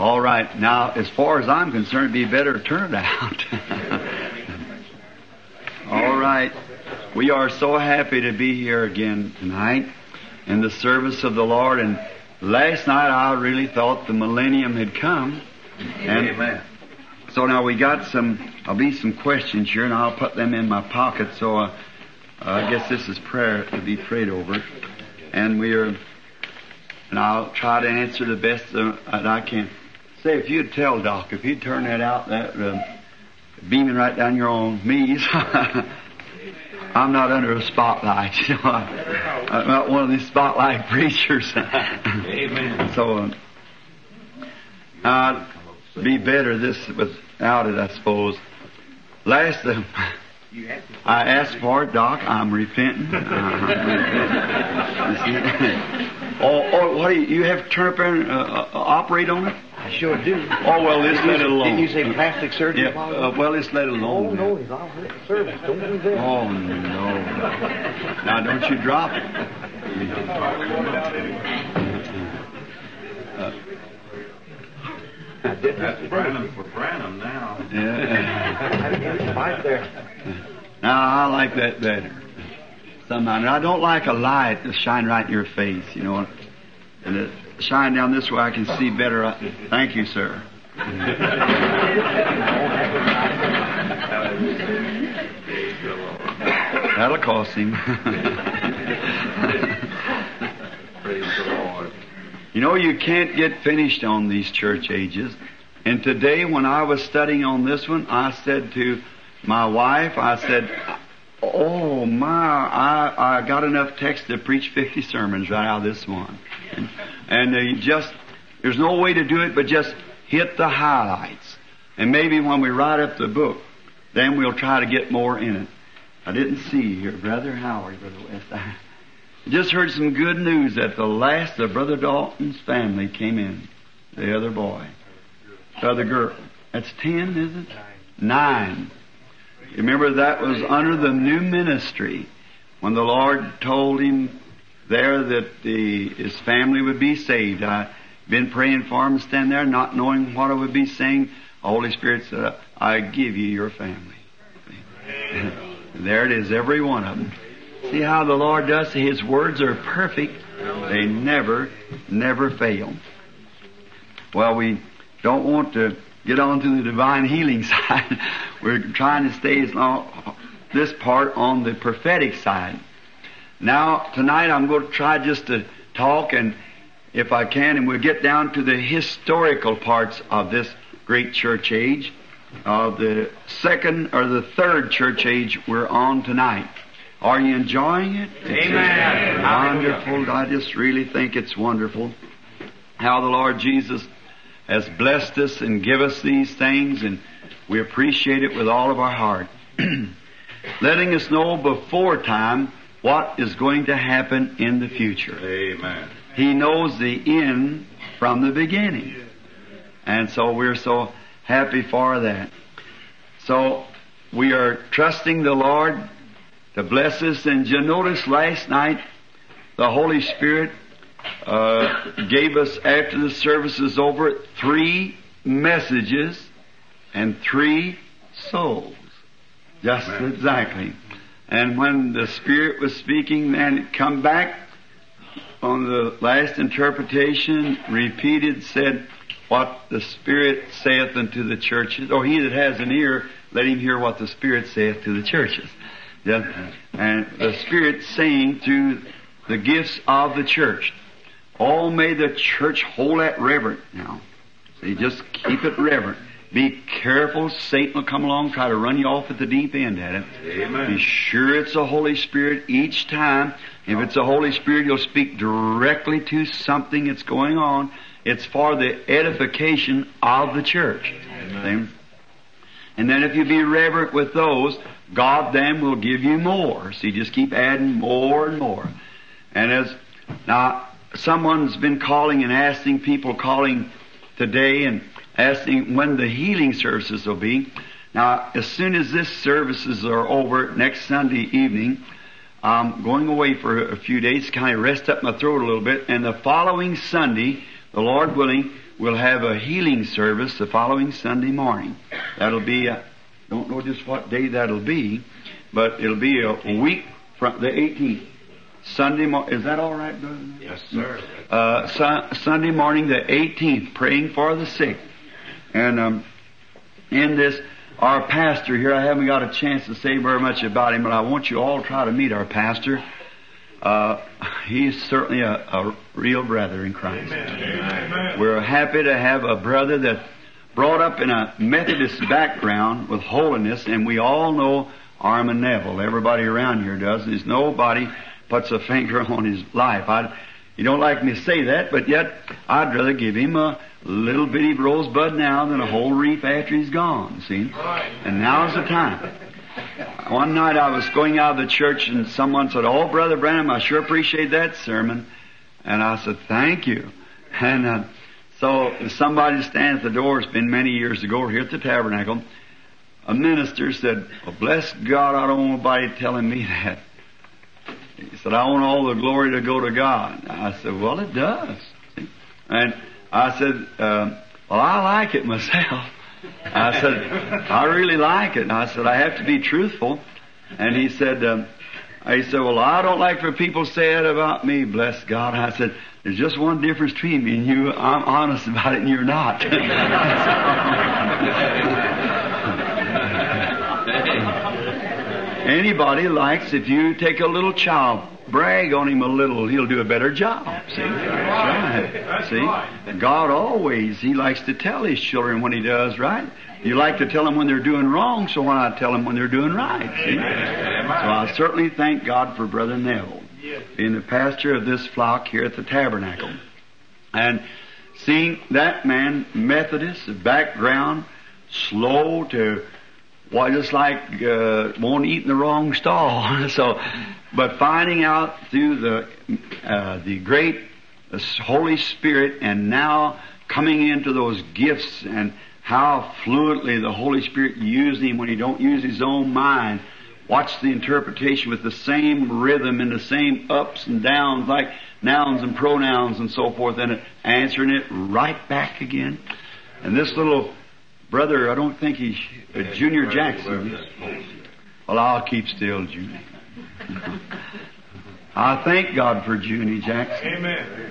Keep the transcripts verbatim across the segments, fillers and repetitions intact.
All right. Now, as far as I'm concerned, it'd be better turn it out. All right. We are so happy to be here again tonight in the service of the Lord. And last night I really thought the millennium had come. And Amen. So now we got some, I'll be some questions here, and I'll put them in my pocket. So uh, I guess this is prayer to be prayed over. And we are, and I'll try to answer the best uh, that I can. Say, if you'd tell Doc, if he'd turn that out, that uh, beaming right down your own knees. I'm not under a spotlight, you know. I, I'm not one of these spotlight preachers. Amen. So, uh, I'd be better this without it, I suppose. Last, uh, I asked for it, Doc. I'm repenting. oh, oh, what do you, you have to turn up there and uh, uh, operate on it? I sure do. Oh, well, let's let it alone. Didn't you say plastic surgery? Yeah, uh, well, let's let it alone. Oh, no, he's all hurt the service. Don't do that. Oh, no. Now, don't you drop it. Uh, That's Branham for Branham now. Yeah. Right there. Now, I like that better. Somehow. And I don't like a light to shine right in your face, you know. And it shine down this way, I can see better. Thank you, sir. That'll cost him. Praise the Lord. You know, you can't get finished on these church ages. And today, when I was studying on this one, I said to my wife, I said, oh my, I, I got enough text to preach fifty sermons right out of this one. And, and uh, just, there's no way to do it but just hit the highlights. And maybe when we write up the book, then we'll try to get more in it. I didn't see here, Brother Howard, Brother West. I just heard some good news that the last of Brother Dalton's family came in. The other boy. The other girl. That's ten, is it? Nine. Remember, that was under the new ministry when the Lord told him there that the, his family would be saved. I've been praying for him, stand there not knowing what I would be saying. The Holy Spirit said, I give you your family. There it is, every one of them. See how the Lord does? His words are perfect. They never, never fail. Well, we don't want to get on to the divine healing side. We're trying to stay as long, this part on the prophetic side. Now, tonight I'm going to try just to talk, and if I can, and we'll get down to the historical parts of this great church age, of the second or the third church age we're on tonight. Are you enjoying it? Amen. Wonderful. I just really think it's wonderful how the Lord Jesus has blessed us and give us these things, and we appreciate it with all of our heart. Letting us know before time what is going to happen in the future. Amen. He knows the end from the beginning. And so we're so happy for that. So we are trusting the Lord to bless us. And you notice last night the Holy Spirit uh, gave us, after the service is over, three messages and three souls. Just Amen. Exactly. And when the Spirit was speaking, then it come back on the last interpretation, repeated, said, what the Spirit saith unto the churches, or he that has an ear, let him hear what the Spirit saith to the churches. Yeah. And the Spirit saying through the gifts of the church. Oh, may the church hold that reverent now. See, just keep it reverent. Be careful. Satan will come along, try to run you off at the deep end at it. Amen. Be sure it's the Holy Spirit each time. If it's the Holy Spirit, you'll speak directly to something that's going on. It's for the edification of the church. Amen. And then if you be reverent with those, God then will give you more. So you just keep adding more and more. And as now, someone's been calling and asking, people calling today and asking when the healing services will be. Now, as soon as this services are over next Sunday evening, I'm going away for a few days to kind of rest up my throat a little bit. And the following Sunday, the Lord willing, we'll have a healing service the following Sunday morning. That'll be, uh, don't know just what day that'll be, but it'll be a, a week from the eighteenth. Sunday morning. Is that all right, brother? Yes, sir. Uh, su- Sunday morning the eighteenth, praying for the sick. And um, in this, our pastor here, I haven't got a chance to say very much about him, but I want you all to try to meet our pastor. Uh, he's certainly a, a real brother in Christ. Amen. We're happy to have a brother that's brought up in a Methodist background with holiness, and we all know Armin Neville. Everybody around here does. There's nobody puts a finger on his life. I, you don't like me to say that, but yet I'd rather give him a little bitty rosebud now than a whole reef after he's gone, see? And now's the time. One night I was going out of the church and someone said, "Oh, Brother Branham, I sure appreciate that sermon." And I said, "Thank you." And uh, so somebody standing at the door, it's been many years ago, here at the Tabernacle, a minister said, "Well, bless God, I don't want nobody telling me that." He said, "I want all the glory to go to God." I said, "Well, it does." See? And I said, uh, "Well, I like it myself." I said, "I really like it." And I said, "I have to be truthful." And he said, um, he said, "Well, I don't like for people to say it about me, bless God." I said, "There's just one difference between me and you. I'm honest about it and you're not." Anybody likes if you take a little child, brag on him a little, he'll do a better job. See? That's right. See? God always, He likes to tell His children when He does right. You like to tell them when they're doing wrong, so why not tell them when they're doing right? See? So I certainly thank God for Brother Neville being the pastor of this flock here at the Tabernacle. And seeing that man, Methodist, background, slow to, why, just like uh, won't eat in the wrong stall. So, but finding out through the uh, the great uh, Holy Spirit, and now coming into those gifts, and how fluently the Holy Spirit uses him when he don't use his own mind. Watch the interpretation with the same rhythm and the same ups and downs, like nouns and pronouns and so forth, and answering it right back again. And this little brother, I don't think he's uh, Junior Jackson. Well, I'll keep still, Junior. I thank God for Junie Jackson. Amen.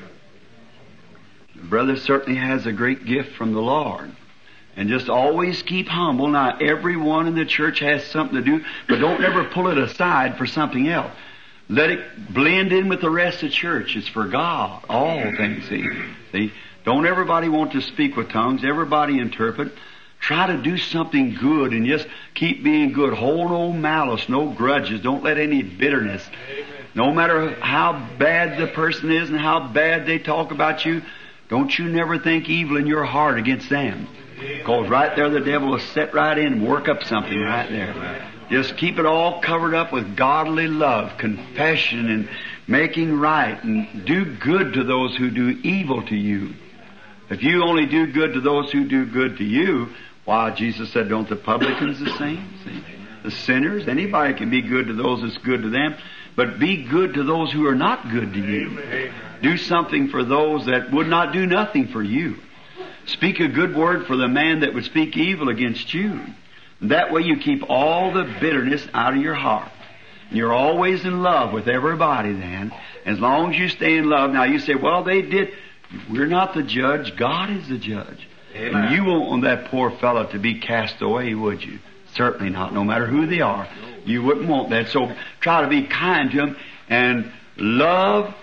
The brother certainly has a great gift from the Lord. And just always keep humble. Now, everyone in the church has something to do, but don't ever pull it aside for something else. Let it blend in with the rest of the church. It's for God. All things, see. See? Don't everybody want to speak with tongues. Everybody interpret. Try to do something good and just keep being good. Hold no malice, no grudges. Don't let any bitterness. No matter how bad the person is and how bad they talk about you, don't you never think evil in your heart against them. Because right there the devil will set right in and work up something right there. Just keep it all covered up with godly love, confession, and making right, and do good to those who do evil to you. If you only do good to those who do good to you, why, Jesus said, don't the publicans the same? See? The sinners, anybody can be good to those that's good to them, but be good to those who are not good to you. Do something for those that would not do nothing for you. Speak a good word for the man that would speak evil against you. That way you keep all the bitterness out of your heart. You're always in love with everybody then. As long as you stay in love. Now you say, well, they did. We're not the judge. God is the judge. Amen. And you won't want that poor fellow to be cast away, would you? Certainly not, no matter who they are. You wouldn't want that. So try to be kind to them. And love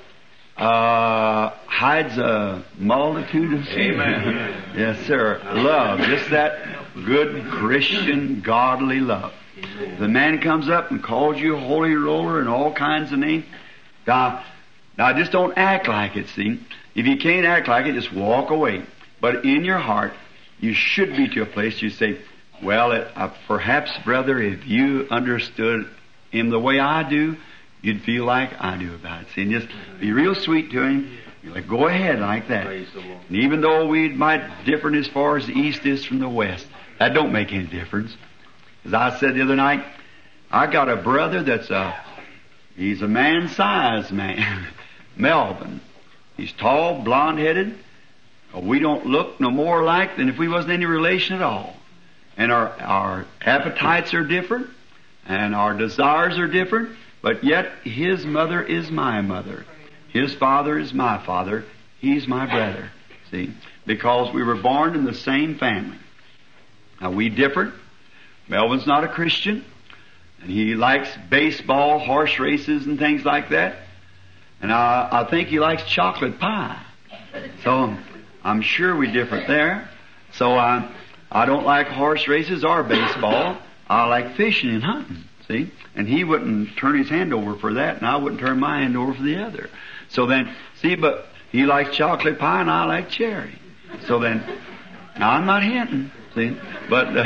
uh hides a multitude of sin. Amen. Yes, sir. Love. Just that good Christian, godly love. The man comes up and calls you a holy roller and all kinds of names. Now, now just don't act like it, see? If you can't act like it, just walk away. But in your heart, you should be to a place you say, well, it, uh, perhaps, brother, if you understood him the way I do, you'd feel like I do about it. See, and just be real sweet to him. You're like, go ahead like that. And even though we might differ as far as the east is from the west, that don't make any difference. As I said the other night, I got a brother that's a, he's a man-sized man, Melvin. He's tall, blonde-headed, We don't look no more alike than if we wasn't any relation at all. And our, our appetites are different, and our desires are different, but yet his mother is my mother. His father is my father. He's my brother. See? Because we were born in the same family. Now we different. Melvin's not a Christian, and he likes baseball, horse races, and things like that. And I, I think he likes chocolate pie. So I'm sure we're different there. So I, I don't like horse races or baseball. I like fishing and hunting. See? And he wouldn't turn his hand over for that, and I wouldn't turn my hand over for the other. So then, see, but he likes chocolate pie and I like cherry. So then, now I'm not hinting, see, but uh,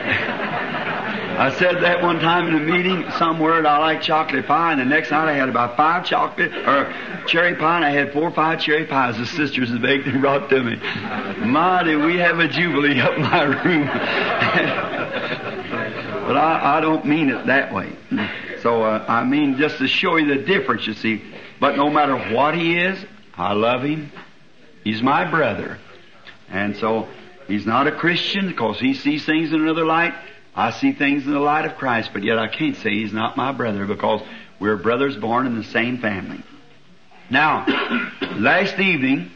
I said that one time in a meeting somewhere that I like chocolate pie, and the next night I had about five chocolate or cherry pie, and I had four or five cherry pies the sisters had baked and brought to me. My, did we have a jubilee up in my room. But I, I don't mean it that way. So uh, I mean just to show you the difference, you see. But no matter what he is, I love him. He's my brother. And so he's not a Christian because he sees things in another light. I see things in the light of Christ, but yet I can't say he's not my brother because we're brothers born in the same family. Now, last evening,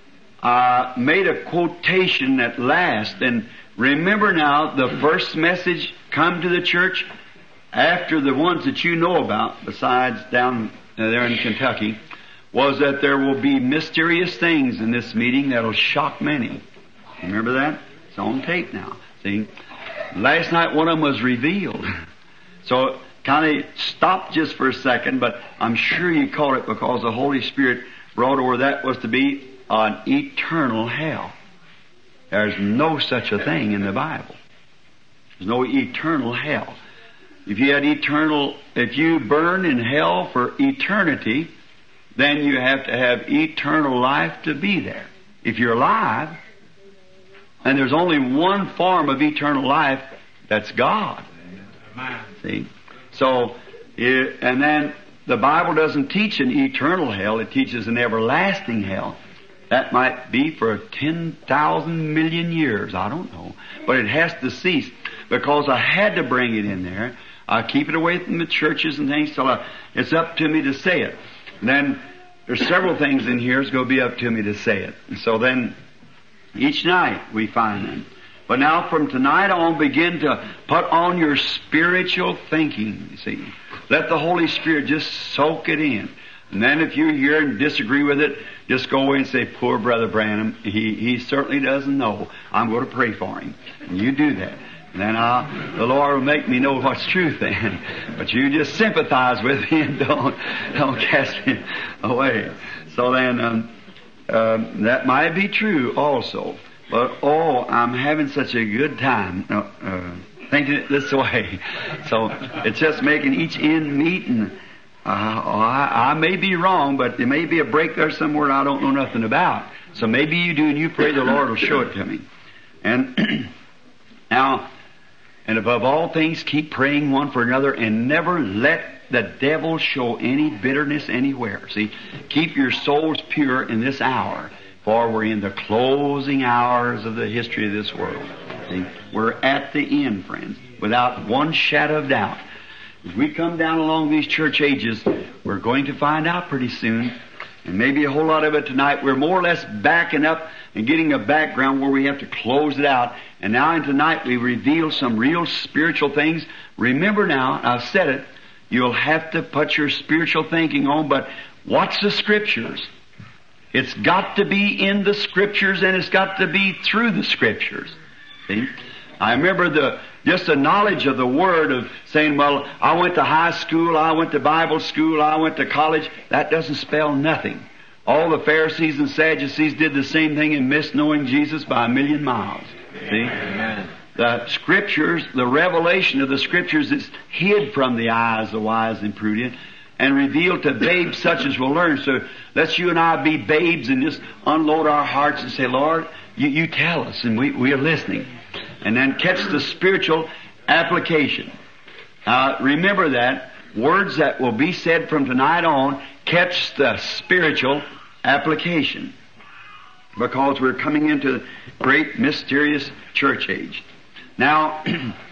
I made a quotation at last, and remember now, the first message come to the church after the ones that you know about, besides down there in Kentucky, was that there will be mysterious things in this meeting that'll shock many. Remember that? It's on tape now. See? Last night one of them was revealed. So kind of stopped just for a second, but I'm sure you caught it because the Holy Spirit brought over that was to be an eternal hell. There's no such a thing in the Bible. There's no eternal hell. If you had eternal, if you burn in hell for eternity, then you have to have eternal life to be there. If you're alive, and there's only one form of eternal life, that's God. See? So, it, and then the Bible doesn't teach an eternal hell, it teaches an everlasting hell. That might be for ten thousand million years, I don't know. But it has to cease, because I had to bring it in there. I keep it away from the churches and things till I, it's up to me to say it. And then there's several things in here that's going to be up to me to say it. And so then each night we find them. But now from tonight on, begin to put on your spiritual thinking, you see. Let the Holy Spirit just soak it in. And then if you hear and disagree with it, just go away and say, poor Brother Branham, he, he certainly doesn't know. I'm going to pray for him. And you do that. And then I'll, the Lord will make me know what's truth then. But you just sympathize with me and don't, don't cast me away. So then, um, um, that might be true also. But, oh, I'm having such a good time uh, uh, thinking it this way. So it's just making each end meet, and uh, I, I may be wrong, but there may be a break there somewhere I don't know nothing about. So maybe you do, and you pray the Lord will show it to me. And now, and above all things, keep praying one for another, and never let the devil show any bitterness anywhere. See, keep your souls pure in this hour, for we're in the closing hours of the history of this world. See, we're at the end, friends, without one shadow of doubt. As we come down along these church ages, we're going to find out pretty soon, and maybe a whole lot of it tonight. We're more or less backing up and getting a background where we have to close it out. And now in tonight we reveal some real spiritual things. Remember now, I've said it, you'll have to put your spiritual thinking on, but watch the Scriptures. It's got to be in the Scriptures, and it's got to be through the Scriptures. See? I remember the just the knowledge of the Word of saying, well, I went to high school, I went to Bible school, I went to college. That doesn't spell nothing. All the Pharisees and Sadducees did the same thing and missed knowing Jesus by a million miles. See? Amen. The Scriptures, the revelation of the Scriptures is hid from the eyes of the wise and prudent and revealed to babes such as will learn. So let's you and I be babes and just unload our hearts and say, Lord, you, you tell us, and we, we are listening. And then catch the spiritual application. Now, remember that. Words that will be said from tonight on, catch the spiritual application. because we're coming into the great mysterious church age. Now,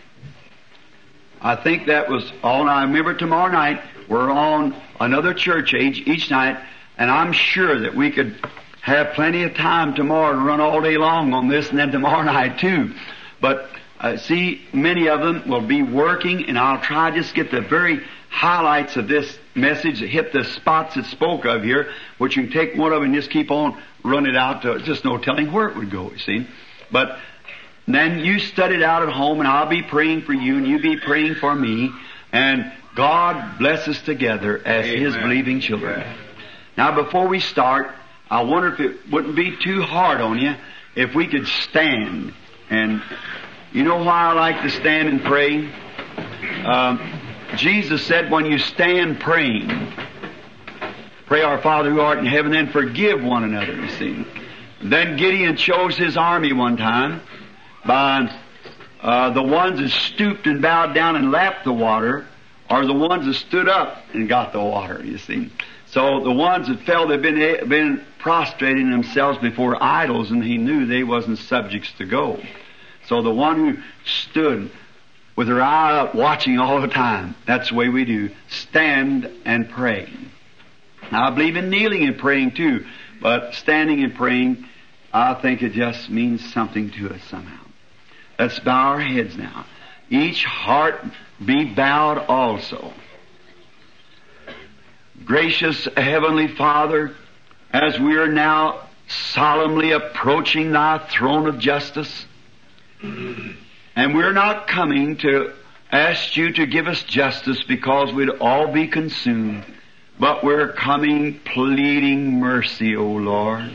I think that was all. Now, I remember tomorrow night we're on another church age each night, and I'm sure that we could have plenty of time tomorrow to run all day long on this and then tomorrow night too. But uh, see, many of them will be working, and I'll try to just get the very highlights of this message that hit the spots that spoke of here, which you can take one of them and just keep on running it out to just no telling where it would go, you see. But then you study it out at home, and I'll be praying for you, and you be praying for me, and God bless us together as Amen. His believing children. Amen. Now, before we start, I wonder if it wouldn't be too hard on you if we could stand. And you know why I like to stand and pray? Um, Jesus said when you stand praying, pray our Father who art in heaven, then forgive one another, you see. Then Gideon chose his army one time by uh, the ones that stooped and bowed down and lapped the water, or the ones that stood up and got the water, you see. So the ones that fell, they've been, been prostrating themselves before idols, and he knew they wasn't subjects to go. So the one who stood with her eye up, watching all the time, that's the way we do. Stand and pray. Now, I believe in kneeling and praying too, but standing and praying, I think it just means something to us somehow. Let's bow our heads now. Each heart be bowed also. Gracious Heavenly Father, as we are now solemnly approaching Thy throne of justice, and we're not coming to ask You to give us justice because we'd all be consumed, but we're coming pleading mercy, O Lord.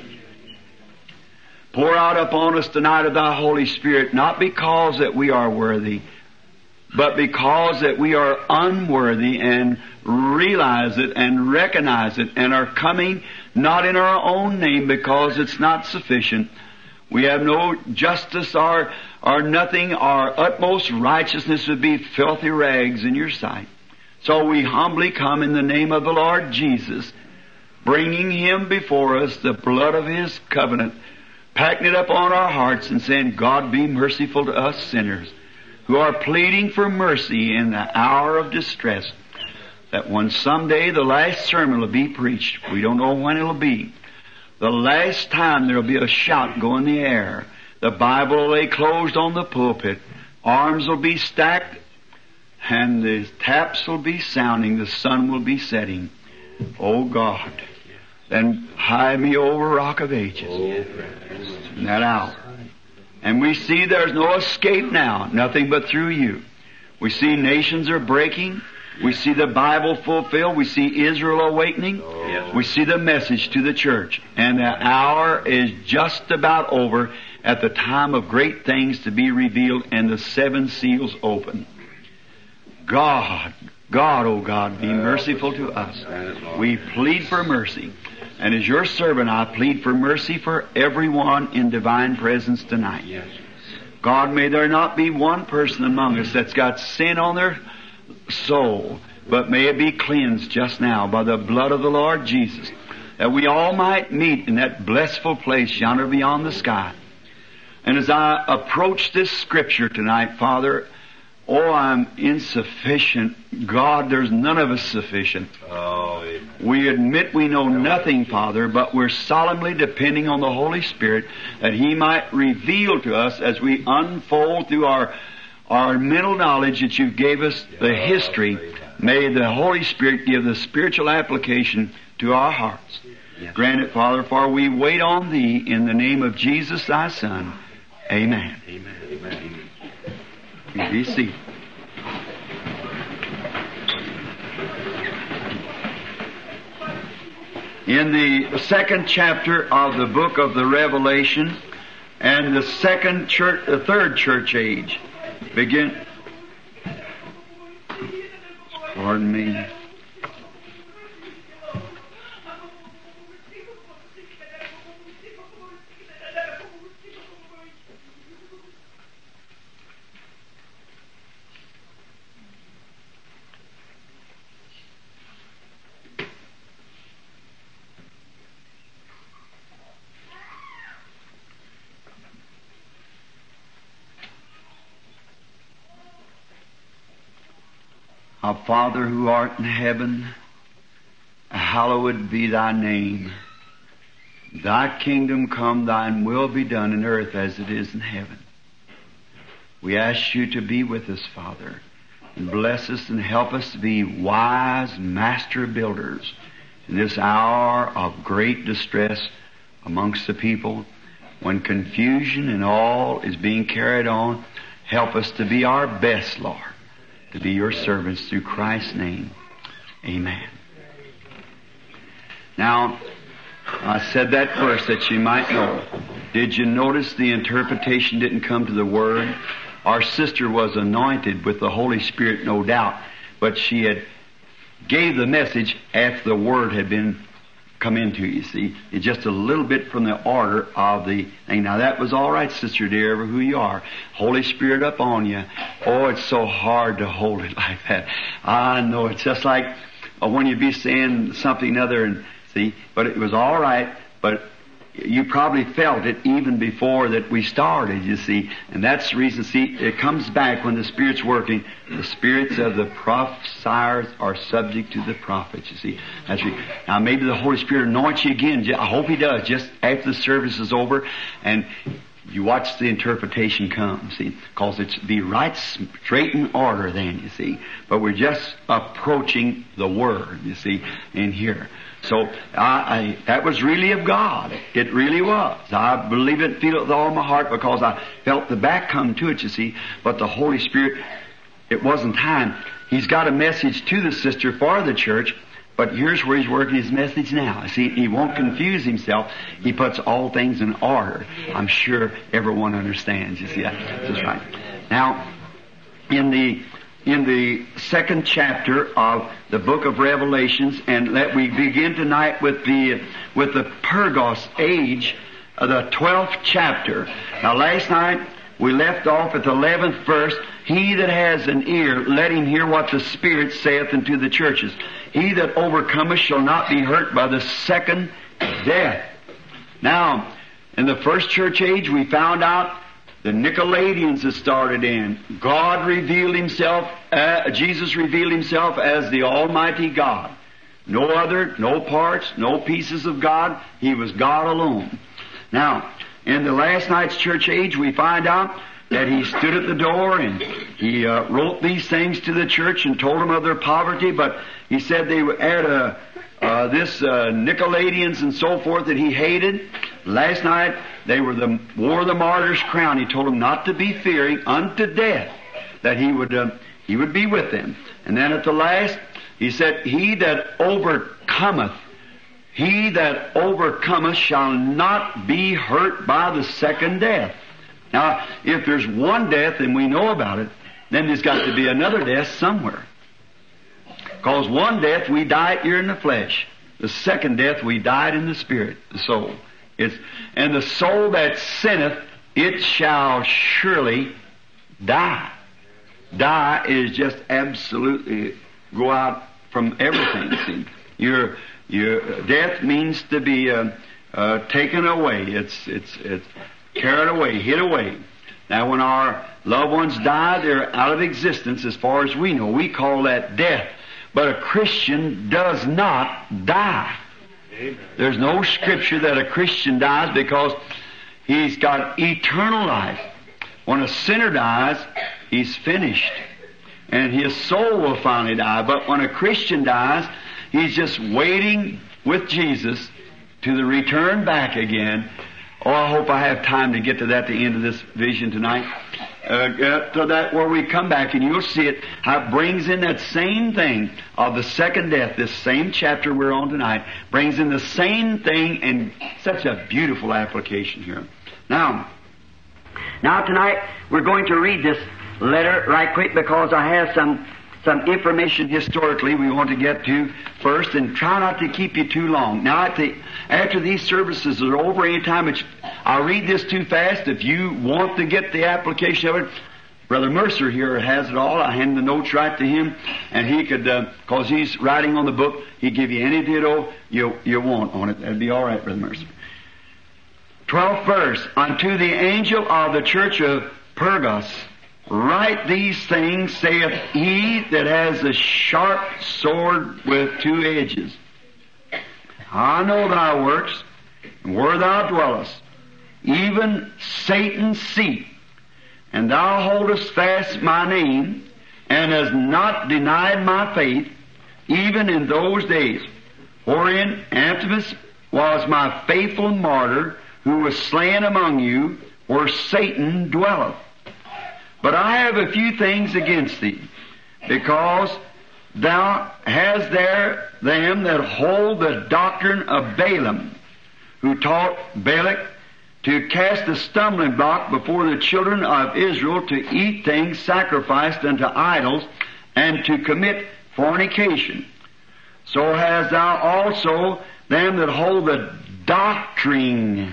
Pour out upon us tonight of Thy Holy Spirit, not because that we are worthy, but because that we are unworthy, and realize it and recognize it, and are coming not in our own name because it's not sufficient. We have no justice or, or nothing. Our utmost righteousness would be filthy rags in Your sight. So we humbly come in the name of the Lord Jesus, bringing Him before us, the blood of His covenant, packing it up on our hearts and saying, God be merciful to us sinners who are pleading for mercy in the hour of distress, that when someday the last sermon will be preached, we don't know when it'll be, the last time there'll be a shout go in the air, the Bible will lay closed on the pulpit, arms will be stacked, and the taps will be sounding, the sun will be setting. Oh God, then hide me over Rock of Ages in that hour. And we see there's no escape now, nothing but through You. We see nations are breaking. We see the Bible fulfilled. We see Israel awakening. Yes. We see the message to the church. And the hour is just about over at the time of great things to be revealed and the seven seals open. God, God, oh God, be merciful to us. We plead for mercy. And as Your servant, I plead for mercy for everyone in divine presence tonight. Yes. God, may there not be one person among us that's got sin on their soul, but may it be cleansed just now by the blood of the Lord Jesus, that we all might meet in that blissful place yonder beyond the sky. And as I approach this scripture tonight, Father, oh, I'm insufficient. God, there's none of us sufficient. Oh, amen. We admit we know nothing, Father, but we're solemnly depending on the Holy Spirit that He might reveal to us as we unfold through our our mental knowledge that You gave us, the history. May the Holy Spirit give the spiritual application to our hearts. Grant it, Father, for we wait on Thee in the name of Jesus, Thy Son. Amen. Amen. Amen. You be seated. In the second chapter of the book of the Revelation, and the second church, the third church age, begin. Pardon me. Our Father who art in heaven, hallowed be thy name. Thy kingdom come, thine will be done in earth as it is in heaven. We ask you to be with us, Father, and bless us and help us to be wise master builders in this hour of great distress amongst the people, when confusion and all is being carried on. Help us to be our best, Lord, to be your servants through Christ's name. Amen. Now, I said that first that you might know. Did you notice the interpretation didn't come to the Word? Our sister was anointed with the Holy Spirit, no doubt, but she had gave the message after the Word had been come into, you see. It's just a little bit from the order of the thing. Now that was all right, sister dear, ever who you are. Holy Spirit up on you. Oh, it's so hard to hold it like that. I know, it's just like uh, when you be saying something other and see, but it was all right, but you probably felt it even before that we started, you see. And that's the reason, see, it comes back when the Spirit's working. The spirits of the prophesiers are subject to the prophets, you see. That's re- now maybe the Holy Spirit anoints you again. I hope He does, just after the service is over. And you watch the interpretation come, see. Because it's be right straight in order then, you see. But we're just approaching the Word, you see, in here. So I, I, that was really of God. It really was. I believe it, feel it with all my heart, because I felt the back come to it, you see. But the Holy Spirit, it wasn't time. He's got a message to the sister for the church, but here's where He's working His message now. See, He won't confuse Himself. He puts all things in order. I'm sure everyone understands, you see. That's right. Now, in the in the second chapter of the book of Revelations, and let we begin tonight with the with the Pergamos age, uh, the twelfth chapter. Now, last night we left off at the eleventh verse. He that has an ear, let him hear what the Spirit saith unto the churches. He that overcometh shall not be hurt by the second death. Now, in the first church age, we found out the Nicolaitans had started in. God revealed Himself, uh, Jesus revealed Himself as the Almighty God. No other, no parts, no pieces of God. He was God alone. Now, in the last night's church age, we find out that He stood at the door and He uh, wrote these things to the church and told them of their poverty, but He said they had a, uh, this uh, Nicolaitans and so forth that He hated. Last night, they were the, wore the martyr's crown. He told them not to be fearing unto death, that He would, uh, He would be with them. And then at the last, He said, He that overcometh, He that overcometh shall not be hurt by the second death. Now, if there's one death and we know about it, then there's got to be another death somewhere. Because one death we died here in the flesh. The second death we died in the spirit, the soul. It's, and the soul that sinneth, it shall surely die. Die is just absolutely go out from everything. See, your your death means to be uh, uh, taken away. It's it's it's carried away, hid away. Now, when our loved ones die, they're out of existence as far as we know. We call that death. But a Christian does not die. Amen. There's no scripture that a Christian dies, because he's got eternal life. When a sinner dies, he's finished. And his soul will finally die. But when a Christian dies, he's just waiting with Jesus to the return back again. Oh, I hope I have time to get to that, the end of this vision tonight. Uh, to that where we come back, and you'll see it, how it brings in that same thing of the second death. This same chapter we're on tonight brings in the same thing, and such a beautiful application here. Now, now tonight we're going to read this letter right quick, because I have some some information historically we want to get to first, and try not to keep you too long. Now, at the, after these services are over, anytime it's, I'll read this too fast. If you want to get the application of it, Brother Mercer here has it all. I hand the notes right to him, and he could, because uh, he's writing on the book, he'd give you any ditto you, you want on it. That'd be all right, Brother Mercer. twelfth verse. Unto the angel of the church of Pergamos Write these things, saith he that has a sharp sword with two edges. I know thy works, and where thou dwellest, even Satan's seat, and thou holdest fast my name, and hast not denied my faith, even in those days, wherein Antipas was my faithful martyr, who was slain among you, where Satan dwelleth. But I have a few things against thee, because thou hast there them that hold the doctrine of Balaam, who taught Balak to cast a stumbling block before the children of Israel, to eat things sacrificed unto idols, and to commit fornication. So hast thou also them that hold the doctrine.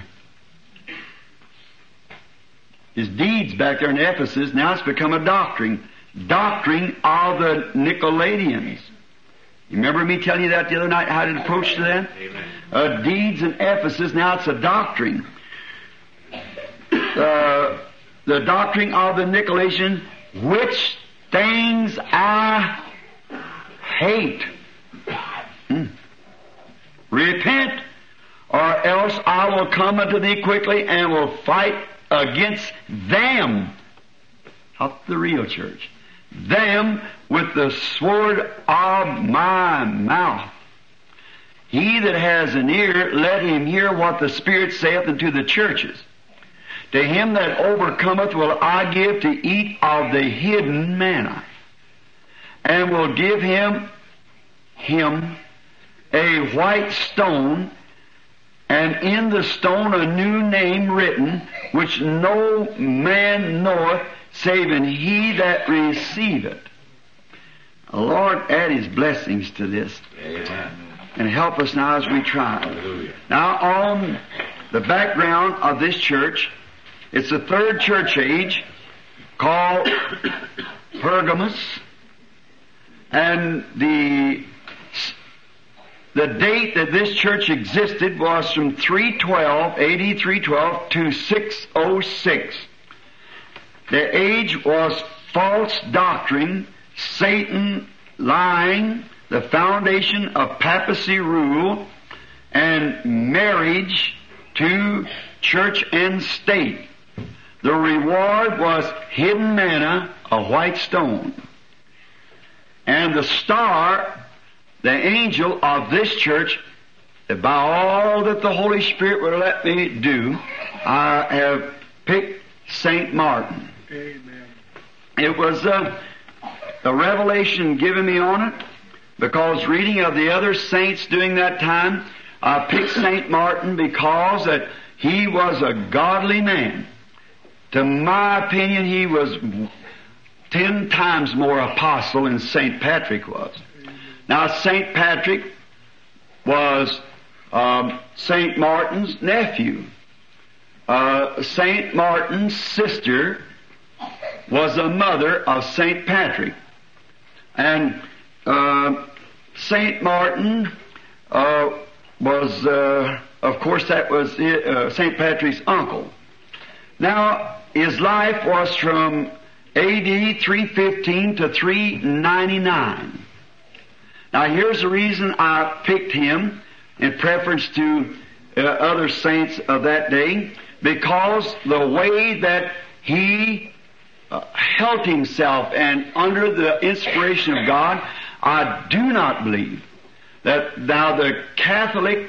His deeds back there in Ephesus, now it's become a doctrine. Doctrine of the Nicolaitans. You remember me telling you that the other night, how to approach to them? Amen. Uh, deeds in Ephesus, now it's a doctrine. Uh, the doctrine of the Nicolaitans, which things I hate. Hmm. Repent, or else I will come unto thee quickly and will fight against them. Not the real church. Them with the sword of my mouth. He that has an ear, let him hear what the Spirit saith unto the churches. To him that overcometh will I give to eat of the hidden manna, and will give him him a white stone, and in the stone a new name written, which no man knoweth, saving he that receiveth. The Lord add His blessings to this. Amen. And help us now as we try. Hallelujah. Now, on the background of this church, it's the third church age called Pergamos, and the the date that this church existed was from three twelve, A D three twelve to six oh six. The age was false doctrine, Satan lying, the foundation of papacy rule, and marriage to church and state. The reward was hidden manna, a white stone. And the star, the angel of this church, that by all that the Holy Spirit would let me do, I have picked Saint Martin. Amen. It was uh, a revelation given me on it, because reading of the other saints during that time, I picked Saint Martin because that he was a godly man. To my opinion, he was ten times more apostle than Saint Patrick was. Now, Saint Patrick was um, Saint Martin's nephew. Uh, Saint Martin's sister was a mother of Saint Patrick. And uh, Saint Martin uh, was, uh, of course, that was uh, Saint Patrick's uncle. Now, his life was from A D three fifteen to three ninety-nine. Now, here's the reason I picked him in preference to uh, other saints of that day, because the way that he uh, held himself and under the inspiration of God, I do not believe that now the Catholic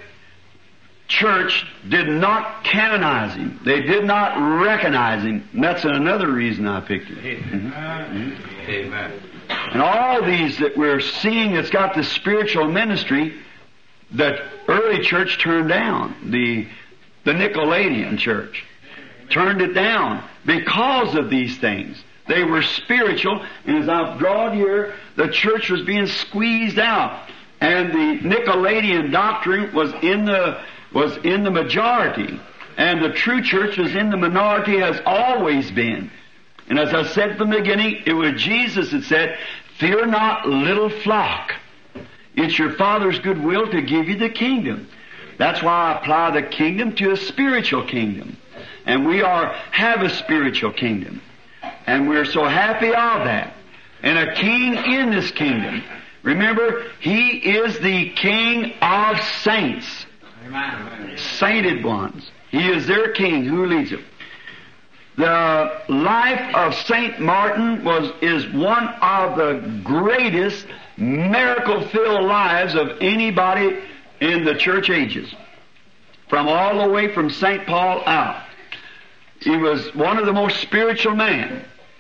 Church did not canonize him. They did not recognize him. And that's another reason I picked him. Amen. Mm-hmm. Amen. And all these that we're seeing that's got the spiritual ministry, that early church turned down. The, the Nicolaitan church turned it down because of these things. They were spiritual, and as I've drawn here, the church was being squeezed out. And the Nicolaitan doctrine was in the was in the majority, and the true church was in the minority, has always been. And as I said from the beginning, it was Jesus that said, "Fear not, little flock. It's your Father's good will to give you the kingdom." That's why I apply the kingdom to a spiritual kingdom. And we are have a spiritual kingdom. And we're so happy of that. And a king in this kingdom. Remember, he is the king of saints. Amen. Sainted ones. He is their king who leads them. The life of Saint Martin was is one of the greatest miracle-filled lives of anybody in the church ages. From all the way from Saint Paul out. He was one of the most spiritual men.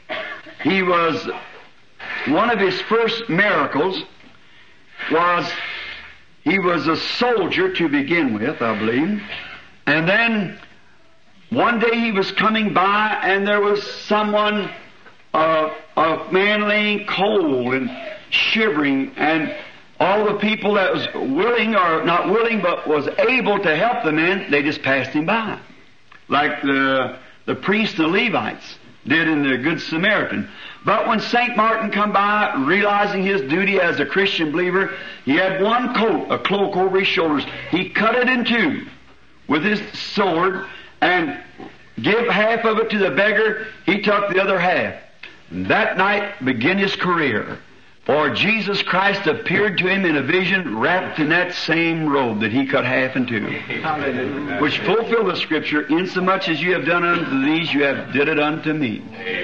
He was, one of his first miracles was, he was a soldier to begin with, I believe. And then, one day he was coming by and there was someone, uh, a man laying cold and shivering, and all the people that was willing, or not willing, but was able to help the man, they just passed him by. Like the, the priests and the Levites did in the Good Samaritan. But when Saint Martin come by, realizing his duty as a Christian believer, he had one coat, a cloak over his shoulders. He cut it in two with his sword and give half of it to the beggar. He took the other half. And that night began his career. For Jesus Christ appeared to him in a vision wrapped in that same robe that he cut half in two. Which fulfilled the scripture, insomuch as you have done unto these, you have did it unto me.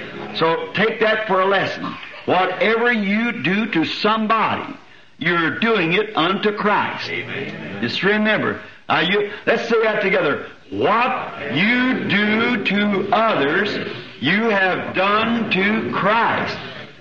So take that for a lesson. Whatever you do to somebody, you're doing it unto Christ. Just remember. Now you, let's say that together. What you do to others, you have done to Christ.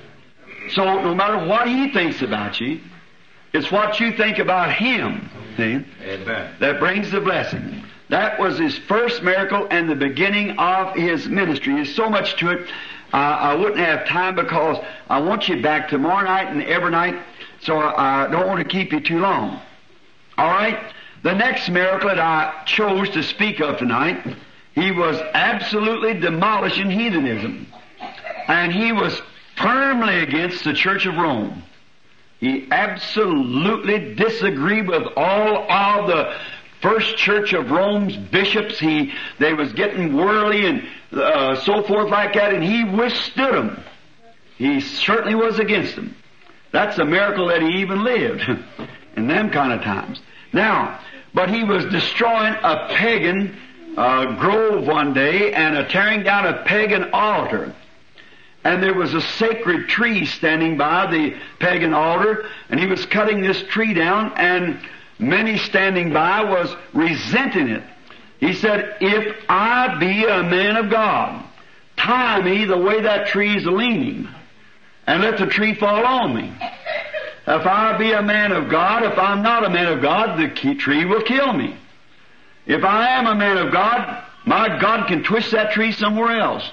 So no matter what he thinks about you, it's what you think about him, see, that brings the blessing. That was his first miracle and the beginning of his ministry. There's so much to it, uh, I wouldn't have time because I want you back tomorrow night and every night, so I, I don't want to keep you too long. All right? The next miracle that I chose to speak of tonight, he was absolutely demolishing heathenism. And he was firmly against the Church of Rome. He absolutely disagreed with all of the first Church of Rome's bishops. He, they was getting worldly and uh, so forth like that, and he withstood them. He certainly was against them. That's a miracle that he even lived in them kind of times. Now, but he was destroying a pagan uh, grove one day and uh, tearing down a pagan altar. And there was a sacred tree standing by the pagan altar, and he was cutting this tree down, and many standing by was resenting it. He said, if I be a man of God, tie me the way that tree's leaning, and let the tree fall on me. If I be a man of God, if I'm not a man of God, the tree will kill me. If I am a man of God, my God can twist that tree somewhere else.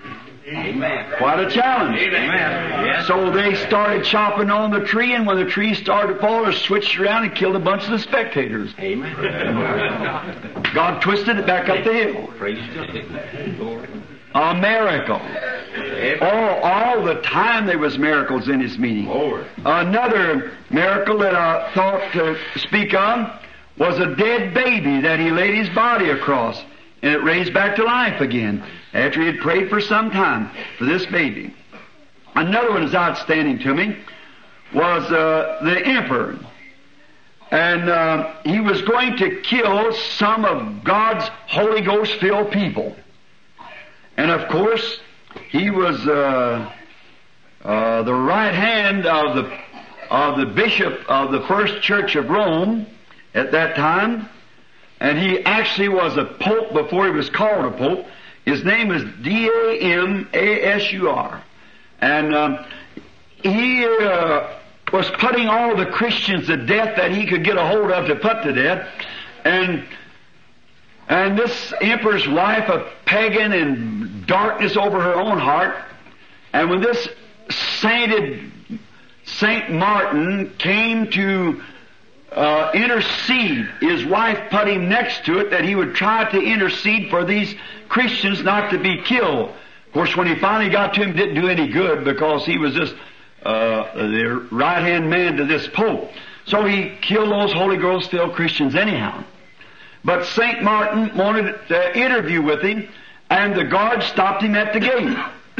Amen. Quite a challenge. Amen. So they started chopping on the tree, and when the tree started to fall, they switched around and killed a bunch of the spectators. Amen. God twisted it back up the hill. A miracle. Oh, all the time there was miracles in his meeting. Another miracle that I thought to speak of was a dead baby that he laid his body across, and it raised back to life again after he had prayed for some time for this baby. Another one that's outstanding to me was uh, the emperor. And uh, he was going to kill some of God's Holy Ghost-filled people. And of course, he was uh, uh, the right hand of the of the bishop of the First Church of Rome at that time. And he actually was a pope before he was called a pope. His name is D A M A S U R. And um, he uh, was putting all the Christians to death that he could get a hold of to put to death. And and this emperor's wife, a pagan and darkness over her own heart. And when this sainted Saint Martin came to Uh, intercede, his wife put him next to it that he would try to intercede for these Christians not to be killed. Of course, when he finally got to him, it didn't do any good because he was just uh, the right-hand man to this Pope. So he killed those Holy Ghost-filled Christians anyhow. But Saint Martin wanted to interview with him, and the guard stopped him at the gate.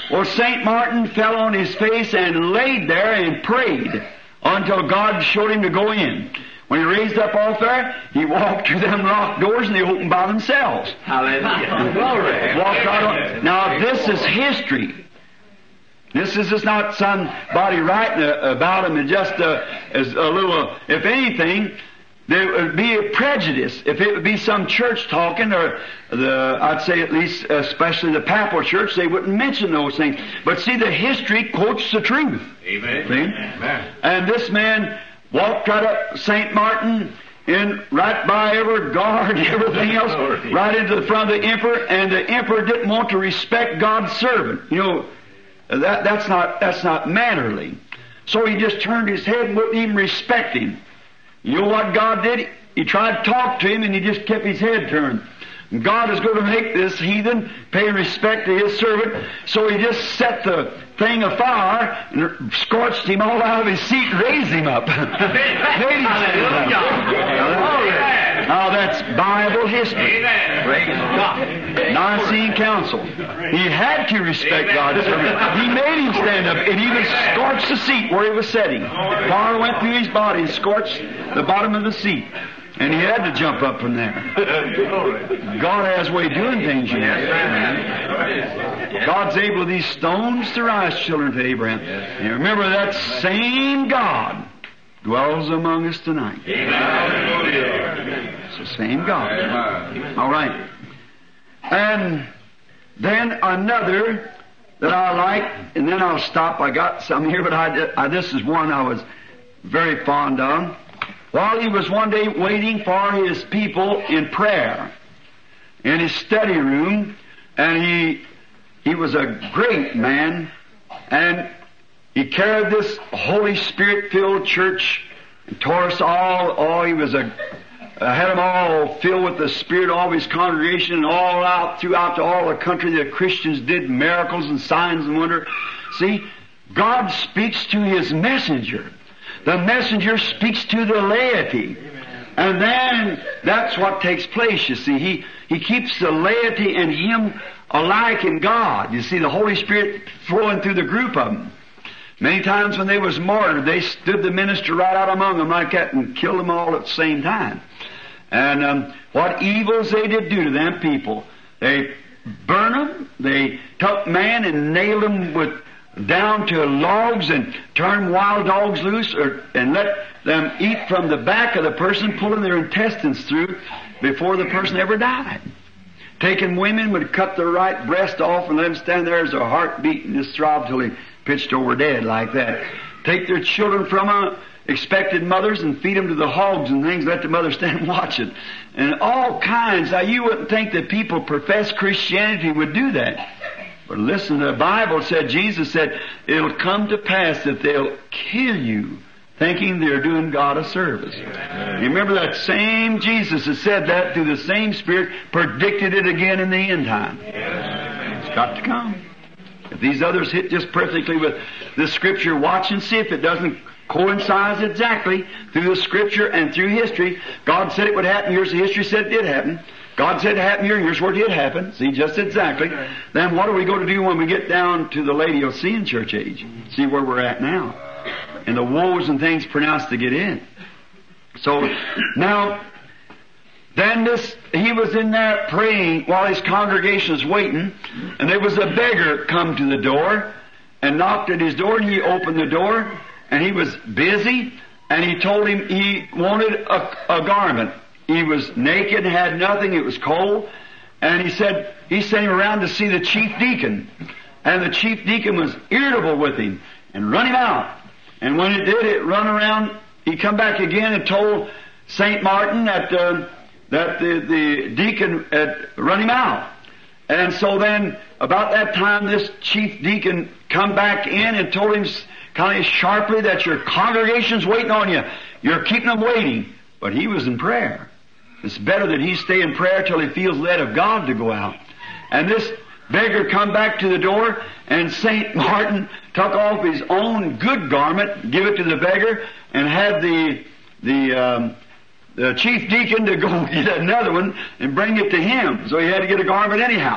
Well, Saint Martin fell on his face and laid there and prayed until God showed him to go in. When he raised up off there, he walked through them locked doors and they opened by themselves. Hallelujah. Glory. Walked right on. Now, this is history. This is just not somebody writing about him and just a, as a little, if anything, there would be a prejudice. If it would be some church talking, or the, I'd say at least, especially the Papal Church, they wouldn't mention those things. But see, the history quotes the truth. Amen. See? Amen. And this man walked right up Saint Martin, in right by every guard, everything else, right into the front of the emperor, and the emperor didn't want to respect God's servant. You know, that that's not that's not mannerly. So he just turned his head and wouldn't even respect him. You know what God did? He tried to talk to him, and he just kept his head turned. And God is going to make this heathen pay respect to his servant, so he just set the thing afire and scorched him all out of his seat and raised him up. Made him stand up. Now that's Bible history. Praise God. Nicene Council. He had to respect God's servant. He made him stand up and even scorched the seat where he was sitting. Fire went through his body and scorched the bottom of the seat. And he had to jump up from there. God has a way of doing things, you know. God's able these stones to rise children to Abraham. And remember, that same God dwells among us tonight. It's the same God. All right. And then another that I like, and then I'll stop. I got some here, but I, I this is one I was very fond of. While he was one day waiting for his people in prayer in his study room, and he he was a great man, and he carried this Holy Spirit-filled church and taught us all. Oh, he was a uh, had them all filled with the Spirit, all of his congregation, and all out throughout to all the country. The Christians did miracles and signs and wonder. See, God speaks to His messenger. The messenger speaks to the laity. And then that's what takes place, you see. He, he keeps the laity and him alike in God. You see, the Holy Spirit flowing through the group of them. Many times when they was martyred, they stood the minister right out among them like that and killed them all at the same time. And um, what evils they did do to them people. They burned them, they took man and nailed them with down to logs and turn wild dogs loose, or and let them eat from the back of the person, pulling their intestines through before the person ever died. Taking women would cut their right breast off and let them stand there as their heart beat and just throb till he pitched over dead like that. Take their children from them, expected mothers, and feed them to the hogs and things, let the mother stand and watch it. And all kinds. Now you wouldn't think that people profess Christianity would do that. But listen, the Bible said, Jesus said, it'll come to pass that they'll kill you thinking they're doing God a service. Amen. You remember that same Jesus that said that through the same Spirit predicted it again in the end time. Amen. It's got to come. If these others hit just perfectly with the Scripture, watch and see if it doesn't coincide exactly through the Scripture and through history. God said it would happen. Here's the history said it did happen. God said it happened here, and here's where it did happen. See, just exactly. Then what are we going to do when we get down to the Laodicean church age? See where we're at now. And the woes and things pronounced to get in. So, now, then this, he was in there praying while his congregation was waiting, and there was a beggar come to the door and knocked at his door, and he opened the door, and he was busy, and he told him he wanted a, a garment. He was naked, had nothing, it was cold. And he said, he sent him around to see the chief deacon. And the chief deacon was irritable with him and run him out. And when it did, it run around, he come back again and told Saint Martin that, uh, that the, the deacon had run him out. And so then, about that time, this chief deacon come back in and told him kind of sharply that your congregation's waiting on you. You're keeping them waiting. But he was in prayer. It's better that he stay in prayer till he feels led of God to go out. And this beggar come back to the door, and Saint Martin took off his own good garment, give it to the beggar, and had the the, um, the chief deacon to go get another one and bring it to him. So he had to get a garment anyhow.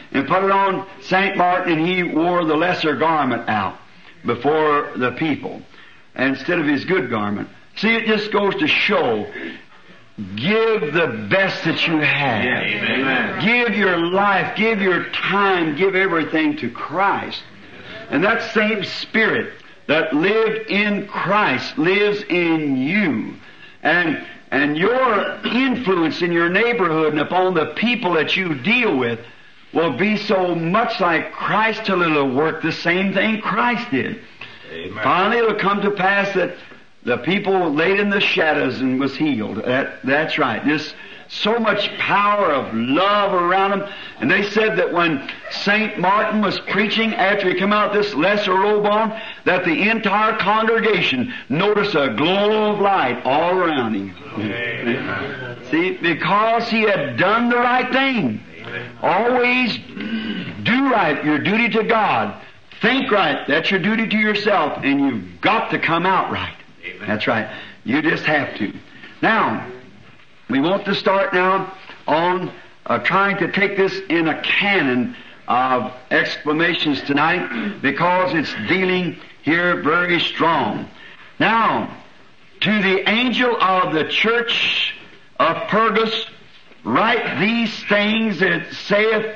and put it on Saint Martin, and he wore the lesser garment out before the people instead of his good garment. See, it just goes to show, give the best that you have. Amen. Give your life, give your time, give everything to Christ. And that same Spirit that lived in Christ lives in you. And and your influence in your neighborhood and upon the people that you deal with will be so much like Christ till it'll work the same thing Christ did. Amen. Finally, it'll come to pass that the people laid in the shadows and was healed. That, that's right. There's so much power of love around them. And they said that when Saint Martin was preaching, after he came out this lesser robe on, that the entire congregation noticed a glow of light all around him. Amen. See, because he had done the right thing. Always do right, your duty to God. Think right, that's your duty to yourself, and you've got to come out right. Amen. That's right. You just have to. Now, we want to start now on uh, trying to take this in a canon of exclamations tonight, because it's dealing here very strong. Now, to the angel of the church of Pergus, write these things that saith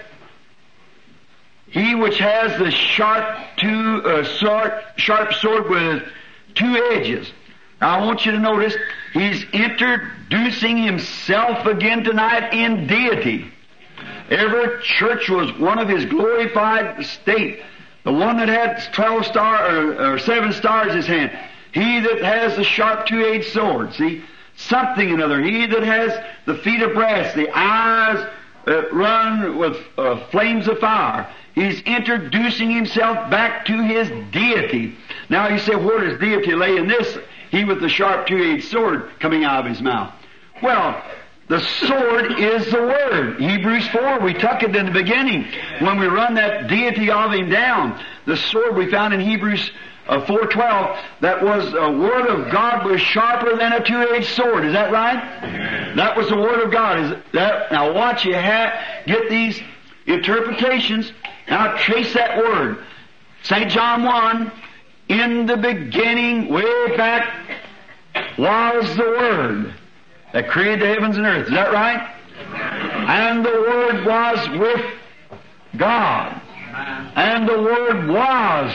he which has the sharp two uh, sword, sharp sword with two edges. Now I want you to notice he's introducing himself again tonight in deity. Every church was one of his glorified state. The one that had twelve stars or, or seven stars in his hand. He that has the sharp two-edged sword. See, something another. He that has the feet of brass, the eyes that run with uh, flames of fire. He's introducing himself back to his deity. Now you say, where does deity lay in this? He with the sharp two-edged sword coming out of his mouth. Well, the sword is the Word. Hebrews four, we took it in the beginning. When we run that deity of him down, the sword we found in Hebrews uh, four twelve, that was a Word of God was sharper than a two-edged sword. Is that right? Amen. That was the Word of God. Is that, now watch, you have, get these interpretations. Now trace that word. Saint John one, in the beginning, way back, was the Word that created the heavens and earth. Is that right? And the Word was with God. And the Word was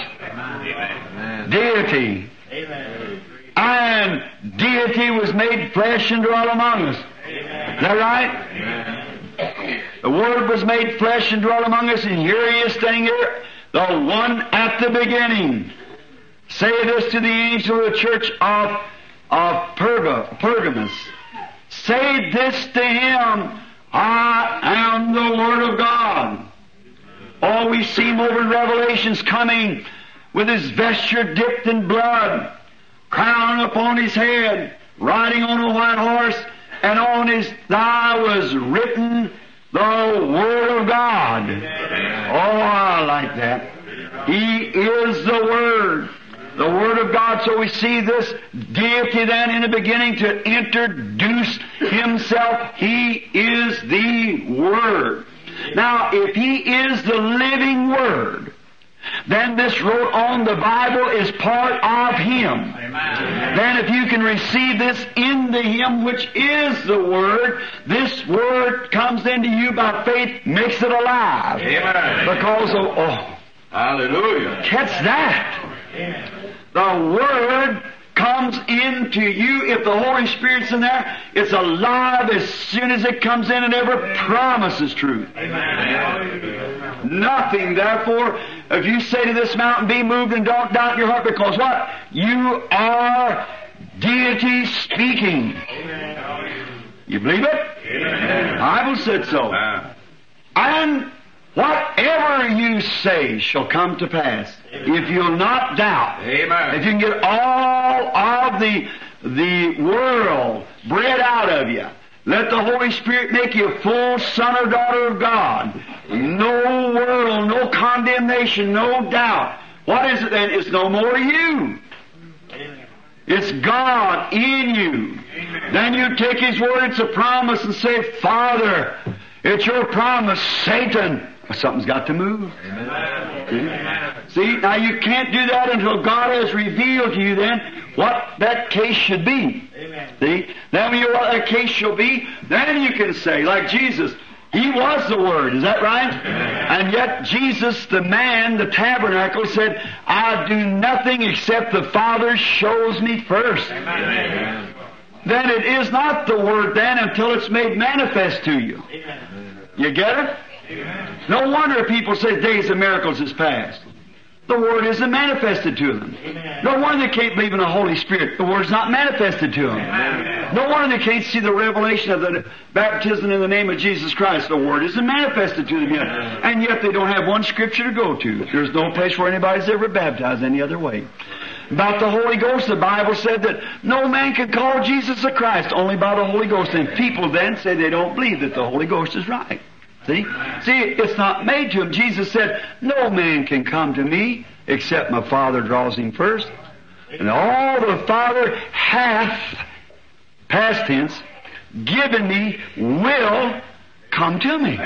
deity. And deity was made flesh and dwelt among us. Is that right? The Word was made flesh and dwelt among us, and here He is standing here, the one at the beginning. Say this to the angel of the church of, of Perga, Pergamus. Say this to him, I am the Word of God. Oh, we see him over in Revelations coming with his vesture dipped in blood, crown upon his head, riding on a white horse, and on his thigh was written the Word of God. Oh, I like that. He is the Word. The Word of God. So we see this deity then in the beginning to introduce Himself. He is the Word. Now, if He is the living Word, then this wrote on the Bible is part of Him. Amen. Then if you can receive this into Him, which is the Word, this Word comes into you by faith, makes it alive. Amen. Because of, oh, hallelujah. Catch that. Amen. The Word comes into you. If the Holy Spirit's in there, it's alive as soon as it comes in, and every promise is true. Amen. Nothing, therefore, if you say to this mountain, be moved, and don't doubt in your heart, because what? You are deity speaking. Amen. You believe it? Amen. The Bible said so. Amen. And whatever you say shall come to pass. Amen. If you'll not doubt. Amen. If you can get all of the, the world bred out of you, let the Holy Spirit make you a full son or daughter of God. No world, no condemnation, no doubt. What is it then? It's no more you. It's God in you. Amen. Then you take His Word, it's a promise, and say, Father, it's your promise, Satan. Something's got to move. Amen. See? See, now you can't do that until God has revealed to you then what that case should be. Amen. See? Then when you know what that case shall be, then you can say, like Jesus, He was the Word. Is that right? Amen. And yet Jesus, the man, the tabernacle, said, I do nothing except the Father shows me first. Amen. Then it is not the Word then until it's made manifest to you. Amen. You get it? Amen. No wonder people say days of miracles is past. The Word isn't manifested to them. Amen. No wonder they can't believe in the Holy Spirit. The Word's not manifested to them. Amen. No wonder they can't see the revelation of the baptism in the name of Jesus Christ. The Word isn't manifested to them yet. Amen. And yet they don't have one Scripture to go to. There's no place where anybody's ever baptized any other way. About the Holy Ghost, the Bible said that no man can call Jesus a Christ, only by the Holy Ghost. And people then say they don't believe that the Holy Ghost is right. See? See, it's not made to him. Jesus said, no man can come to me except my Father draws him first. And all the Father hath, past tense, given me will come to me.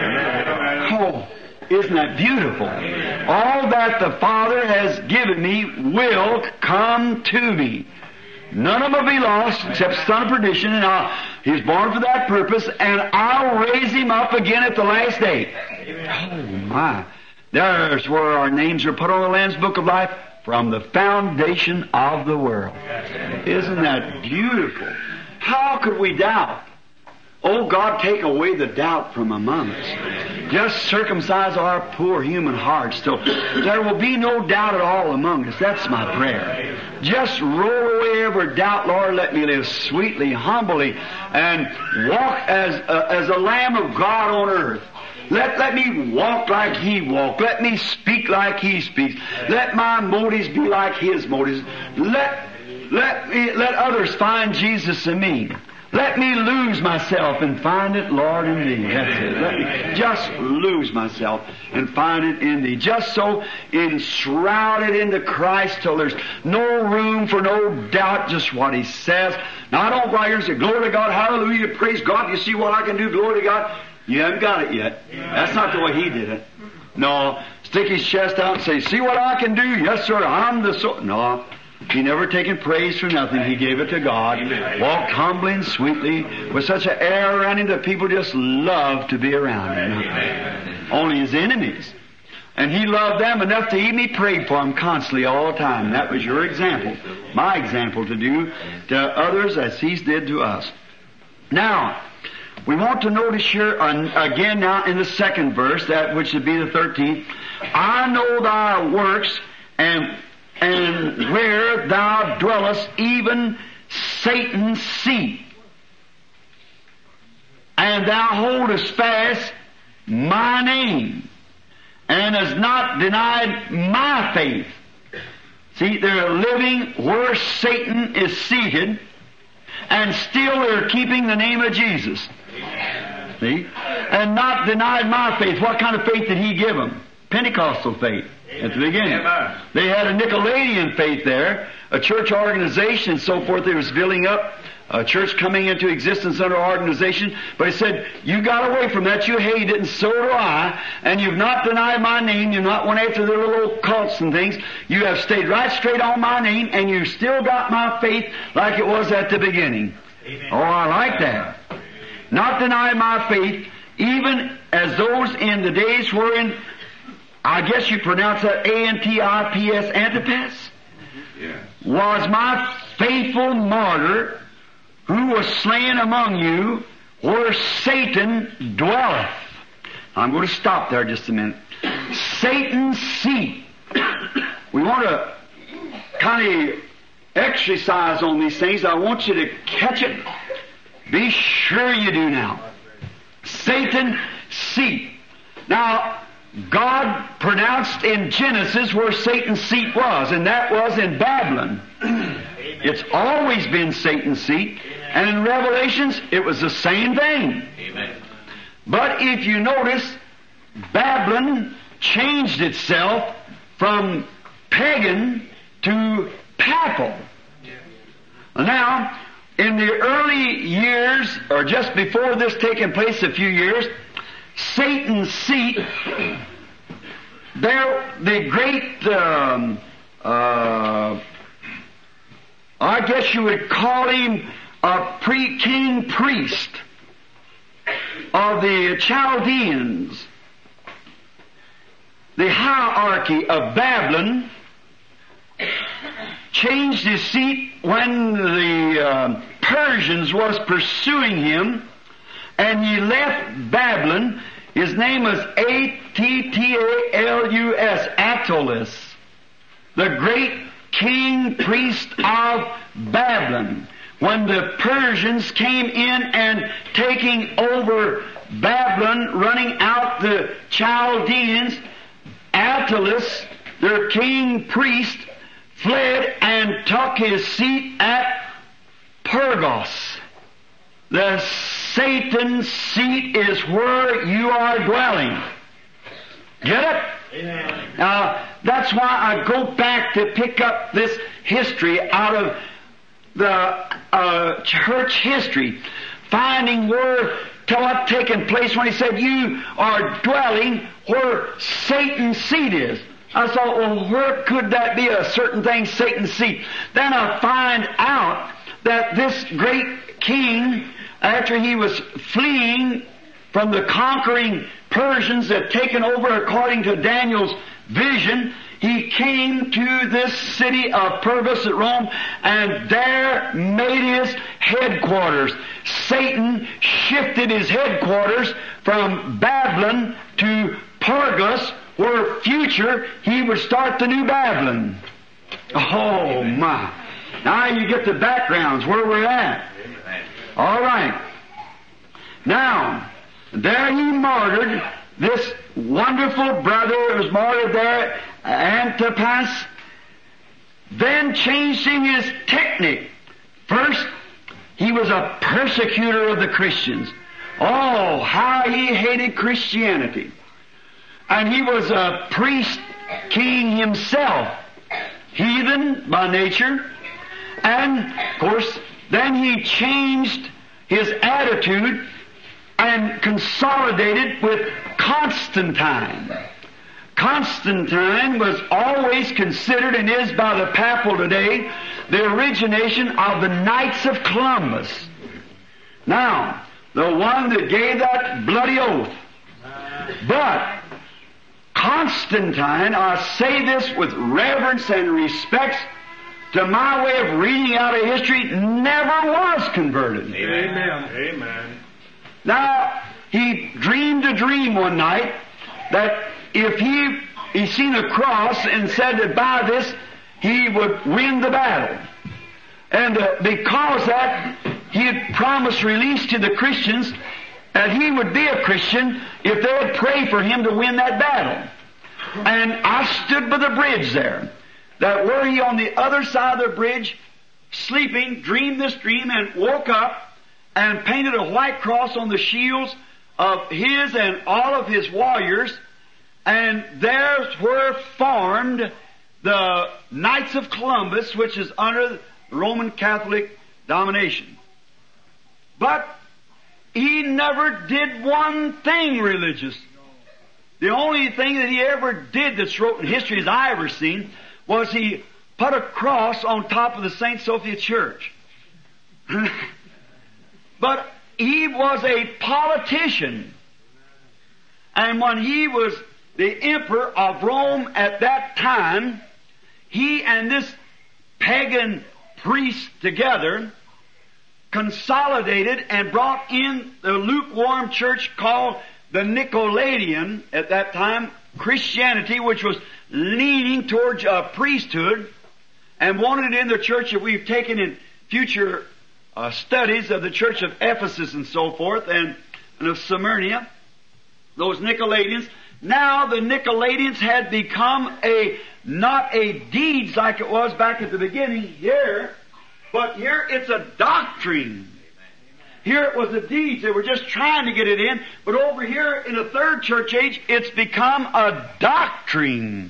Oh, isn't that beautiful? All that the Father has given me will come to me. None of them will be lost except son of perdition, and I'll, he was born for that purpose, and I'll raise him up again at the last day. Oh my. There's where our names are put on the Lamb's Book of Life from the foundation of the world. Isn't that beautiful? How could we doubt? Oh God, take away the doubt from among us. Just circumcise our poor human hearts till there will be no doubt at all among us. That's my prayer. Just roll away every doubt, Lord. Let me live sweetly, humbly, and walk as a, as a Lamb of God on earth. Let, let me walk like He walked. Let me speak like He speaks. Let my motives be like His motives. Let, let me, let others find Jesus in me. Let me lose myself and find it, Lord, in Thee. That's it. Let me just lose myself and find it in Thee. Just so enshrouded into Christ till there's no room for no doubt just what He says. Now, I don't go out here and say, glory to God, hallelujah, praise God. You see what I can do, glory to God. You haven't got it yet. That's not the way He did it. No, stick His chest out and say, see what I can do? Yes, sir, I'm the so... No. He never taken praise for nothing. He gave it to God. Walked humbly and sweetly with such an air around him that people just loved to be around him. Only his enemies. And he loved them enough to even he prayed for them constantly all the time. That was your example. My example to do to others as he did to us. Now, we want to notice here again now in the second verse, that which would be the thirteenth. I know thy works and And where thou dwellest, even Satan's seat. And thou holdest fast my name, and hast not denied my faith. See, they're living where Satan is seated, and still they're keeping the name of Jesus. See? And not denied my faith. What kind of faith did He give them? Pentecostal faith. At the beginning. They had a Nicolaitan faith there, a church organization and so forth. They was building up a church coming into existence under organization. But He said, you got away from that, you hated it, and so do I, and you've not denied my name, you've not went after their little cults and things. You have stayed right straight on my name, and you still got my faith like it was at the beginning. Amen. Oh, I like that. Not deny my faith, even as those in the days wherein, I guess you pronounce that A N T I P S, Antipas, yeah. Was my faithful martyr who was slain among you where Satan dwelleth. I'm going to stop there just a minute. Satan's seat. We want to kind of exercise on these things. I want you to catch it. Be sure you do now. Satan's seat. Now, God pronounced in Genesis where Satan's seat was, and that was in Babylon. It's always been Satan's seat, and in Revelations it was the same thing. Amen. But if you notice, Babylon changed itself from pagan to papal. Now, in the early years, or just before this taking place a few years, Satan's seat, there the great, um, uh, I guess you would call him a pre-king priest of the Chaldeans, the hierarchy of Babylon, changed his seat when the uh, Persians was pursuing him, and he left Babylon. His name was A T T A L U S, Attalus, the great king priest of Babylon. When the Persians came in and taking over Babylon, running out the Chaldeans, Attalus, their king priest, fled and took his seat at Pergos. The Satan's seat is where you are dwelling. Get it? Amen. Now, that's why I go back to pick up this history out of the uh, church history, finding where to what taken place when he said, you are dwelling where Satan's seat is. I thought, well, where could that be, a certain thing, Satan's seat? Then I find out that this great king, after he was fleeing from the conquering Persians that had taken over according to Daniel's vision, he came to this city of Pergos at Rome, and there made his headquarters. Satan shifted his headquarters from Babylon to Pergos, where future he would start the new Babylon. Oh my. Now you get the backgrounds where we're at. All right. Now, there he martyred this wonderful brother who was martyred there, Antipas, then changing his technique. First, he was a persecutor of the Christians. Oh, how he hated Christianity. And he was a priest king himself, heathen by nature. And, of course, then he changed his attitude and consolidated with Constantine. Constantine was always considered, and is by the papal today, the origination of the Knights of Columbus. Now, the one that gave that bloody oath. But Constantine, I say this with reverence and respect to my way of reading out of history, never was converted. Amen. Amen. Now, he dreamed a dream one night that if he he seen a cross and said that by this he would win the battle. And uh, because that, he had promised release to the Christians, that he would be a Christian if they would pray for him to win that battle. And I stood by the bridge there, that were he on the other side of the bridge, sleeping, dreamed this dream, and woke up and painted a white cross on the shields of his and all of his warriors, and there's where formed the Knights of Columbus, which is under Roman Catholic domination. But he never did one thing religious. The only thing that he ever did that's wrote in history as I ever seen was he put a cross on top of the Saint Sophia Church. But he was a politician. And when he was the emperor of Rome at that time, he and this pagan priest together consolidated and brought in the lukewarm church called the Nicolaitan at that time, Christianity, which was leaning towards a priesthood, and wanted it in the church that we've taken in future uh, studies of the church of Ephesus and so forth, and, and of Smyrna, those Nicolaitans. Now the Nicolaitans had become a, not a deeds like it was back at the beginning here, but here it's a doctrine. Here it was the deeds. They were just trying to get it in, but over here in the third church age, it's become a doctrine.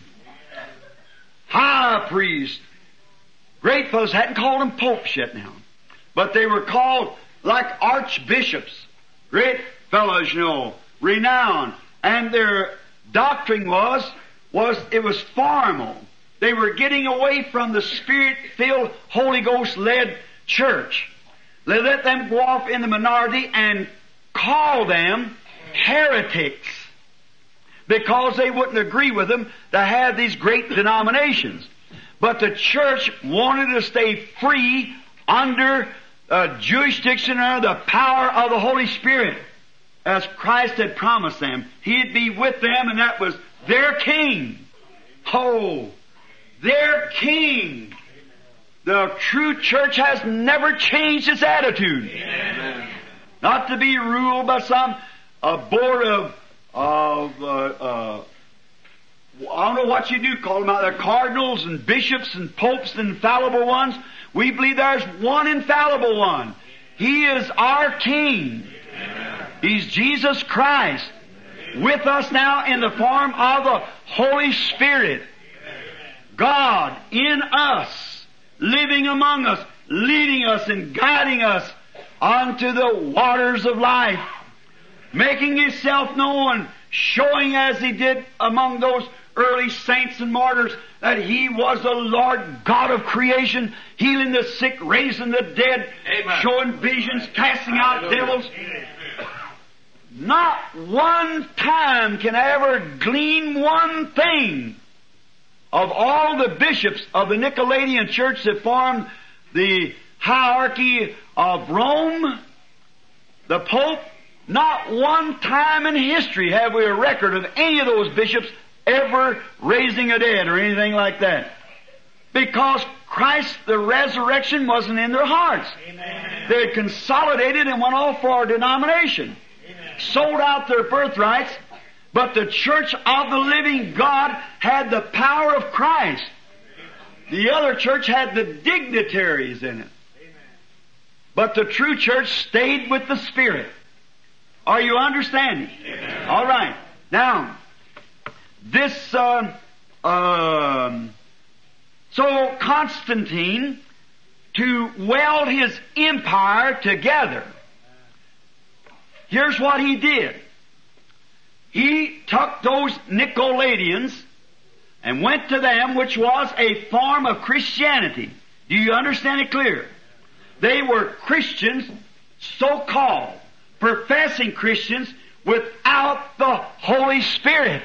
High priest. Great fellows, hadn't called them popes yet now, but they were called like archbishops. Great fellows, you know, renowned. And their doctrine was, was it was formal. They were getting away from the Spirit-filled, Holy Ghost-led church. They let them go off in the minority and call them heretics because they wouldn't agree with them to have these great denominations. But the church wanted to stay free under uh, jurisdiction under the power of the Holy Spirit, as Christ had promised them. He'd be with them, and that was their king. Oh, their king. The true church has never changed its attitude. Amen. Not to be ruled by some a board of, of uh, uh, I don't know what you do call them out there, cardinals and bishops and popes and infallible ones. We believe there's one infallible one. He is our King. Amen. He's Jesus Christ with us now in the form of the Holy Spirit. God in us, living among us, leading us and guiding us onto the waters of life, making Himself known, showing as He did among those early saints and martyrs that He was the Lord God of creation, healing the sick, raising the dead, Amen. Showing visions, casting out Hallelujah. Devils. Not one time can I ever glean one thing of all the bishops of the Nicolaitan Church that formed the hierarchy of Rome, the Pope. Not one time in history have we a record of any of those bishops ever raising a dead or anything like that. Because Christ, the resurrection, wasn't in their hearts. Amen. They had consolidated and went off for our denomination. Amen. Sold out their birthrights, but the church of the living God had the power of Christ. The other church had the dignitaries in it. But the true church stayed with the Spirit. Are you understanding? Amen. All right. Now, this, uh, um, so Constantine, to weld his empire together, here's what he did. He took those Nicolaitans and went to them, which was a form of Christianity. Do you understand it clear? They were Christians, so-called, professing Christians without the Holy Spirit.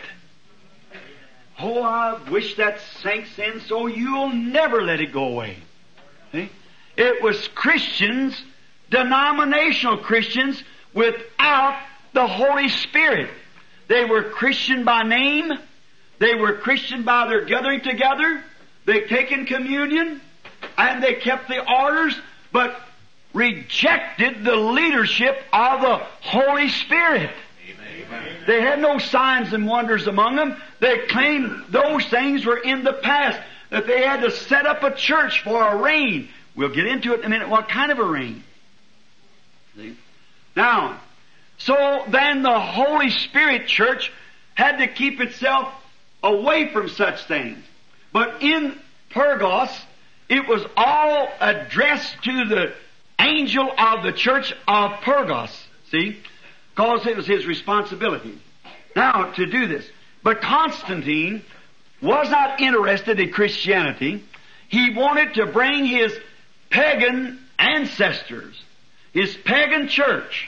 Oh, I wish that sinks in so you'll never let it go away. See? It was Christians, denominational Christians, without the Holy Spirit. They were Christian by name. They were Christian by their gathering together. They taken communion, and they kept the orders, but rejected the leadership of the Holy Spirit. Amen. They had no signs and wonders among them. They claimed those things were in the past, that they had to set up a church for a reign. We'll get into it in a minute. What kind of a reign? See? Now, so then the Holy Spirit church had to keep itself away from such things. But in Pergamos, it was all addressed to the angel of the church of Pergamos. See? Because it was his responsibility. Now, to do this. But Constantine was not interested in Christianity. He wanted to bring his pagan ancestors, his pagan church,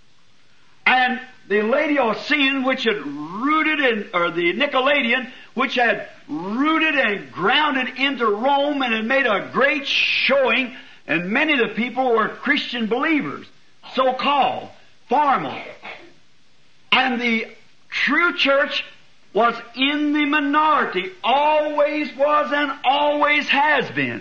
and the Laodicean, which had rooted in, or the Nicolaitan, which had rooted and grounded into Rome and had made a great showing, and many of the people were Christian believers, so-called, formal. And the true church was in the minority, always was and always has been.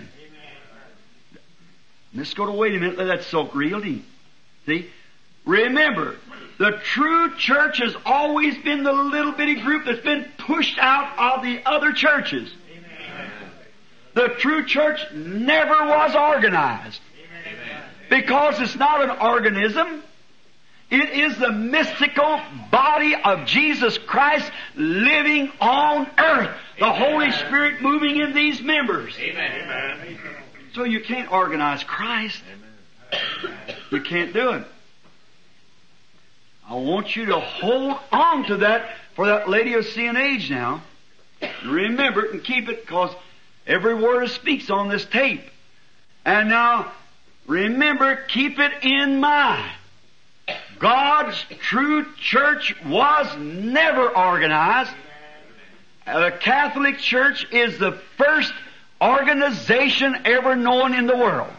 Let's go to, wait a minute, let that soak real deep. See? Remember, the true church has always been the little bitty group that's been pushed out of the other churches. Amen. The true church never was organized. Amen. Because it's not an organism. It is the mystical body of Jesus Christ living on earth. The Amen. Holy Spirit moving in these members. Amen. So you can't organize Christ. Amen. You can't do it. I want you to hold on to that for that Laodicean age now. Remember it and keep it, because every word it speaks on this tape. And now, remember, keep it in mind. God's true church was never organized. The Catholic Church is the first organization ever known in the world.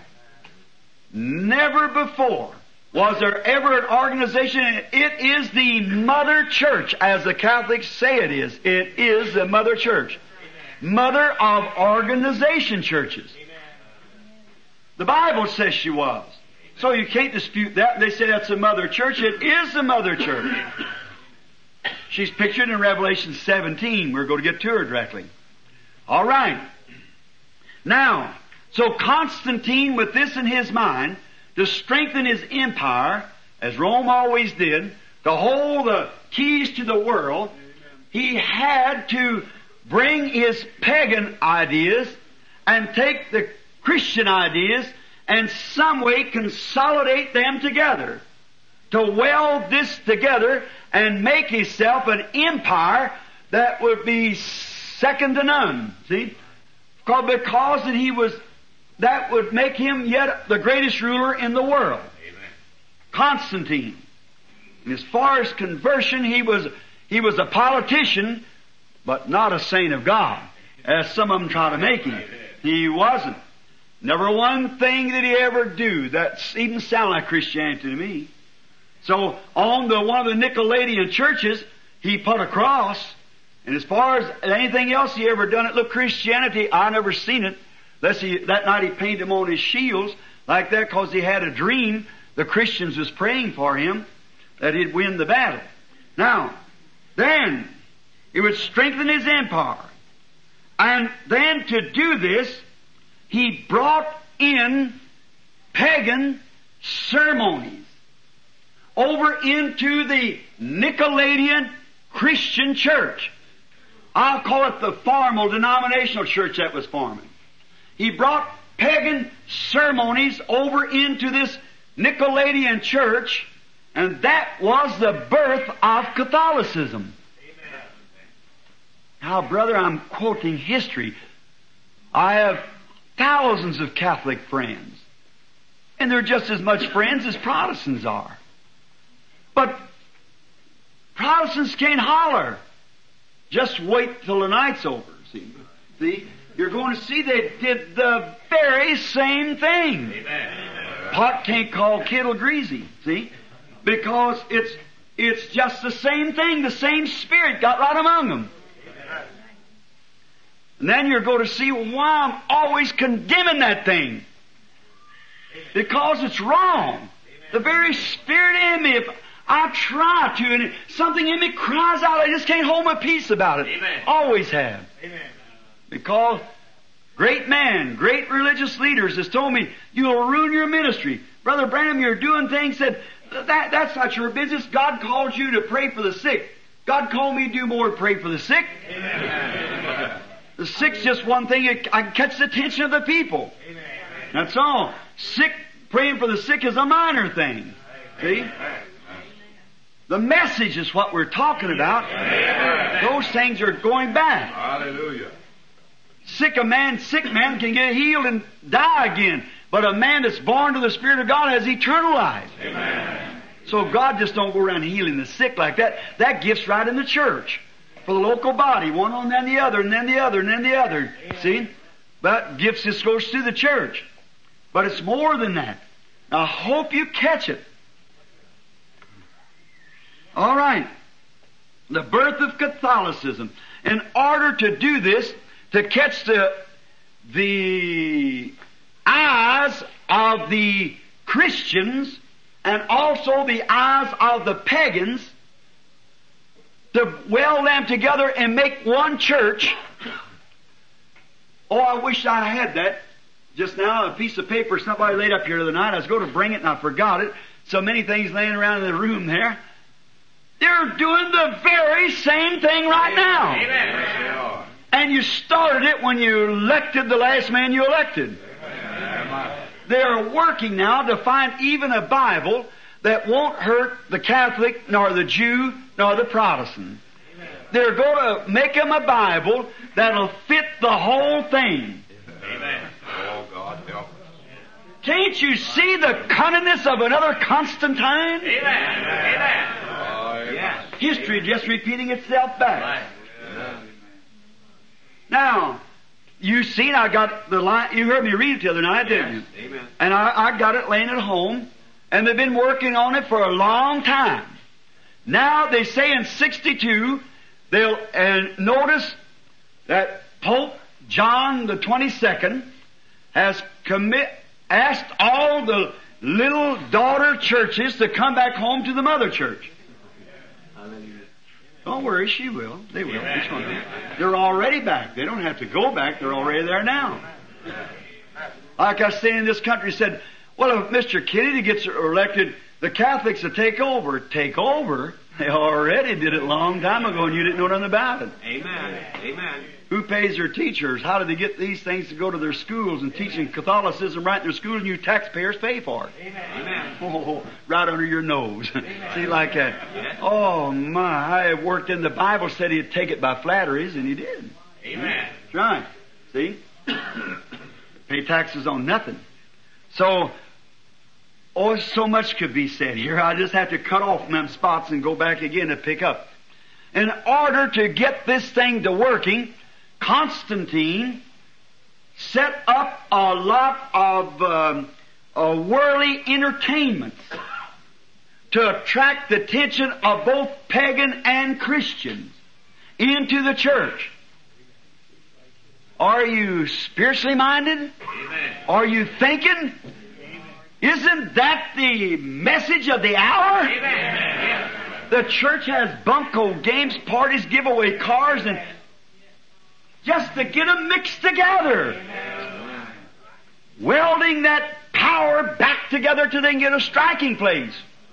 Never before was there ever an organization. It is the mother church, as the Catholics say it is. It is the mother church. Mother of organization churches. The Bible says she was. So you can't dispute that. They say that's the mother church. It is the mother church. She's pictured in Revelation seventeen. We're going to get to her directly. All right. Now, so Constantine, with this in his mind, to strengthen his empire, as Rome always did, to hold the keys to the world, he had to bring his pagan ideas and take the Christian ideas and some way consolidate them together, to weld this together and make himself an empire that would be second to none. See? Because that he was, that would make him yet the greatest ruler in the world. Amen. Constantine. And as far as conversion, he was, he was a politician, but not a saint of God, as some of them try to make him. He wasn't. Never one thing did he ever do that even sound like Christianity to me. So on the one of the Nicolaitan churches, he put a cross. And as far as anything else he ever done, it looked Christianity. I never seen it. Unless he, that night he painted them on his shields like that, because he had a dream. The Christians was praying for him that he'd win the battle. Now, then it would strengthen his empire. And then to do this, he brought in pagan ceremonies over into the Nicolaitan Christian church. I'll call it the formal denominational church that was forming. He brought pagan ceremonies over into this Nicolaitan church, and that was the birth of Catholicism. Amen. Now, brother, I'm quoting history. I have thousands of Catholic friends, and they're just as much friends as Protestants are. But Protestants can't holler. Just wait till the night's over. See, see, you're going to see they did the very same thing. Amen. Pot can't call kettle greasy. See, because it's it's just the same thing. The same spirit got right among them. And then you're going to see why I'm always condemning that thing. Because it's wrong. The very spirit in me, if I try to, and something in me cries out, I just can't hold my peace about it. Amen. Always have. Amen. Because great men, great religious leaders has told me, you'll ruin your ministry. Brother Branham, you're doing things that, that that's not your business. God called you to pray for the sick. God called me to do more to pray for the sick. Amen. The sick's just one thing. I can catch the attention of the people. Amen. That's all. Sick, praying for the sick is a minor thing. See? The message is what we're talking about. Amen. Those things are going back. Hallelujah. Sick a man, sick man can get healed and die again. But a man that's born to the Spirit of God has eternal life. Amen. So God just don't go around healing the sick like that. That gift's right in the church. For the local body. One and then the other, and then the other, and then the other. Amen. See? But gifts just goes through the church. But it's more than that. Now I hope you catch it. All right. The birth of Catholicism. In order to do this, to catch the, the eyes of the Christians and also the eyes of the pagans, to weld them together and make one church. Oh, I wish I had that. Just now, a piece of paper somebody laid up here the other night. I was going to bring it and I forgot it. So many things laying around in the room there. They're doing the very same thing right now. Amen. And you started it when you elected the last man you elected. Amen. They are working now to find even a Bible that won't hurt the Catholic, nor the Jew, nor the Protestant. They're going to make them a Bible that'll fit the whole thing. Amen. Oh, God help us. Can't you see the cunningness of another Constantine? Amen. Amen. Oh, yeah. History just repeating itself back. Right. Now, you seen I got the line, you heard me read it the other night, didn't you? Yes. Amen. And I, I got it laying at home, and they've been working on it for a long time. Now they say in sixty-two, they'll, and notice that Pope John the twenty-second has commit, asked all the little daughter churches to come back home to the mother church. Don't worry, she will. They will. They're already back. They don't have to go back. They're already there now. Like I say in this country, said, well, if Mister Kennedy gets elected, the Catholics will take over. Take over? They already did it a long time ago, and you didn't know nothing about it. Amen. Amen. Who pays their teachers? How do they get these things to go to their schools and teaching Catholicism right in their schools, and you taxpayers pay for it? Amen. Oh, right under your nose. See, like that. Oh, my. I worked in the Bible, said he'd take it by flatteries, and he did. Amen. That's right. See? Pay taxes on nothing. So, oh, so much could be said here. I just have to cut off them spots and go back again to pick up. In order to get this thing to working, Constantine set up a lot of um, uh, worldly entertainments to attract the attention of both pagan and Christians into the church. Are you spiritually minded? Amen. Are you thinking? Isn't that the message of the hour? Amen. The church has bunco games, parties, giveaway cars, and just to get them mixed together. Amen. Welding that power back together till they can get a striking place.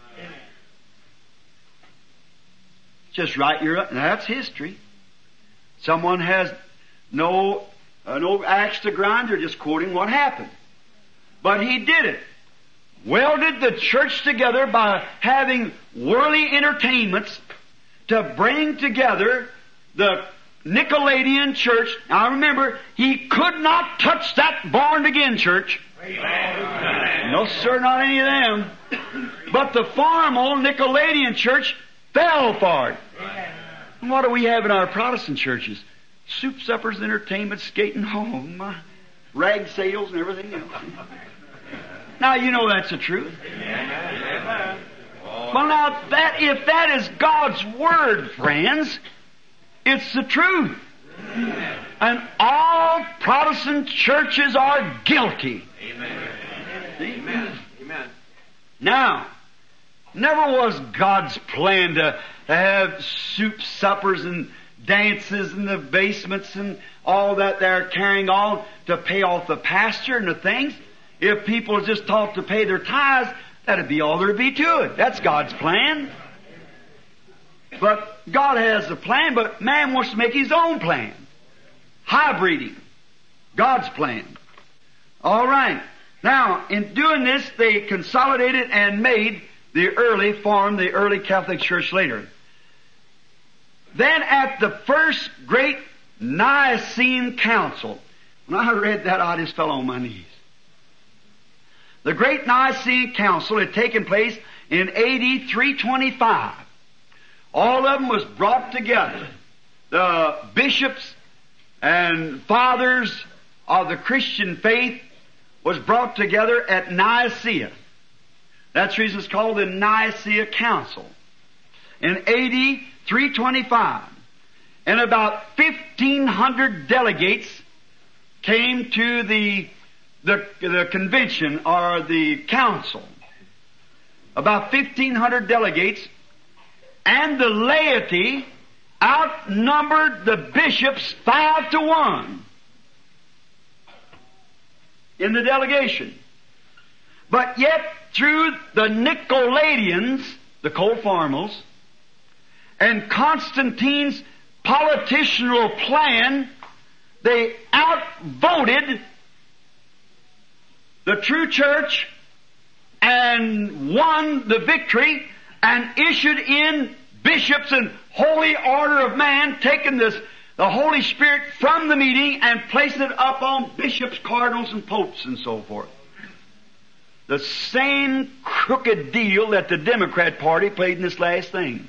Just right, you're, that's history. Someone has no, uh, no axe to grind, they're just quoting what happened. But he did it. Welded the church together by having worldly entertainments to bring together the Nicolaitan church. Now remember, he could not touch that born-again church. Amen. No, sir, not any of them. But the formal Nicolaitan church fell for it. And what do we have in our Protestant churches? Soup, suppers, entertainment, skating home, uh, rag sales, and everything else. Now, you know that's the truth. Amen. Well, now, that if that is God's Word, friends, it's the truth. And all Protestant churches are guilty. Amen. Amen. Amen. Now, never was God's plan to, to have soup, suppers, and dances in the basements and all that they're carrying on to pay off the pastor and the things. If people just taught to pay their tithes, that'd be all there'd be to it. That's God's plan. But God has a plan, but man wants to make his own plan. Hybriding. God's plan. All right. Now, in doing this, they consolidated and made the early, formed the early Catholic Church later. Then at the first great Nicene Council, when I read that, I just fell on my knees. The Great Nicene Council had taken place in A D three twenty-five. All of them was brought together. The bishops and fathers of the Christian faith was brought together at Nicaea. That's the reason it's called the Nicaea Council. In A D three twenty-five. And about fifteen hundred delegates came to the The, the convention or the council. About fifteen hundred delegates, and the laity outnumbered the bishops five to one in the delegation. But yet, through the Nicolaitans, the co-formals, and Constantine's political plan, they outvoted the true church and won the victory and issued in bishops and holy order of man, taking this, the Holy Spirit from the meeting and placing it up on bishops, cardinals, and popes and so forth. The same crooked deal that the Democrat Party played in this last thing.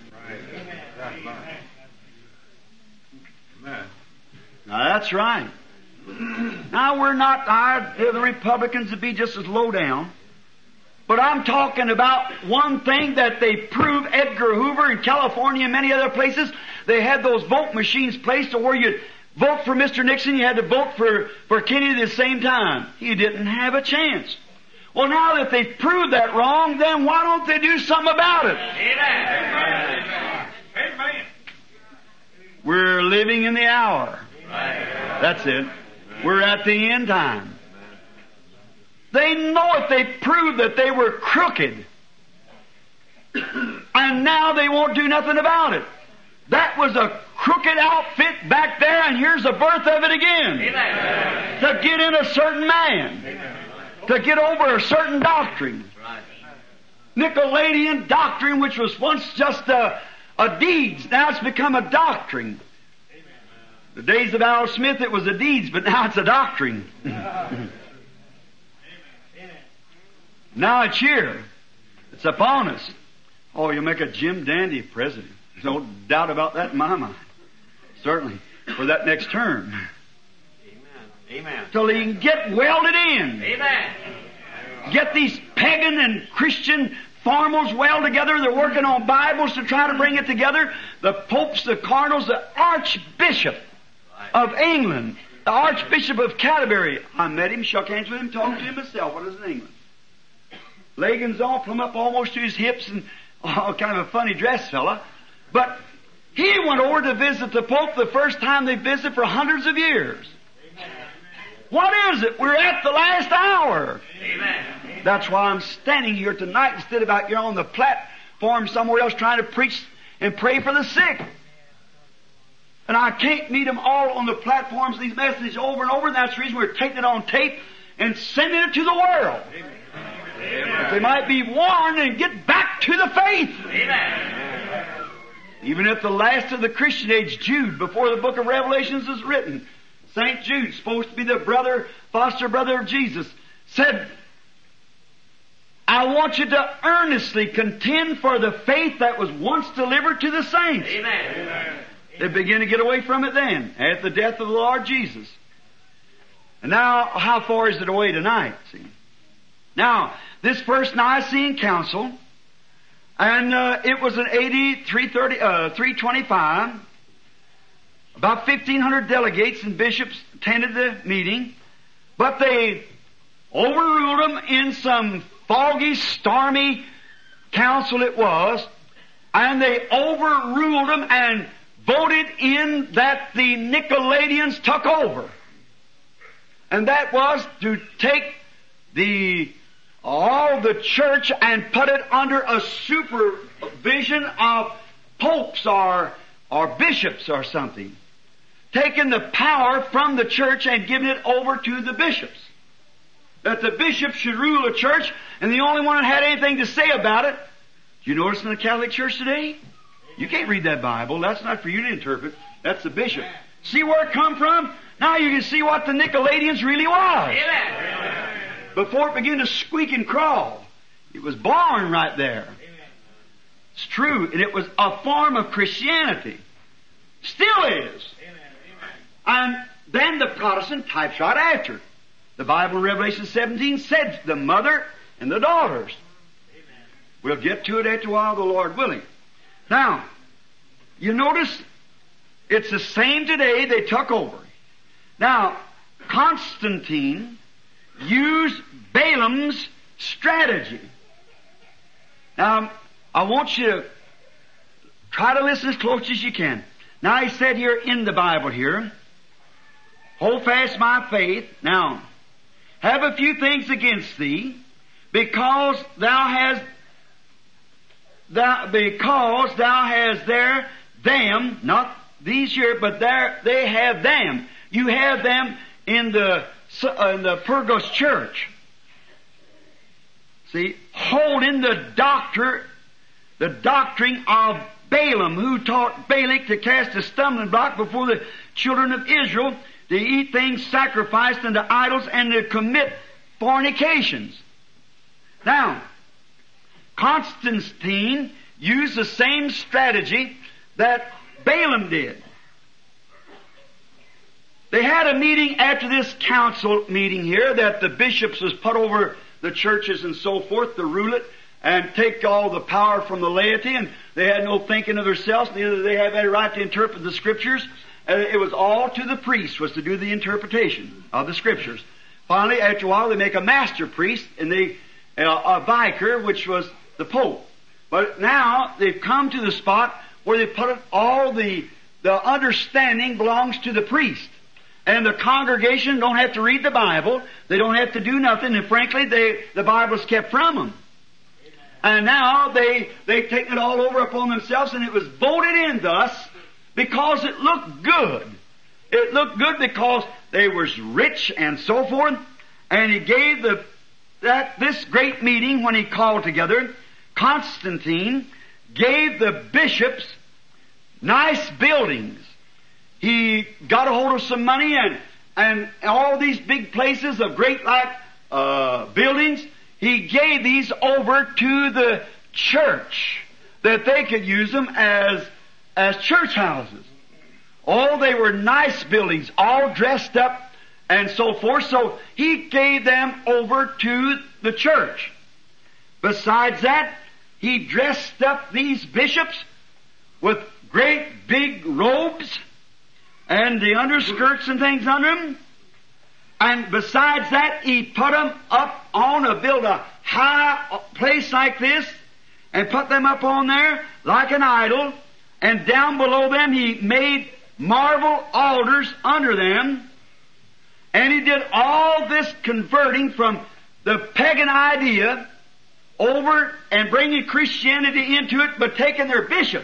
Now that's right. Now we're not, I, the Republicans would be just as low down. But I'm talking about one thing that they proved. Edgar Hoover in California and many other places, they had those vote machines placed to where you'd vote for Mister Nixon, you had to vote for, for Kennedy at the same time. You didn't have a chance. Well, now that they've proved that wrong, then why don't they do something about it? Amen. Amen. We're living in the hour. That's it. We're at the end time. They know it. They proved that they were crooked. And now they won't do nothing about it. That was a crooked outfit back there, and here's the birth of it again. Amen. To get in a certain man. Amen. To get over a certain doctrine. Right. Nicolaitan doctrine, which was once just a, a deeds, now it's become a doctrine. The days of Al Smith, it was a deeds, but now it's a doctrine. Now it's here. It's upon us. Oh, you'll make a Jim Dandy president. There's no doubt about that in my mind. Certainly. For that next term. Amen. Amen. Till he can get welded in. Amen. Get these pagan and Christian formals well together. They're working on Bibles to try to bring it together. The popes, the cardinals, the archbishop of England, the Archbishop of Canterbury. I met him, shook hands with him, talked to him myself when I was in England. Leggings on, plumb up almost to his hips, and oh, kind of a funny dress fella. But he went over to visit the Pope the first time they visited for hundreds of years. What is it? We're at the last hour. Amen. That's why I'm standing here tonight instead of out here on the platform somewhere else trying to preach and pray for the sick. And I can't meet them all on the platforms, these messages over and over, and that's the reason we're taking it on tape and sending it to the world. Amen. That they might be warned and get back to the faith. Amen. Even at the last of the Christian age, Jude, before the book of Revelations is written, Saint Jude, supposed to be the brother, foster brother of Jesus, said, I want you to earnestly contend for the faith that was once delivered to the saints. Amen. They began to get away from it then, at the death of the Lord Jesus. And now, how far is it away tonight? See? Now, this first Nicene Council, and uh, it was in A D three twenty-five. About fifteen hundred delegates and bishops attended the meeting, but they overruled them in some foggy, stormy council it was, and they overruled them and voted in that the Nicolaitans took over. And that was to take the all the church and put it under a supervision of popes or or bishops or something. Taking the power from the church and giving it over to the bishops. That the bishops should rule the church, and the only one that had anything to say about it. Do you notice in the Catholic Church today? You can't read that Bible. That's not for you to interpret. That's the bishop. See where it come from? Now you can see what the Nicolaitans really was. Amen. Before it began to squeak and crawl. It was born right there. It's true. And it was a form of Christianity. Still is. And then the Protestant types right after. The Bible in Revelation seventeen said the mother and the daughters. We'll get to it after a while, the Lord willing. Now, you notice it's the same today. They took over. Now, Constantine used Balaam's strategy. Now, I want you to try to listen as close as you can. Now, he said here in the Bible here, hold fast my faith. Now, have a few things against thee, because thou hast thou because thou hast there them, not these here, but there they have them. You have them in the in the Pergamos church. See, holding the doctor, the doctrine of Balaam, who taught Balak to cast a stumbling block before the children of Israel, to eat things sacrificed unto idols, and to commit fornications. Now, Constantine used the same strategy that Balaam did. They had a meeting after this council meeting here that the bishops was put over the churches and so forth to rule it and take all the power from the laity, and they had no thinking of themselves, neither did they have any right to interpret the Scriptures. Uh, it was all to the priest was to do the interpretation of the Scriptures. Finally, after a while, they make a master priest, and they uh, a vicar, which was the Pope. But now they've come to the spot where they put it, all the the understanding belongs to the priest. And the congregation don't have to read the Bible. They don't have to do nothing. And frankly, they, the Bible's kept from them. And now they, they've taken it all over upon themselves, and it was voted in thus because it looked good. It looked good because they was rich and so forth. And he gave the, that, this great meeting when he called together, Constantine gave the bishops nice buildings. He got a hold of some money, and and all these big places of great like uh, buildings, he gave these over to the church that they could use them as as church houses. Oh, they were nice buildings, all dressed up and so forth. So he gave them over to the church. Besides that, he dressed up these bishops with great big robes and the underskirts and things under them. And besides that, he put them up on a, build a high place like this, and put them up on there like an idol, and down below them he made marble altars under them, and he did all this converting from the pagan idea over and bringing Christianity into it, but taking their bishop.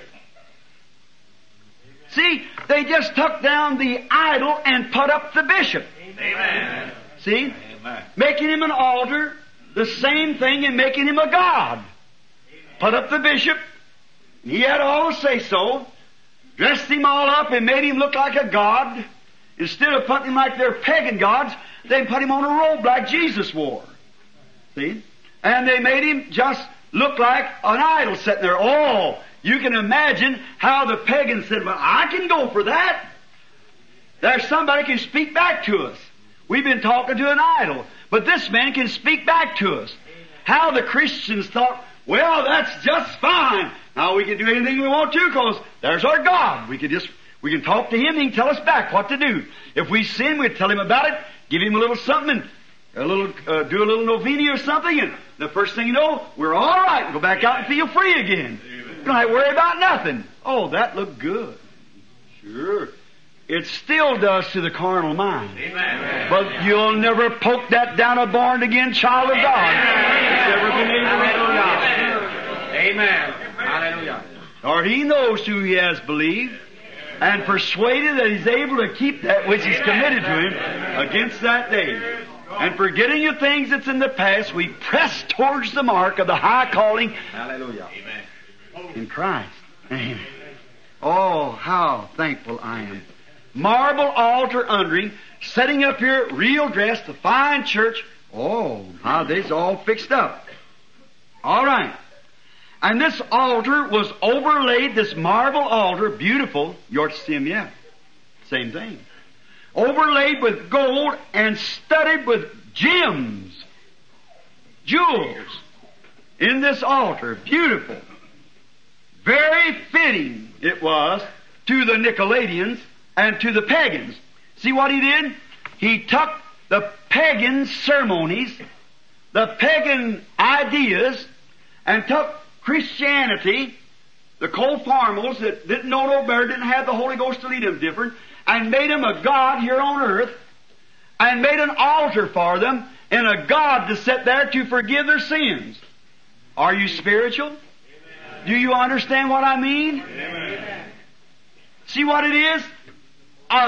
See, they just took down the idol and put up the bishop. Amen. See? Amen. Making him an altar, the same thing, and making him a god. Put up the bishop, and he had all to say so, dressed him all up and made him look like a god. Instead of putting him like their pagan gods, they put him on a robe like Jesus wore. See? And they made him just look like an idol sitting there. Oh, you can imagine how the pagans said, well, I can go for that. There's somebody can speak back to us. We've been talking to an idol, but this man can speak back to us. How the Christians thought, well, that's just fine. Now we can do anything we want to because there's our God. We can just, we can talk to Him, He can tell us back what to do. If we sin, we tell Him about it, give Him a little something, and a little, uh, do a little novena or something, and the first thing you know, we're all right and go back out and feel free again. You don't have to worry about nothing. Oh, that looked good. Sure. It still does to the carnal mind. Amen. But you'll never poke that down a born-again child of God. It's never been able to. Amen. Hallelujah. Or he knows who he has believed and persuaded that he's able to keep that which is committed to him against that day. And forgetting the things that's in the past, we press towards the mark of the high calling. Hallelujah. Amen. In Christ. Amen. Oh, how thankful I am. Marble altar under him, setting up here, real dress, the fine church. Oh, how they's all fixed up. All right. And this altar was overlaid, this marble altar, beautiful. You ought to see him yet. Same thing. Overlaid with gold and studded with gems, jewels, in this altar. Beautiful. Very fitting it was to the Nicolaitans and to the pagans. See what he did? He took the pagan ceremonies, the pagan ideas, and took Christianity, the co-formals that didn't know no better, didn't have the Holy Ghost to lead them different, and made them a God here on earth, and made an altar for them, and a God to sit there to forgive their sins. Are you spiritual? Amen. Do you understand what I mean? Amen. See what it is? A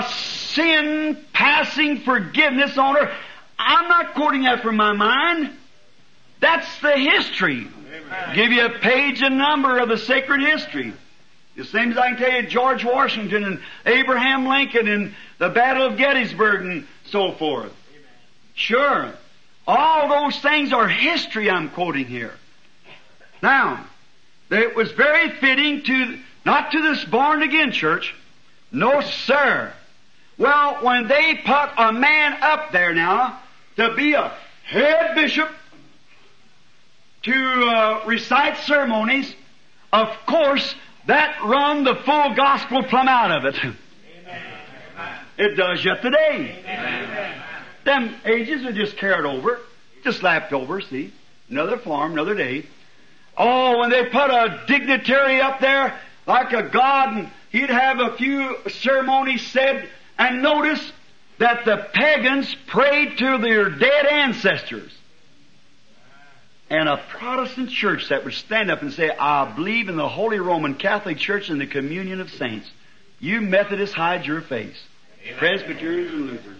sin-passing forgiveness on earth. I'm not quoting that from my mind. That's the history. Give you a page and number of the sacred history. The same as I can tell you George Washington and Abraham Lincoln and the Battle of Gettysburg and so forth. Sure. All those things are history I'm quoting here. Now, it was very fitting to, not to this born again church. No, sir. Well, when they put a man up there now to be a head bishop, to uh, recite ceremonies, of course, that run the full gospel plumb out of it. Amen. It does yet today. Amen. Them ages are just carried over, just lapped over, see. Another form, another day. Oh, when they put a dignitary up there like a god, and he'd have a few ceremonies said, and notice that the pagans prayed to their dead ancestors. And a Protestant church that would stand up and say, I believe in the Holy Roman Catholic Church and the communion of saints. You Methodists hide your face. Amen. Presbyterians and Lutherans.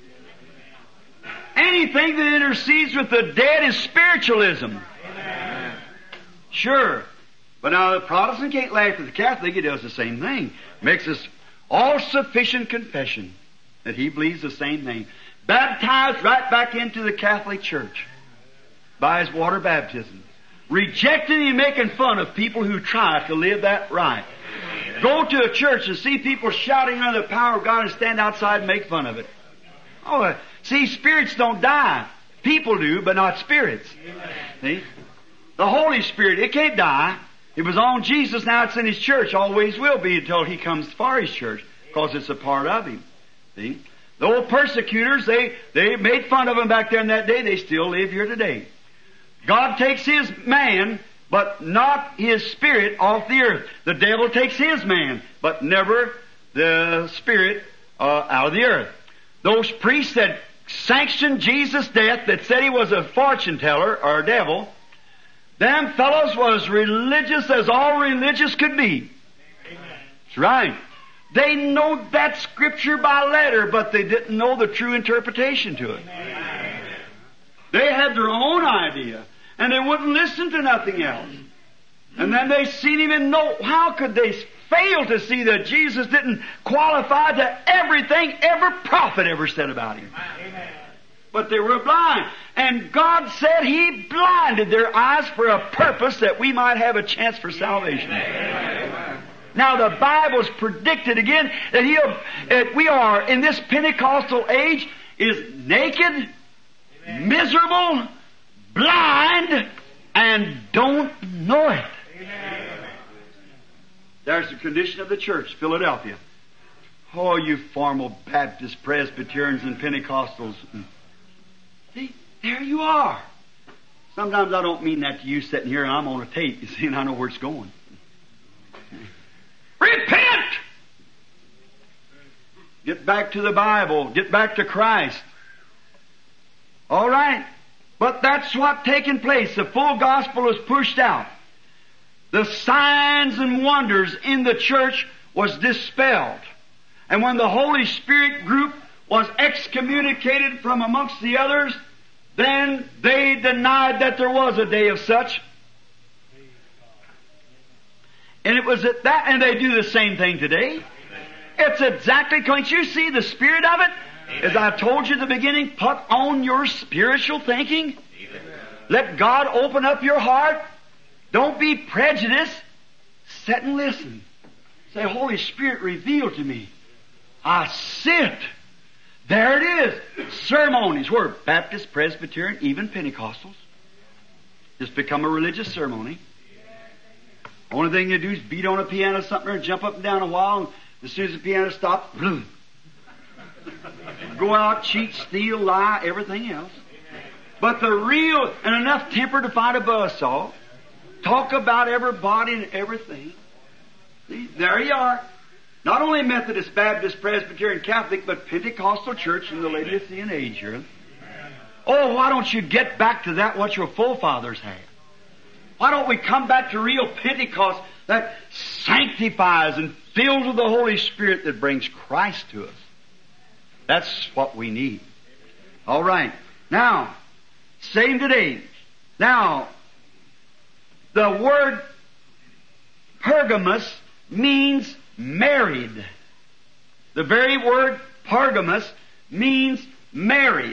Anything that intercedes with the dead is spiritualism. Amen. Sure. But now the Protestant can't laugh at the Catholic. He does the same thing. Makes us all-sufficient confession that he believes the same thing. Baptized right back into the Catholic Church by his water baptism. Rejecting and making fun of people who try to live that right. Go to a church and see people shouting under the power of God and stand outside and make fun of it. Oh, uh, see, spirits don't die. People do, but not spirits. See? The Holy Spirit, it can't die. It was on Jesus, now it's in His church. Always will be until He comes for His church, because it's a part of Him. See? The old persecutors, they, they made fun of Him back there in that day. They still live here today. God takes His man, but not His spirit off the earth. The devil takes his man, but never the spirit uh, out of the earth. Those priests that sanctioned Jesus' death, that said He was a fortune teller or a devil, them fellows was religious as all religious could be. Amen. That's right. They know that scripture by letter, but they didn't know the true interpretation to it. Amen. They had their own idea, and they wouldn't listen to nothing else. And then they seen Him and know, how could they fail to see that Jesus didn't qualify to everything every prophet ever said about Him? Amen. But they were blind. And God said He blinded their eyes for a purpose that we might have a chance for salvation. Amen. Now the Bible's predicted again that He'll, that we are in this Pentecostal age is naked, Amen. Miserable, blind, and don't know it. Amen. There's the condition of the church, Philadelphia. Oh, you formal Baptists, Presbyterians, and Pentecostals. See, there you are. Sometimes I don't mean that to you sitting here and I'm on a tape, you see, and I know where it's going. Repent! Get back to the Bible. Get back to Christ. All right. But that's what's taken place. The full gospel is pushed out. The signs and wonders in the church was dispelled. And when the Holy Spirit group was excommunicated from amongst the others, then they denied that there was a day of such. And it was at that, and they do the same thing today. It's exactly, can't you see the spirit of it? As I told you at the beginning, put on your spiritual thinking. Let God open up your heart. Don't be prejudiced. Sit and listen. Say, Holy Spirit, reveal to me. I sit. There it is. Ceremonies. We're Baptist, Presbyterian, even Pentecostals. Just become a religious ceremony. Only thing you do is beat on a piano something and jump up and down a while, and as soon as the piano stops, boom. Go out, cheat, steal, lie, everything else. But the real, and enough temper to fight a buzzsaw, talk about everybody and everything. See, there you are. Not only Methodist, Baptist, Presbyterian, Catholic, but Pentecostal church in the Laodicean age here. Oh, why don't you get back to that what your forefathers had? Why don't we come back to real Pentecost that sanctifies and fills with the Holy Spirit that brings Christ to us? That's what we need. All right. Now, same today. Now, the word Pergamos means married. The very word Pergamos means married.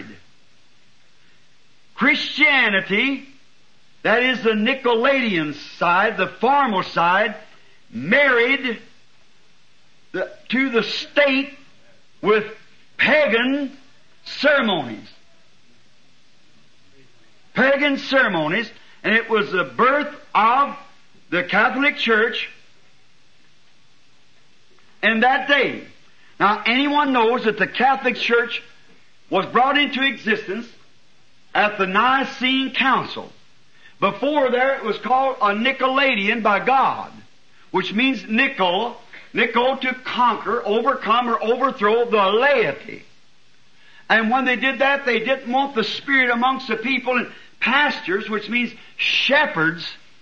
Christianity, that is the Nicolaitan side, the formal side, married the, to the state with pagan ceremonies. Pagan ceremonies, and it was the birth of the Catholic Church in that day. Now, anyone knows that the Catholic Church was brought into existence at the Nicene Council. Before there, it was called a Nicolaitan by God, which means Nicol, Nicol to conquer, overcome, or overthrow the laity. And when they did that, they didn't want the Spirit amongst the people, and pastors, which means shepherds,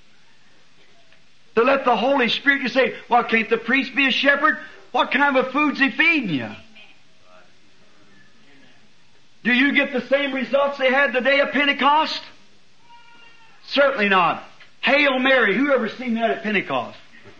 to let the Holy Spirit, you say, well, can't the priest be a shepherd? What kind of food's he feeding you? Do you get the same results they had the day of Pentecost? Certainly not. Hail Mary, who ever seen that at Pentecost?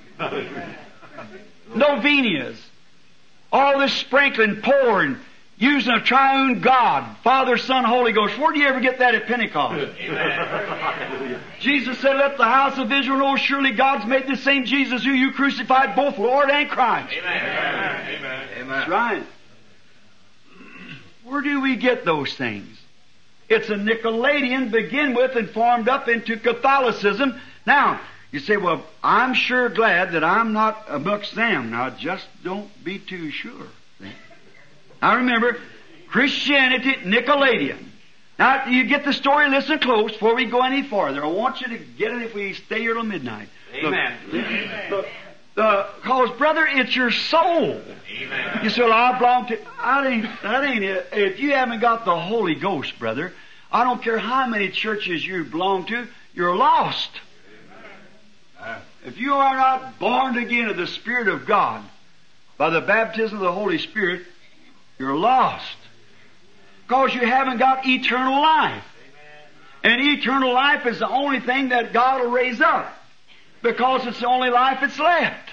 Novenias. All this sprinkling, pouring, using a triune God, Father, Son, Holy Ghost. Where do you ever get that at Pentecost? Amen. Jesus said, let the house of Israel know surely God's made the same Jesus who you crucified, both Lord and Christ. Amen. Amen. Amen. That's right. Where do we get those things? It's a Nicolaitan begin with and formed up into Catholicism. Now, you say, well, I'm sure glad that I'm not amongst them. Now, just don't be too sure. Now remember, Christianity, Nicolaitan. Now, you get the story, listen close before we go any farther. I want you to get it if we stay here till midnight. Amen. Look, look, uh, cause, brother, it's your soul. Amen. You say, well, I belong to... That ain't, that ain't it. If you haven't got the Holy Ghost, brother, I don't care how many churches you belong to, you're lost. Amen. If you are not born again of the Spirit of God, by the baptism of the Holy Spirit, you're lost. Because you haven't got eternal life. And eternal life is the only thing that God will raise up. Because it's the only life that's left.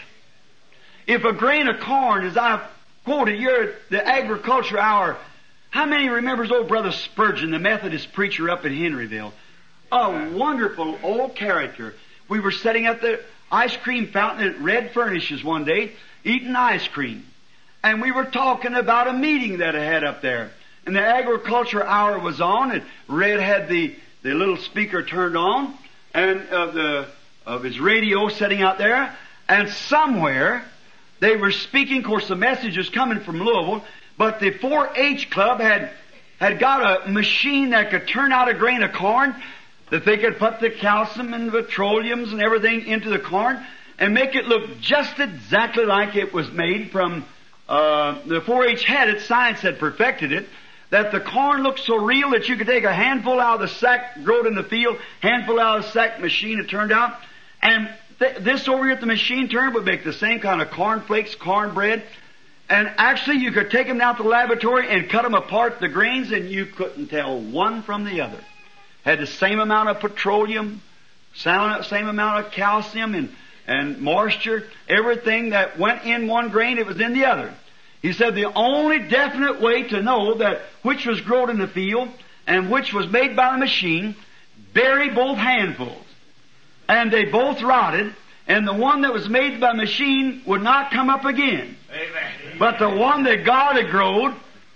If a grain of corn, as I've quoted, you're at the agriculture hour. How many remembers old Brother Spurgeon, the Methodist preacher up in Henryville? A wonderful old character. We were sitting at the ice cream fountain at Red Furnishes one day, eating ice cream. And we were talking about a meeting that I had up there. And the agriculture hour was on, and Red had the, the little speaker turned on, and of the of his radio sitting out there. And somewhere they were speaking. Of course, the message was coming from Louisville, but the four H Club had had got a machine that could turn out a grain of corn, that they could put the calcium and the petroleums and everything into the corn and make it look just exactly like it was made from. Uh, the four H had it, science had perfected it, that the corn looked so real that you could take a handful out of the sack, grow it in the field, handful out of the sack, machine it turned out, and th- this over here at the machine turn would make the same kind of cornflakes, cornbread, and actually you could take them down to the laboratory and cut them apart, the grains, and you couldn't tell one from the other. Had the same amount of petroleum, same amount of calcium and, and moisture, everything that went in one grain, it was in the other. He said the only definite way to know that which was grown in the field and which was made by the machine, bury both handfuls. And they both rotted, and the one that was made by the machine would not come up again. Amen. But the one that God had grown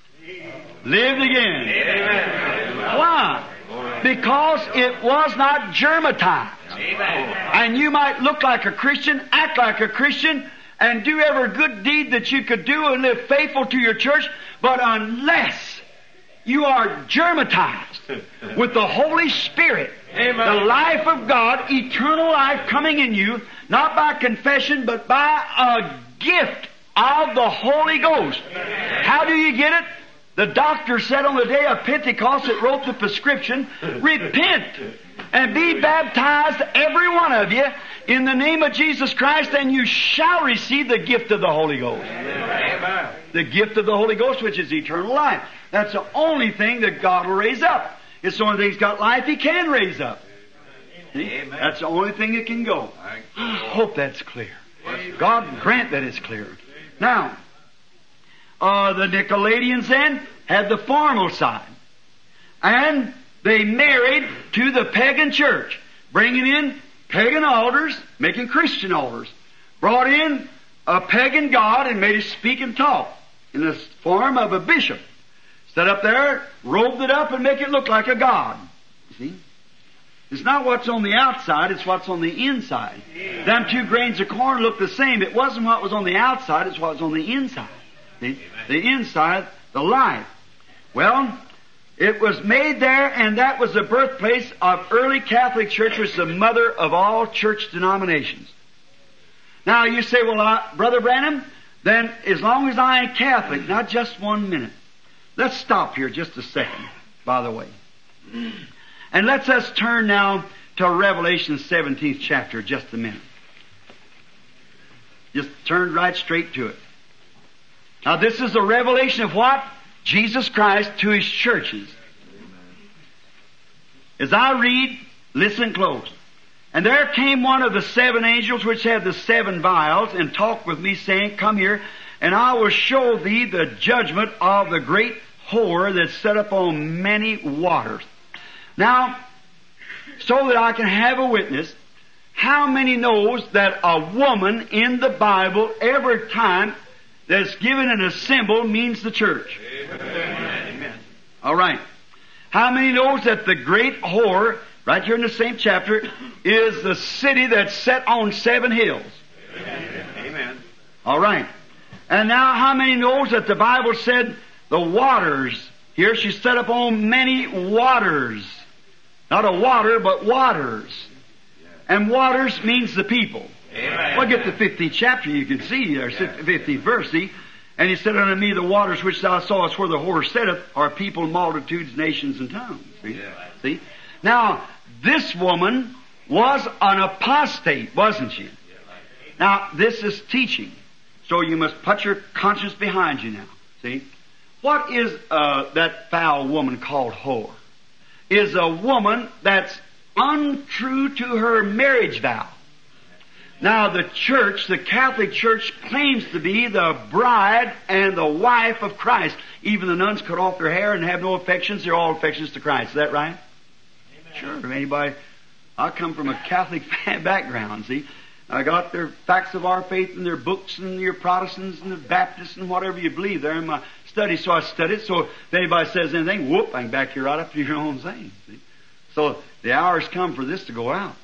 lived again. Amen. Why? Because it was not germatized. Amen. And you might look like a Christian, act like a Christian, and do every good deed that you could do and live faithful to your church, but unless you are germatized with the Holy Spirit, Amen. The life of God, eternal life coming in you, not by confession, but by a gift of the Holy Ghost. Amen. How do you get it? The doctor said on the day of Pentecost, it wrote the prescription, repent and be baptized, every one of you, in the name of Jesus Christ, and you shall receive the gift of the Holy Ghost. Amen. The gift of the Holy Ghost, which is eternal life. That's the only thing that God will raise up. It's the only thing He's got life He can raise up. See? That's the only thing that can go. I hope that's clear. God grant that it's clear. Now, uh, the Nicolaitans then had the formal side. And they married to the pagan church, bringing in pagan altars, making Christian altars. Brought in a pagan god and made it speak and talk in the form of a bishop. Set up there, robed it up, and make it look like a god. See? It's not what's on the outside, it's what's on the inside. Yeah. Them two grains of corn look the same. It wasn't what was on the outside, it's what was on the inside. See? The inside, the life. Well, it was made there, and that was the birthplace of early Catholic Church, which is the mother of all church denominations. Now you say, well, uh, Brother Branham, then as long as I am Catholic, not just one minute. Let's stop here just a second, by the way. And let's us turn now to Revelation seventeenth chapter, just a minute. Just turn right straight to it. Now this is a revelation of what? Jesus Christ to His churches. As I read, listen close. And there came one of the seven angels which had the seven vials, and talked with me, saying, Come here, and I will show thee the judgment of the great whore that's set up on many waters. Now, so that I can have a witness, how many knows that a woman in the Bible, every time that's given in a symbol, means the church? Amen. Amen. All right. How many knows that the great whore, right here in the same chapter, is the city that's set on seven hills? Amen. Amen. All right. And now how many knows that the Bible said the waters, here she's set up on many waters. Not a water, but waters. And waters means the people. Amen. Well, get the fifteenth chapter, you can see there, fifteenth verse, see? And He said unto me, the waters which thou sawest where the whore sitteth are people, multitudes, nations, and tongues. See? Yeah. See? Now, this woman was an apostate, wasn't she? Now, this is teaching. So you must put your conscience behind you now. See? What is uh, that foul woman called whore? Is a woman that's untrue to her marriage vow. Now the church, the Catholic Church, claims to be the bride and the wife of Christ. Even the nuns cut off their hair and have no affections. They're all affections to Christ. Is that right? Amen. Sure. Anybody? I come from a Catholic background, see. I got their facts of our faith and their books and your Protestants and the Baptists and whatever you believe there in my study. So I studied. So if anybody says anything, whoop, I can back you right up to your own thing. See? So the hour's come for this to go out.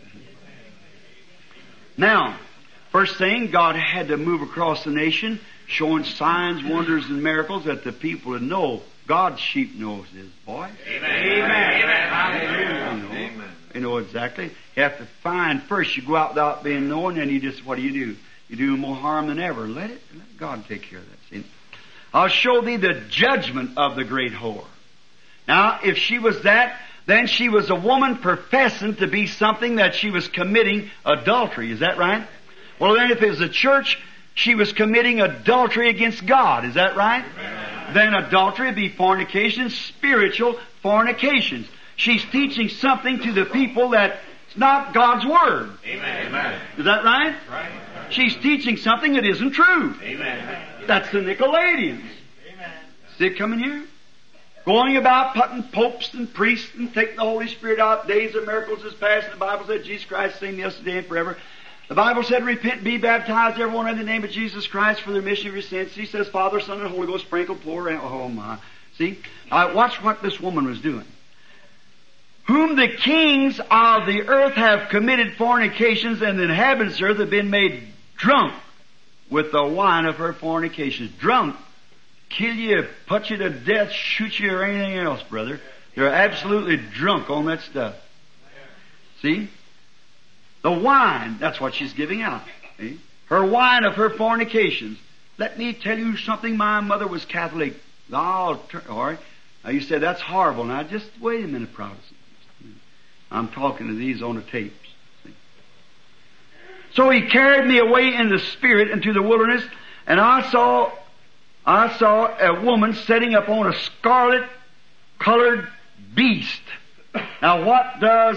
Now, first thing, God had to move across the nation, showing signs, wonders, and miracles that the people would know God's sheep knows His voice. Amen. Amen. Amen. Amen. You know, you know exactly. You have to find first. You go out without being known, and you just, what do you do? You do more harm than ever. Let it, let God take care of that. See? I'll show thee the judgment of the great whore. Now, if she was that, then she was a woman professing to be something that she was committing adultery. Is that right? Well, then if it was a church, she was committing adultery against God. Is that right? Amen. Then adultery would be fornication, spiritual fornications. She's teaching something to the people that's not God's Word. Amen. Is that right? Right. She's teaching something that isn't true. Amen. That's the Nicolaitans. Amen. See it coming here? Going about putting popes and priests and taking the Holy Spirit out. Days of miracles is past. The Bible said Jesus Christ the same yesterday and forever. The Bible said, repent and be baptized, everyone in the name of Jesus Christ for the remission of your sins. He says, Father, Son, and Holy Ghost, sprinkle, pour, and oh my. See? Uh, watch what this woman was doing. Whom the kings of the earth have committed fornications, and the inhabitants of the earth have been made drunk with the wine of her fornications. Drunk. Kill you, put you to death, shoot you, or anything else, brother. They're absolutely drunk on that stuff. See? The wine, that's what she's giving out. See? Her wine of her fornications. Let me tell you something. My mother was Catholic. Oh, all right. Now you said that's horrible. Now just wait a minute, Protestant. I'm talking to these on the tapes. See? So he carried me away in the spirit into the wilderness, and I saw, I saw a woman sitting upon a scarlet colored beast. Now what does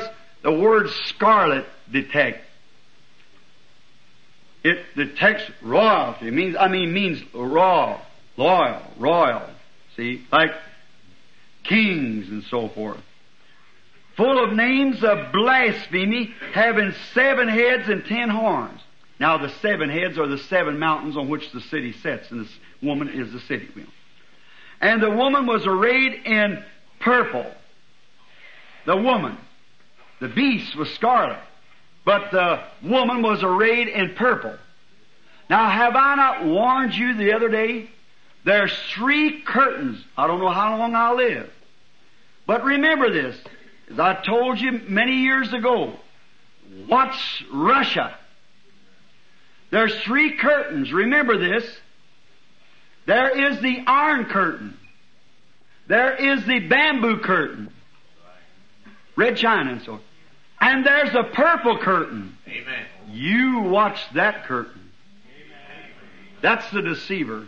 the word scarlet detect. It detects royalty. It means, I mean, means raw, loyal, royal. See, like kings and so forth. Full of names of blasphemy, having seven heads and ten horns. Now the seven heads are the seven mountains on which the city sits, and this woman is the city. And the woman was arrayed in purple. The woman. The beast was scarlet. But the woman was arrayed in purple. Now, have I not warned you the other day? There's three curtains. I don't know how long I'll live. But remember this. As I told you many years ago, watch Russia. There's three curtains. Remember this. There is the iron curtain. There is the bamboo curtain. Red china and so on. And there's a purple curtain. Amen. You watch that curtain. That's the deceiver.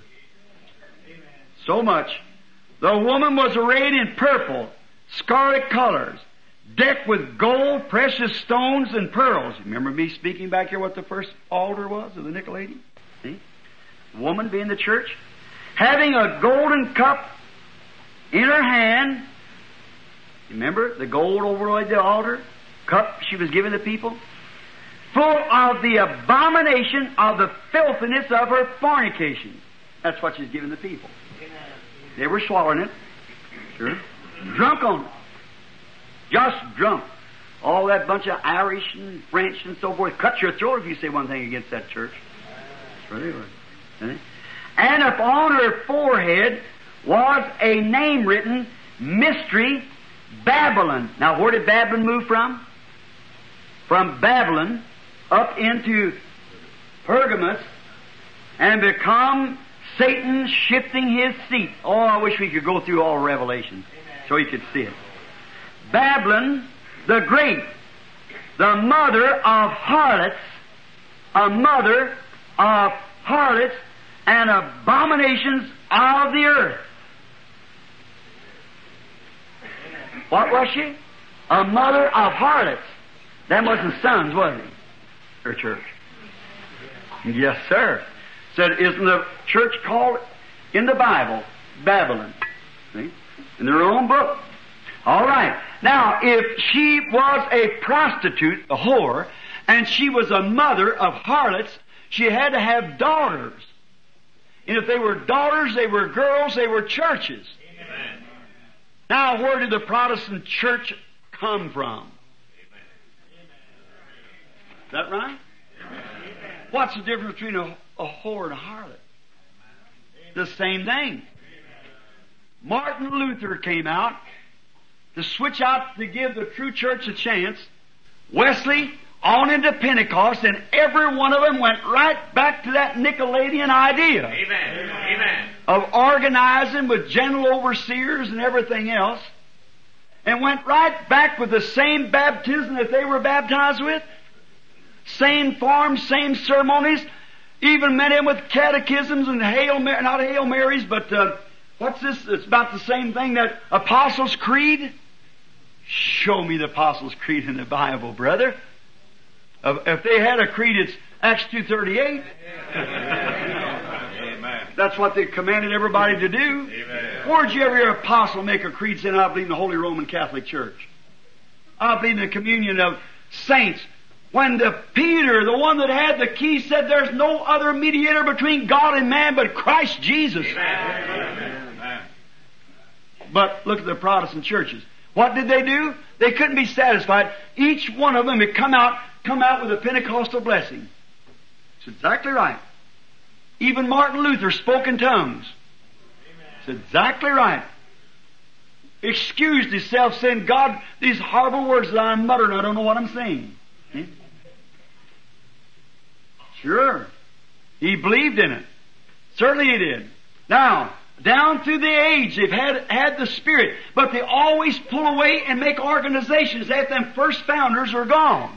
So much. The woman was arrayed in purple, scarlet colors, decked with gold, precious stones, and pearls. Remember me speaking back here what the first altar was of the Nicolaitan? See? Woman being the church. Having a golden cup in her hand. Remember the gold over the altar? Cup she was giving the people, full of the abomination of the filthiness of her fornication. That's what she's giving the people. They were swallowing it. Sure. Drunk on it. Just drunk. All that bunch of Irish and French and so forth. Cut your throat if you say one thing against that church. That's where they were. And upon her forehead was a name written, Mystery Babylon. Now where did Babylon move from? From Babylon up into Pergamus and become Satan shifting his seat. Oh, I wish we could go through all Revelation so you could see it. Babylon the Great, the mother of harlots, a mother of harlots and abominations of the earth. What was she? A mother of harlots. Them wasn't sons, was he? Her church. Yes, sir. Said, isn't the church called in the Bible Babylon? See? In their own book. All right. Now, if she was a prostitute, a whore, and she was a mother of harlots, she had to have daughters. And if they were daughters, they were girls, they were churches. Amen. Now, where did the Protestant church come from? Is that right? What's the difference between a, a whore and a harlot? The same thing. Martin Luther came out to switch out to give the true church a chance. Wesley on into Pentecost, and every one of them went right back to that Nicolaitan idea. Amen. Amen. Of organizing with general overseers and everything else, and went right back with the same baptism that they were baptized with. Same forms, same ceremonies, even met in with catechisms and Hail Mary, not Hail Marys, but uh, what's this? It's about the same thing, that Apostles' Creed. Show me the Apostles' Creed in the Bible, brother. Uh, if they had a creed, it's Acts two thirty-eight. Amen. That's what they commanded everybody to do. Amen. Where'd you ever hear an apostle make a creed saying, I believe in the Holy Roman Catholic Church? I believe in the communion of saints. When the Peter, the one that had the key, said there's no other mediator between God and man but Christ Jesus. Amen. But look at the Protestant churches. What did they do? They couldn't be satisfied. Each one of them had come out, come out with a Pentecostal blessing. It's exactly right. Even Martin Luther spoke in tongues. It's exactly right. Excused himself, saying, God, these horrible words that I'm muttering, I don't know what I'm saying. Hmm? Sure. He believed in it. Certainly he did. Now, down through the age, they've had, had the Spirit, but they always pull away and make organizations after them first founders are gone.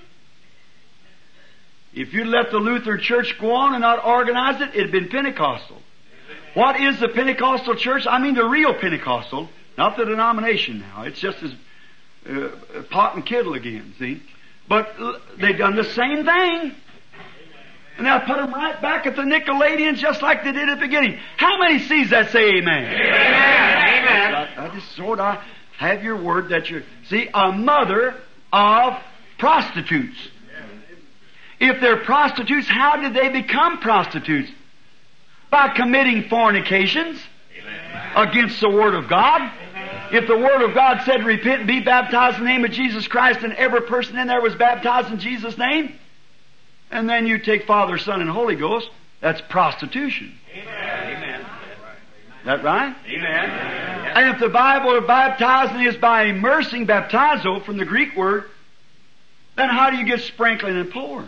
If you'd let the Lutheran Church go on and not organize it, it'd been Pentecostal. What is the Pentecostal church? I mean the real Pentecostal, not the denomination now. It's just as uh, pot and kettle again, see? But uh, they've done the same thing. And they'll put them right back at the Nicolaitans just like they did at the beginning. How many sees that say amen? Amen. Amen. I, I just sort of have your word that you're, see, a mother of prostitutes. If they're prostitutes, how did they become prostitutes? By committing fornications against the Word of God. If the Word of God said, repent and be baptized in the name of Jesus Christ, and every person in there was baptized in Jesus' name, and then you take Father, Son, and Holy Ghost, that's prostitution. Amen. Is that right? Amen. And if the Bible of baptizing is by immersing, baptizo, from the Greek word, then how do you get sprinkling and pouring?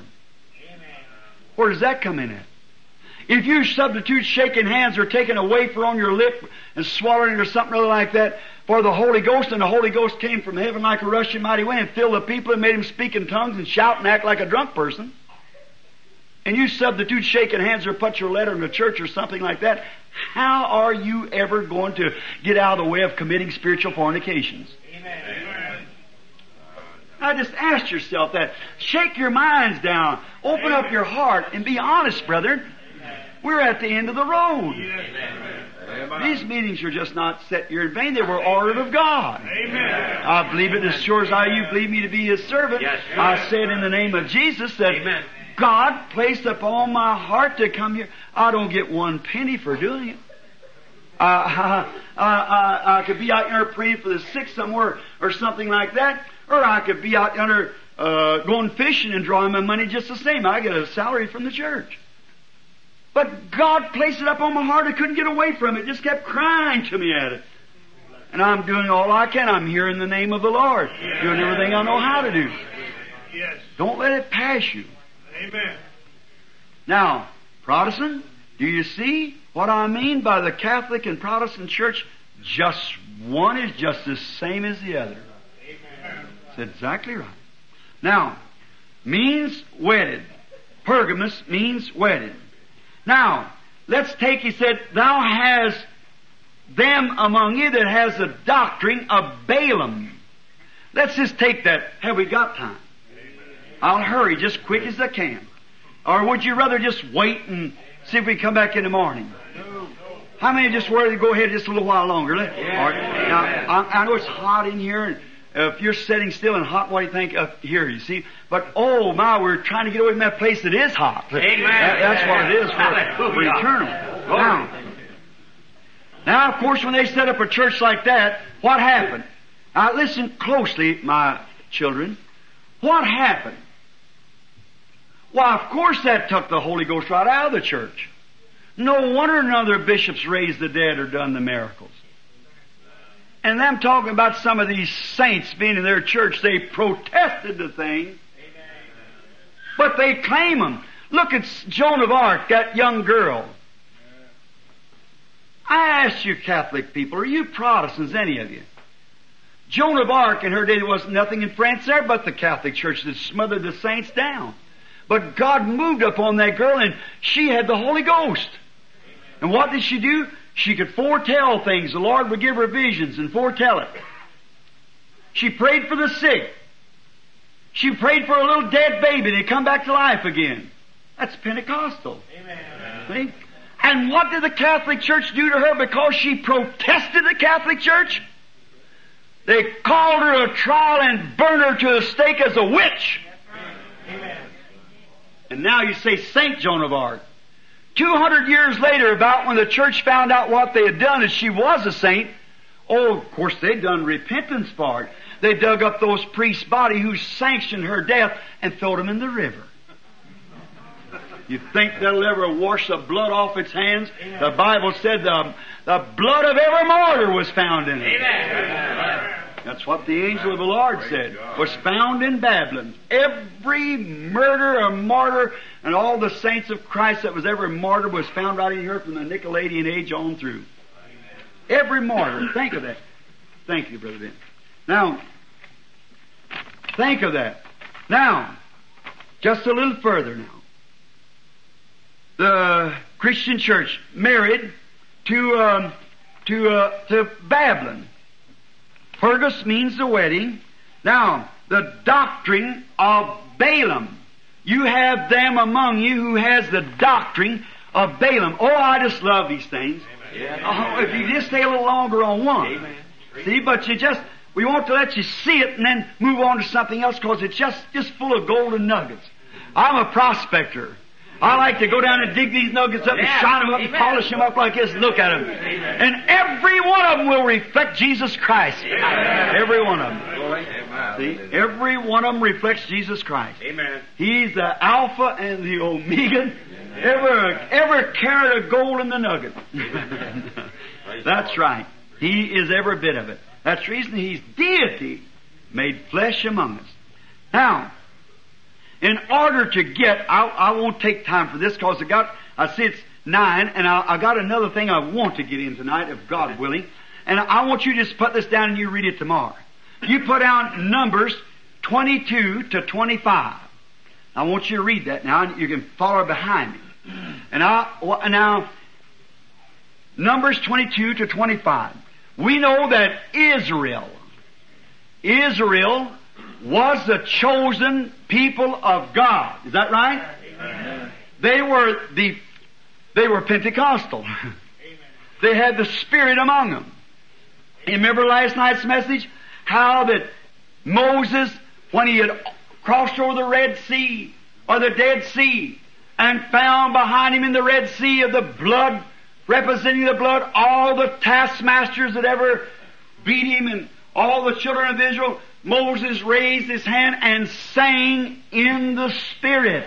Where does that come in at? If you substitute shaking hands or taking a wafer on your lip and swallowing it or something other like that for the Holy Ghost, and the Holy Ghost came from heaven like a rushing mighty wind and filled the people and made them speak in tongues and shout and act like a drunk person, and you substitute shaking hands or put your letter in the church or something like that, how are you ever going to get out of the way of committing spiritual fornications? Amen. Now just ask yourself that. Shake your minds down. Open up your heart and be honest, brethren. We're at the end of the road. These meetings are just not set here in vain. They were ordered of God. Amen. I believe it as sure as how you believe me to be His servant. Yes, I said in the name of Jesus that Amen. God placed upon my heart to come here. I don't get one penny for doing it. Uh, I, I, I, I could be out there praying for the sick somewhere or something like that. Or I could be out yonder uh, going fishing and drawing my money just the same. I get a salary from the church. But God placed it up on my heart. I couldn't get away from it. It just kept crying to me at it. And I'm doing all I can. I'm here in the name of the Lord. Doing everything I know how to do. Yes. Don't let it pass you. Amen. Now, Protestant, do you see what I mean by the Catholic and Protestant church? Just one is just the same as the other. That's exactly right. Now, means wedded. Pergamus means wedded. Now, let's take, he said, thou hast them among you that has the doctrine of Balaam. Let's just take that. Have we got time? I'll hurry just quick as I can. Or would you rather just wait and see if we come back in the morning? How many just worry to go ahead just a little while longer? Let, Yeah. or, now, I, I know it's hot in here, and uh, if you're sitting still and hot, what do you think up here, you see? But, oh my, we're trying to get away from that place that is hot. Amen. That, that's what it is for, for eternal. Now, now, of course, when they set up a church like that, what happened? Now, listen closely, my children. What happened? Why, of course that took the Holy Ghost right out of the church. No wonder none of their bishops raised the dead or done the miracles. And them talking about some of these saints being in their church, they protested the thing. But they claim them. Look at Joan of Arc, that young girl. I ask you Catholic people, are you Protestants, any of you? Joan of Arc in her day, there was nothing in France there but the Catholic Church that smothered the saints down. But God moved upon that girl and she had the Holy Ghost. And what did she do? She could foretell things. The Lord would give her visions and foretell it. She prayed for the sick. She prayed for a little dead baby and he'd come back to life again. That's Pentecostal. Amen. See? And what did the Catholic Church do to her because she protested the Catholic Church? They called her a trial and burned her to the stake as a witch. Amen. And now you say Saint Joan of Arc. Two hundred years later, about when the church found out what they had done, and she was a saint, oh, of course, they'd done repentance for it. They dug up those priests' body who sanctioned her death and threw them in the river. You think that'll ever wash the blood off its hands? The Bible said the, the blood of every martyr was found in it. Amen. That's what the angel of the Lord said, was found in Babylon. Every murder or martyr and all the saints of Christ that was ever martyred was found right in here from the Nicolaitan age on through. Every martyr. Think of that. Thank you, Brother Ben. Now, think of that. Now, just a little further now. The Christian church married to, um, to, uh, to Babylon. Pergus means the wedding. Now, the doctrine of Balaam. You have them among you who has the doctrine of Balaam. Oh, I just love these things. Oh, if you just stay a little longer on one. Amen. See, but you just, we want to let you see it and then move on to something else because it's just, just full of golden nuggets. I'm a prospector. I like to go down and dig these nuggets up and Yeah. shine them up and Amen. polish them up like this and look at them. And every one of them will reflect Jesus Christ. Every one of them. See, every one of them reflects Jesus Christ. Amen. He's the Alpha and the Omega. Ever, ever carried a gold in the nugget. That's right. He is every bit of it. That's the reason He's deity made flesh among us. Now, in order to get, I, I won't take time for this because I got, I see it's nine, and I, I got another thing I want to get in tonight, if God willing. And I want you to just put this down and you read it tomorrow. You put down Numbers twenty-two to twenty-five. I want you to read that now, and you can follow behind me. And I, now, Numbers twenty-two to twenty-five. We know that Israel, Israel was the chosen people of God. Is that right? Amen. They were the, they were Pentecostal. They had the Spirit among them. You remember last night's message? How that Moses, when he had crossed over the Red Sea, or the Dead Sea, and found behind him in the Red Sea of the blood, representing the blood, all the taskmasters that ever beat him and all the children of Israel, Moses raised his hand and sang in the Spirit.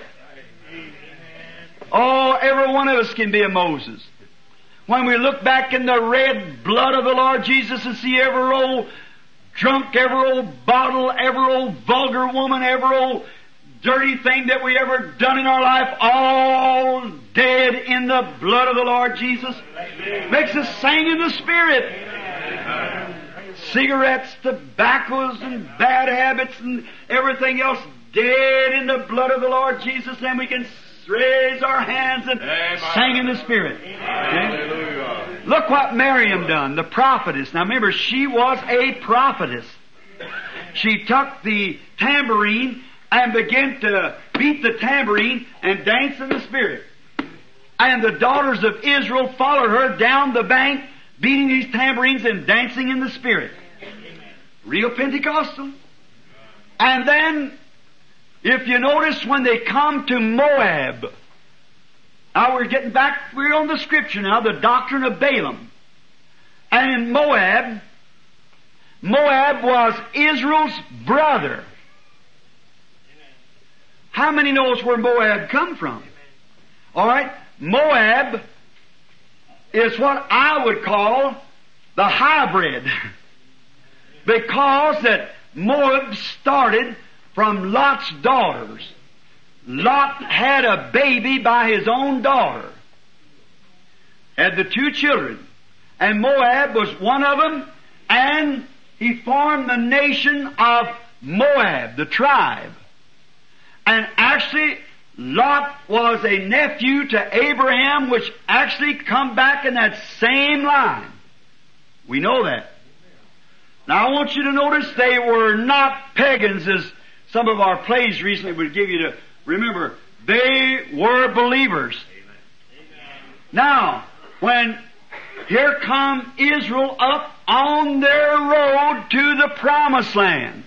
Oh, every one of us can be a Moses. When we look back in the red blood of the Lord Jesus and see every old drunk, every old bottle, every old vulgar woman, every old dirty thing that we ever done in our life, all dead in the blood of the Lord Jesus, makes us sing in the Spirit. Cigarettes, tobaccos, and bad habits, and everything else dead in the blood of the Lord Jesus, and we can raise our hands and sing in the Spirit. Okay? Look what Miriam done, the prophetess. Now remember, she was a prophetess. She took the tambourine and began to beat the tambourine and dance in the Spirit. And the daughters of Israel followed her down the bank, beating these tambourines and dancing in the Spirit. Real Pentecostal. And then, if you notice, when they come to Moab, now we're getting back, we're on the Scripture now, the doctrine of Balaam. And in Moab, Moab was Israel's brother. How many knows where Moab come from? All right, Moab is what I would call the hybrid. Because that Moab started from Lot's daughters. Lot had a baby by his own daughter. Had the two children. And Moab was one of them, and he formed the nation of Moab, the tribe. And actually, Lot was a nephew to Abraham, which actually come back in that same line. We know that. Now I want you to notice they were not pagans, as some of our plays recently would give you to remember. They were believers. Now, when here come Israel up on their road to the Promised Land,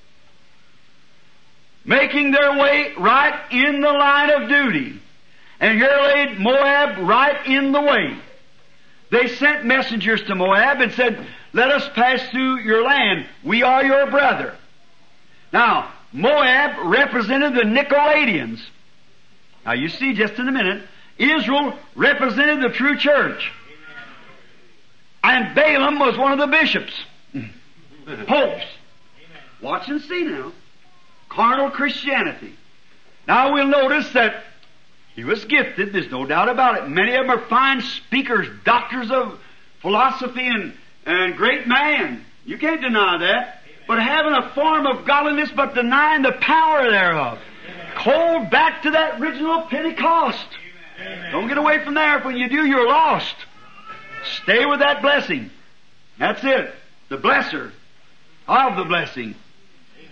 making their way right in the line of duty. And here laid Moab right in the way. They sent messengers to Moab and said, "Let us pass through your land. We are your brother." Now, Moab represented the Nicolaitans. Now you see just in a minute, Israel represented the true church. And Balaam was one of the bishops, popes. Watch and see now. Carnal Christianity. Now we'll notice that he was gifted, there's no doubt about it. Many of them are fine speakers, doctors of philosophy and, and great man. You can't deny that. But having a form of godliness but denying the power thereof. Hold back to that original Pentecost. Don't get away from there. When you do, you're lost. Stay with that blessing. That's it. The blesser of the blessing.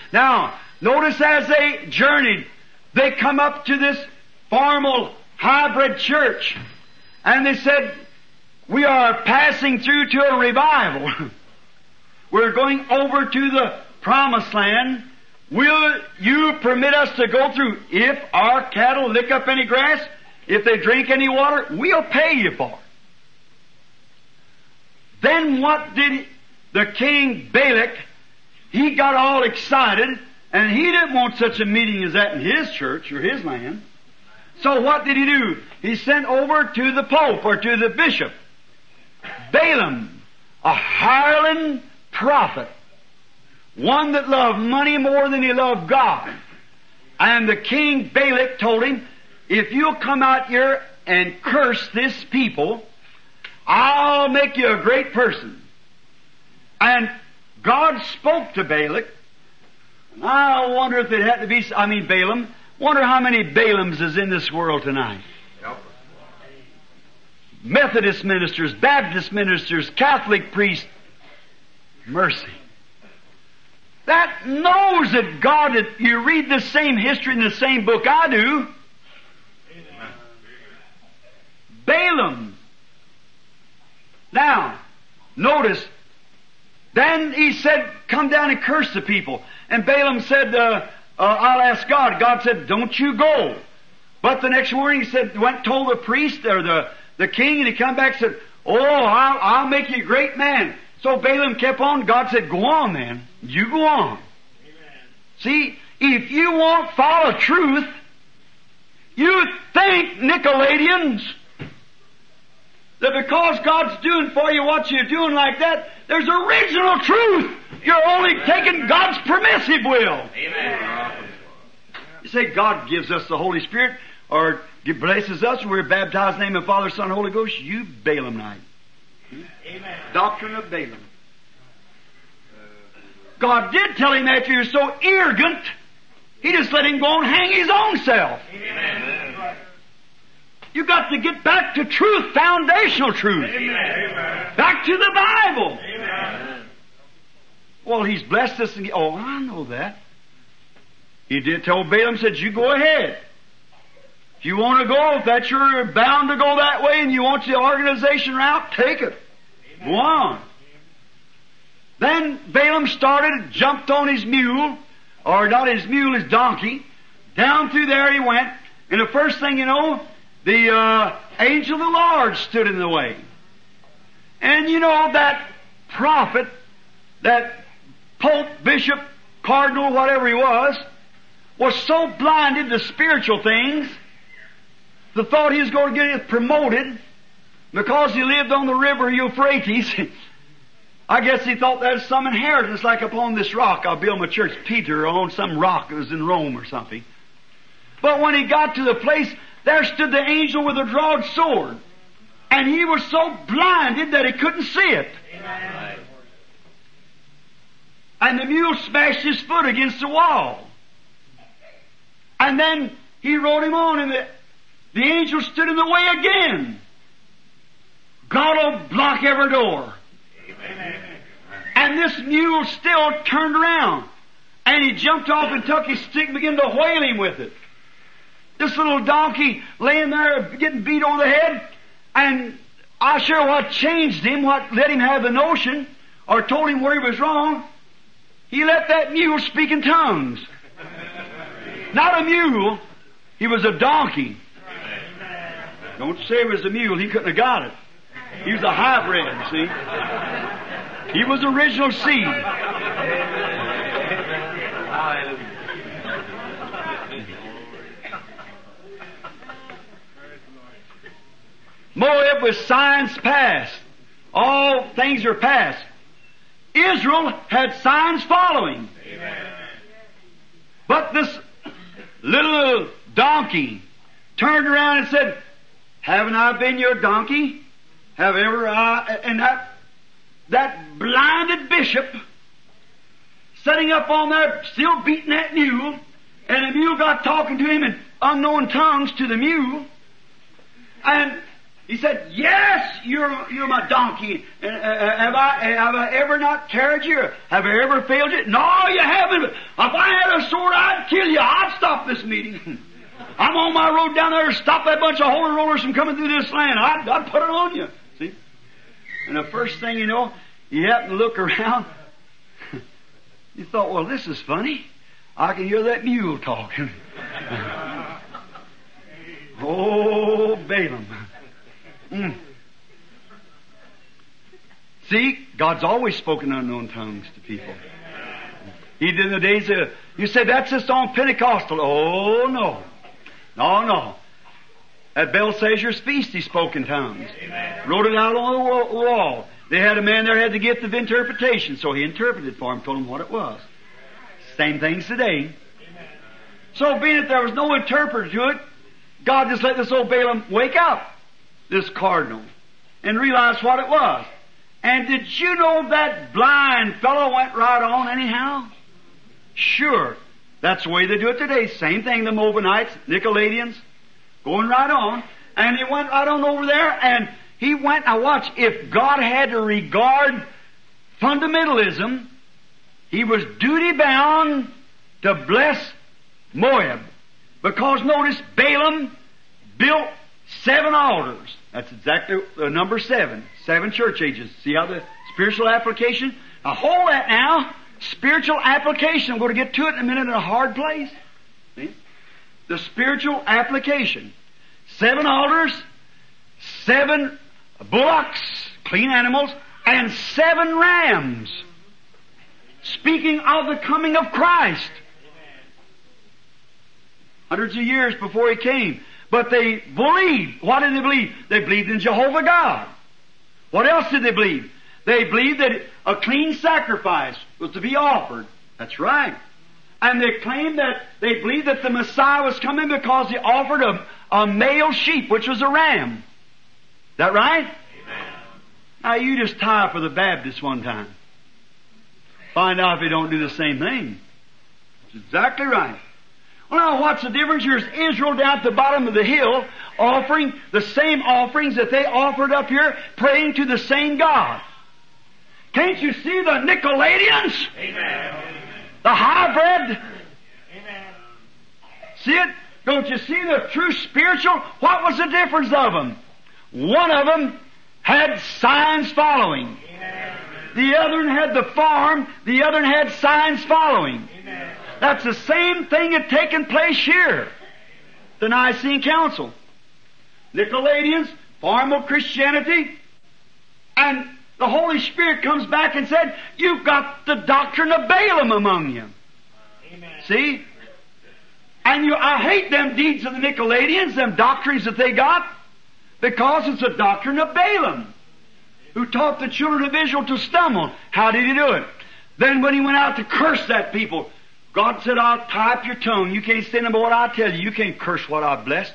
Now, notice as they journeyed, they come up to this formal hybrid church, and they said, we are passing through to a revival. We're going over to the promised land. Will you permit us to go through? If our cattle lick up any grass, if they drink any water, we'll pay you for it. Then what did the king Balak, he got all excited, and he didn't want such a meeting as that in his church or his land. So what did he do? He sent over to the Pope or to the bishop Balaam, a hireling prophet, one that loved money more than he loved God. And the king Balak told him, if you'll come out here and curse this people, I'll make you a great person. And God spoke to Balak. I wonder if it had to be, I mean Balaam, wonder how many Balaams is in this world tonight. Methodist ministers, Baptist ministers, Catholic priests. Mercy. That knows that God, that you read the same history in the same book I do. Balaam. Now, notice, then he said, come down and curse the people. And Balaam said, uh, uh, I'll ask God. God said, don't you go. But the next morning he said, went told the priest or the, the king, and he come back and said, oh, I'll, I'll make you a great man. So Balaam kept on. God said, go on then. You go on. Amen. See, if you won't follow truth, you think, Nicolaitans, that because God's doing for you what you're doing like that, there's original truth. You're only taking God's permissive will. Amen. You say God gives us the Holy Spirit or blesses us and we're baptized in the name of Father, Son, and Holy Ghost. You Balaamite. Amen. Doctrine of Balaam. God did tell him after you're so arrogant, He just let him go and hang his own self. Amen. You got to get back to truth, foundational truth. Amen. Back to the Bible. Amen. Well, He's blessed us. And, oh, I know that. He did tell Balaam, said, you go ahead. If you want to go, if that's you're bound to go that way and you want the organization route, take it. Amen. Go on. Then Balaam started, jumped on his mule, or not his mule, his donkey. Down through there he went, and the first thing you know, the uh, angel of the Lord stood in the way. And you know, that prophet, that pope, bishop, cardinal, whatever he was, was so blinded to spiritual things, the thought he was going to get it promoted because he lived on the river Euphrates. I guess he thought there's some inheritance like upon this rock I'll build my church. Peter on some rock that was in Rome or something. But when he got to the place, there stood the angel with a drawn sword. And he was so blinded that he couldn't see it. Amen. And the mule smashed his foot against the wall. And then he rode him on, and the, the angel stood in the way again. God will block every door. Amen. And this mule still turned around. And he jumped off and took his stick and began to whale him with it. This little donkey laying there getting beat on the head. And I'm sure what changed him, what let him have the notion, or told him where he was wrong, he let that mule speak in tongues. Not a mule, he was a donkey. Don't say it was a mule, he couldn't have got it. He was a hybrid, see? He was original seed. Moab was signs past. All things are past. Israel had signs following. Amen. But this little donkey turned around and said, haven't I been your donkey? Have ever I? And that, that blinded bishop sitting up on there, still beating that mule, and the mule got talking to him in unknown tongues to the mule, and He said, yes, you're, you're my donkey. And, uh, have I, have I ever not carried you? Have I ever failed you? No, you haven't. If I had a sword, I'd kill you. I'd stop this meeting. I'm on my road down there to stop that bunch of holy rollers from coming through this land. I'd, I'd put it on you. See? And the first thing you know, you happen to look around. You thought, well, this is funny. I can hear that mule talking. Oh, Balaam. Mm. See, God's always spoken unknown tongues to people. He did in the days of, you say that's just on Pentecostal. Oh, no. No, no. At Belshazzar's feast he spoke in tongues. Amen. Wrote it out on the wall. They had a man there who had the gift of interpretation, so he interpreted for him, told him what it was. Same things today. Amen. So being that there was no interpreter to it, God just let this old Balaam wake up, this cardinal, and realize what it was. And did you know that blind fellow went right on anyhow? Sure. That's the way they do it today. Same thing, the Moabites, Nicolaitans, going right on. And he went right on over there, and he went, now watch, if God had to regard fundamentalism, he was duty bound to bless Moab. Because notice, Balaam built seven altars. That's exactly uh, number seven. Seven church ages. See how the spiritual application? Now hold that now. Spiritual application. I'm going to get to it in a minute in a hard place. See? The spiritual application. Seven altars, seven bullocks, clean animals, and seven rams. Speaking of the coming of Christ. Hundreds of years before He came. But they believed. What did they believe? They believed in Jehovah God. What else did they believe? They believed that a clean sacrifice was to be offered. That's right. And they claimed that they believed that the Messiah was coming because He offered a, a male sheep, which was a ram. Is that right? Amen. Now you just tie up for the Baptists one time. Find out if they don't do the same thing. That's exactly right. Well, now what's the difference? Here's Israel down at the bottom of the hill offering the same offerings that they offered up here, praying to the same God. Can't you see the Nicolaitans? Amen. The hybrid? Amen. See it? Don't you see the true spiritual? What was the difference of them? One of them had signs following. Amen. The other one had the farm. The other one had signs following. Amen. That's the same thing had taken place here. The Nicene Council. Nicolaitans, formal Christianity, and the Holy Spirit comes back and said, you've got the doctrine of Balaam among you. Amen. See? And you, I hate them deeds of the Nicolaitans, them doctrines that they got, because it's a doctrine of Balaam, who taught the children of Israel to stumble. How did he do it? Then when he went out to curse that people, God said, I'll tie up your tongue. You can't stand about what I tell you. You can't curse what I've blessed.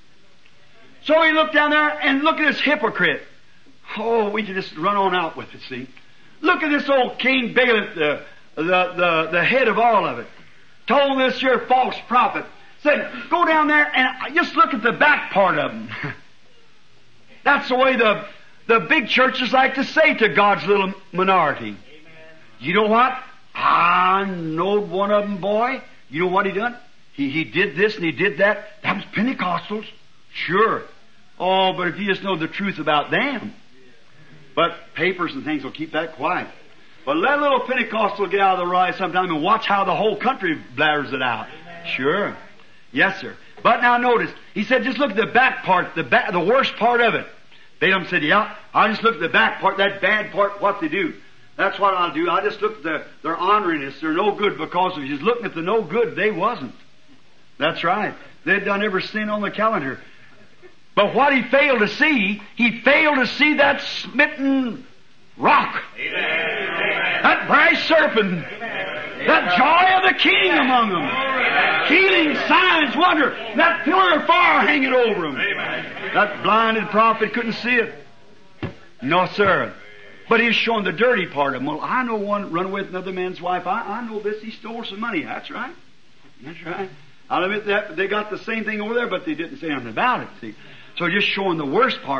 So he looked down there and look at this hypocrite. Oh, we can just run on out with it, see. Look at this old King Balaam, the, the, the, the head of all of it. Told this here false prophet. Said, go down there and just look at the back part of them. That's the way the, the big churches like to say to God's little minority. Amen. You know what? I knowed one of them, boy. You know what he done? He, he did this and he did that. That was Pentecostals. Sure. Oh, but if you just know the truth about them. But papers and things will keep that quiet. But let a little Pentecostal get out of the ride sometime and watch how the whole country blathers it out. Amen. Sure. Yes, sir. But now notice, he said, just look at the back part, the back, the worst part of it. Balaam said, yeah, I'll just look at the back part, that bad part, what they do. That's what I'll do. I'll just look at the, their honoring us. They're no good because if he's looking at the no good, they wasn't. That's right. They'd done every sin on the calendar. But what he failed to see, he failed to see that smitten rock. Amen. That brass serpent. Amen. That joy of the King among them. Amen. Healing, signs, wonder. That pillar of fire hanging over them. Amen. That blinded prophet couldn't see it. No, sir. But he's showing the dirty part of them. Well, I know one run with another man's wife. I, I know this. He stole some money. That's right. That's right. I'll admit that they got the same thing over there, but they didn't say anything about it. See, so just showing the worst part.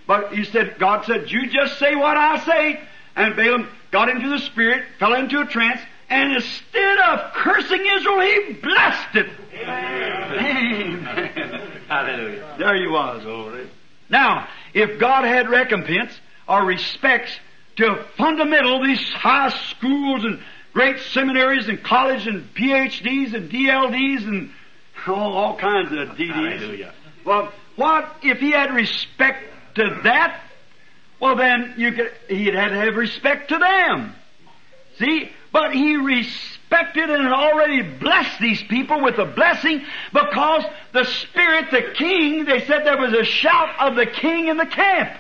But he said, God said, you just say what I say. And Balaam got into the spirit, fell into a trance, and instead of cursing Israel, he blessed it. Amen. Amen. Hallelujah. There he was. Now, if God had recompense or respects to fundamental, these high schools and great seminaries and college and P H Ds and D L Ds and all, all kinds of D Ds. Hallelujah. Well, what if he had respect to that? Well, then you could, he'd had to have respect to them. See? But he respected and had already blessed these people with a blessing because the Spirit, the King, they said there was a shout of the King in the camp.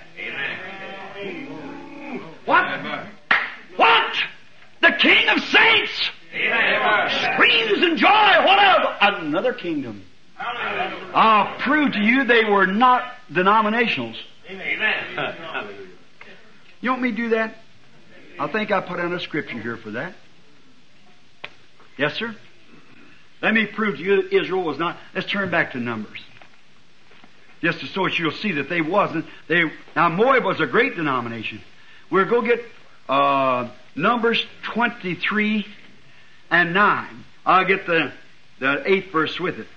Amen. What? Amen. What? The King of Saints Amen. screams in joy. What of another kingdom? Hallelujah. I'll prove to you they were not denominationals. Amen. You want me to do that? I think I put on a scripture here for that. Yes, sir? Let me prove to you that Israel was not. Let's turn back to Numbers. Just so that you'll see that they wasn't. They Now, Moab was a great denomination. We'll go get uh, Numbers twenty-three and nine. I'll get the, the eighth verse with it.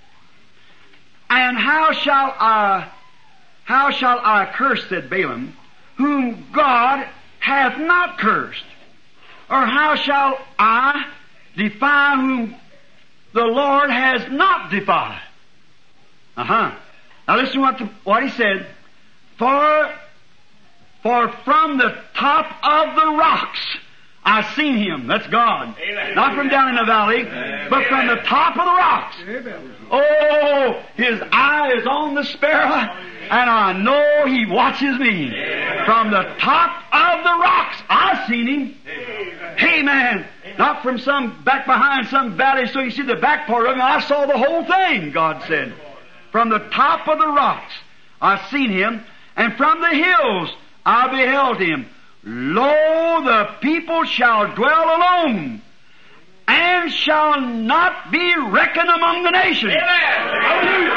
And how shall I, how shall I curse, said Balaam, whom God hath not cursed? Or how shall I defy whom the Lord has not defied? Uh-huh. Now listen what, the, what he said. For, for from the top of the rocks I seen him. That's God. Amen. Not from down in the valley, Amen. but from the top of the rocks. Amen. Oh, his eye is on the sparrow, and I know he watches me. Amen. From the top of the rocks, I seen him. Amen. Hey, man, not from some back behind some valley, so you see the back part of him. I saw the whole thing, God said. From the top of the rocks, I seen him, and from the hills I beheld him. Lo, the people shall dwell alone, and shall not be reckoned among the nations. Hallelujah.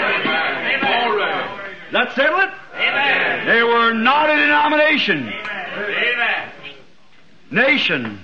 That settle it? Amen. They were not a denomination. Amen. Nation.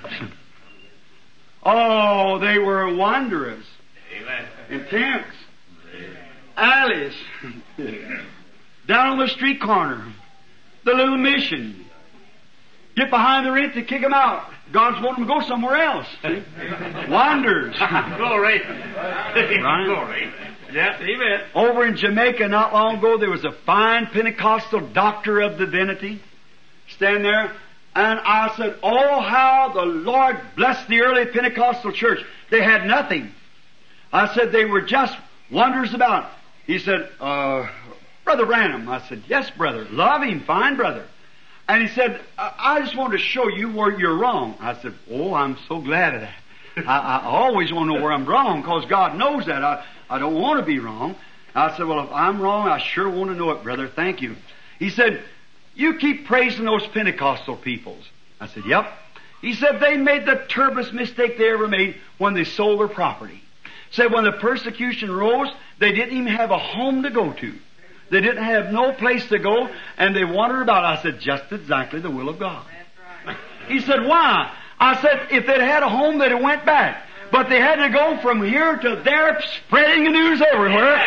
Oh, they were wanderers Amen. in tents, alleys, down on the street corner, the little mission. Get behind the rent to kick them out. God's wanting them to go somewhere else. Wanders. Glory. Right? Glory. Yes, amen. Over in Jamaica not long ago, there was a fine Pentecostal doctor of divinity stand there, and I said, oh, how the Lord blessed the early Pentecostal church. They had nothing. I said, they were just wonders about. He said, uh, Brother Branham. I said, yes, brother. Love him, fine brother. And he said, I, I just want to show you where you're wrong. I said, oh, I'm so glad of that. I, I always want to know where I'm wrong, because God knows that. I, I don't want to be wrong. I said, well, if I'm wrong, I sure want to know it, brother. Thank you. He said, you keep praising those Pentecostal peoples. I said, yep. He said, they made the terriblest mistake they ever made when they sold their property. Said when the persecution rose, they didn't even have a home to go to. They didn't have no place to go, and they wandered about. I said, just exactly the will of God. That's right. He said, why? I said, if they'd had a home, they'd have went back. But they had to go from here to there, spreading the news everywhere.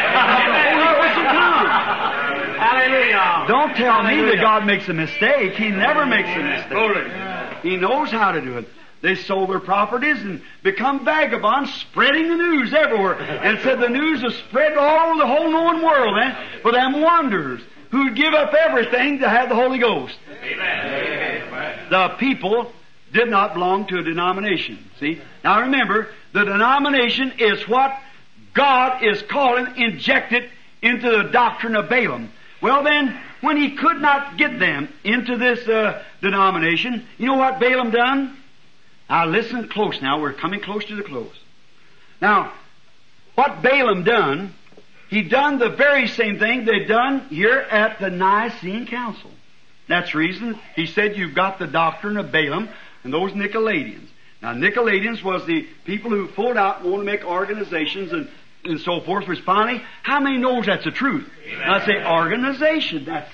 Hallelujah. Don't tell me Hallelujah. that God makes a mistake. He never makes a mistake. Glory. He knows how to do it. They sold their properties and become vagabonds, spreading the news everywhere. And said the news was spread all over the whole known world, eh? For them wanderers who'd give up everything to have the Holy Ghost. Amen. The people did not belong to a denomination. See? Now remember, the denomination is what God is calling injected into the doctrine of Balaam. Well then, when he could not get them into this uh, denomination, you know what Balaam done? Now listen close now, we're coming close to the close. Now, what Balaam done, he done the very same thing they done here at the Nicene Council. That's the reason he said you've got the doctrine of Balaam and those Nicolaitans. Now Nicolaitans was the people who pulled out and want to make organizations and, and so forth, responding. How many knows that's the truth? Amen. I say organization, that's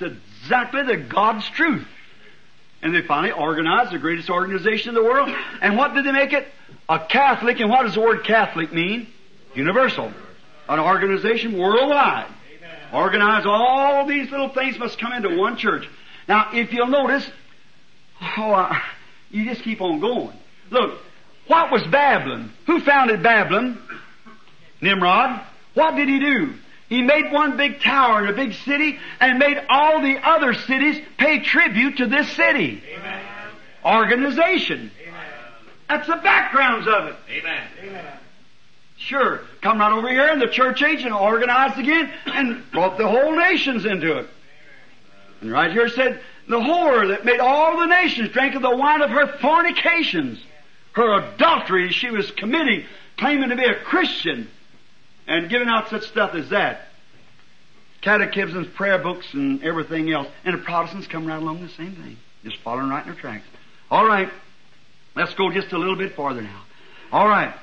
exactly the God's truth. And they finally organized the greatest organization in the world. And what did they make it? A Catholic. And what does the word Catholic mean? Universal. An organization worldwide. Organize all these little things must come into one church. Now, if you'll notice, oh, uh, you just keep on going. Look, what was Babylon? Who founded Babylon? Nimrod. What did he do? He made one big tower in a big city and made all the other cities pay tribute to this city. Amen. Organization. Amen. That's the backgrounds of it. Amen. Amen. Sure, come right over here in the church age and organized again and brought the whole nations into it. And right here it said, the whore that made all the nations drink of the wine of her fornications, her adultery she was committing, claiming to be a Christian, and giving out such stuff as that. Catechisms, prayer books, and everything else. And the Protestants come right along the same thing. Just following right in their tracks. All right. Let's go just a little bit farther now. All right.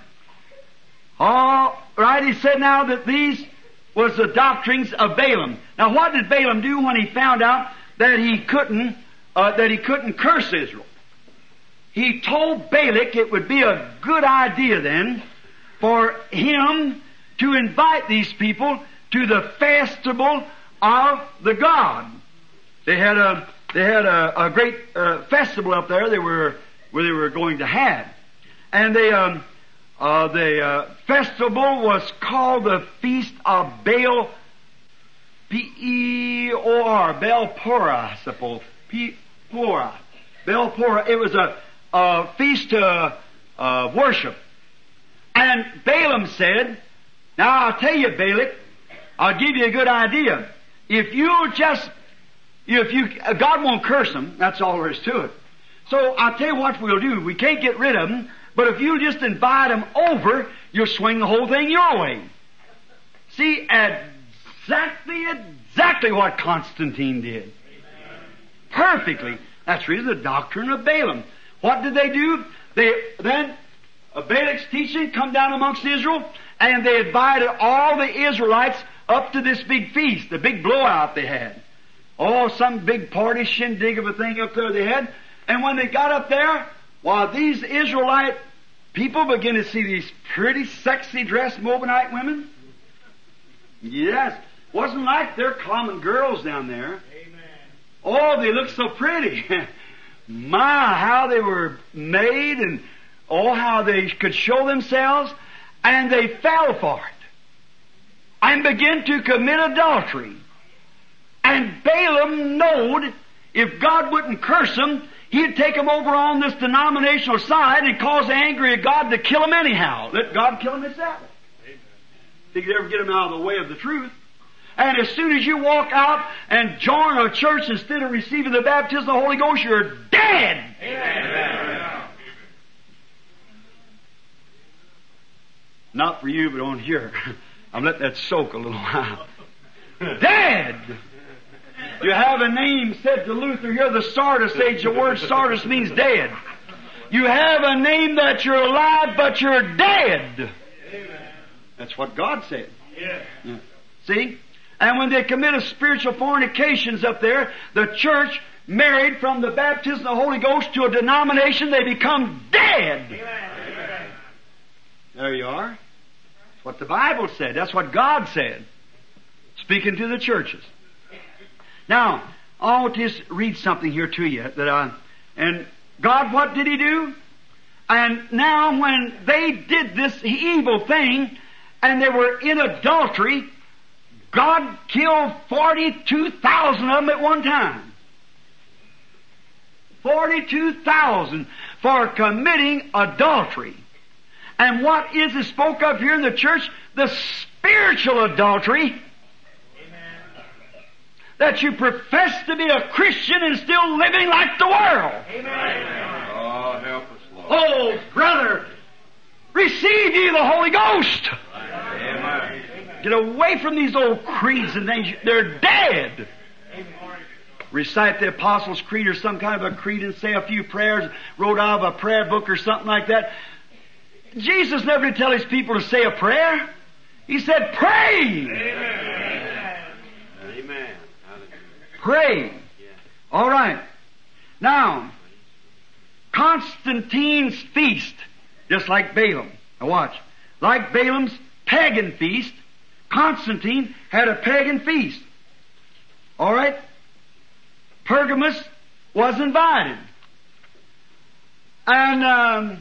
All right. He said now that these was the doctrines of Balaam. Now what did Balaam do when he found out that he couldn't, uh, that he couldn't curse Israel? He told Balak it would be a good idea then for him to invite these people to the festival of the god. They had a they had a, a great uh, festival up there. They were where they were going to have, and they um, uh, the uh, festival was called the Feast of Baal P E O R Baal Porah, I suppose P Porah Baal Porah. It was a, a feast of uh, worship, and Balaam said, now, I'll tell you, Balak, I'll give you a good idea. If you just, if you, God won't curse them, that's all there is to it. So, I'll tell you what we'll do. We can't get rid of them, but if you just invite them over, you'll swing the whole thing your way. See, exactly, exactly what Constantine did. Perfectly. That's really the doctrine of Balaam. What did they do? They, then, uh, Balak's teaching come down amongst Israel, and they invited all the Israelites up to this big feast, the big blowout they had. Oh, some big party shindig of a thing up there they had. And when they got up there, while these Israelite people began to see these pretty sexy dressed Moabite women. Yes. Wasn't like they're common girls down there. Amen. Oh, they looked so pretty. My, how they were made, and oh, how they could show themselves. And they fell for it and began to commit adultery. And Balaam knowed if God wouldn't curse them, he'd take them over on this denominational side and cause the anger of God to kill them anyhow. Let God kill them himself. He could ever get them out of the way of the truth. And as soon as you walk out and join a church instead of receiving the baptism of the Holy Ghost, you're dead. Amen. Not for you, but on here. I'm letting that soak a little while. Dead! You have a name said to Luther here, the Sardis age. The word Sardis means dead. You have a name that you're alive, but you're dead. That's what God said. Yeah. See? And when they committed spiritual fornications up there, the church married from the baptism of the Holy Ghost to a denomination, they become dead. Amen. There you are. That's what the Bible said. That's what God said. Speaking to the churches. Now, I want to just read something here to you that I, and God, what did He do? And now when they did this evil thing, and they were in adultery, God killed forty-two thousand of them at one time. forty-two thousand for committing adultery. And what is it spoke of here in the church? The spiritual adultery. Amen. That you profess to be a Christian and still living like the world. Amen. Oh, help us, Lord. Oh, brother, receive ye the Holy Ghost. Amen. Get away from these old creeds and things. They're dead. Amen. Recite the Apostles' Creed or some kind of a creed and say a few prayers, wrote out of a prayer book or something like that. Jesus never did tell His people to say a prayer. He said, pray. Amen. Amen. Pray. All right. Now, Constantine's feast, just like Balaam. Now watch. Like Balaam's pagan feast, Constantine had a pagan feast. All right? Pergamus was invited. And um,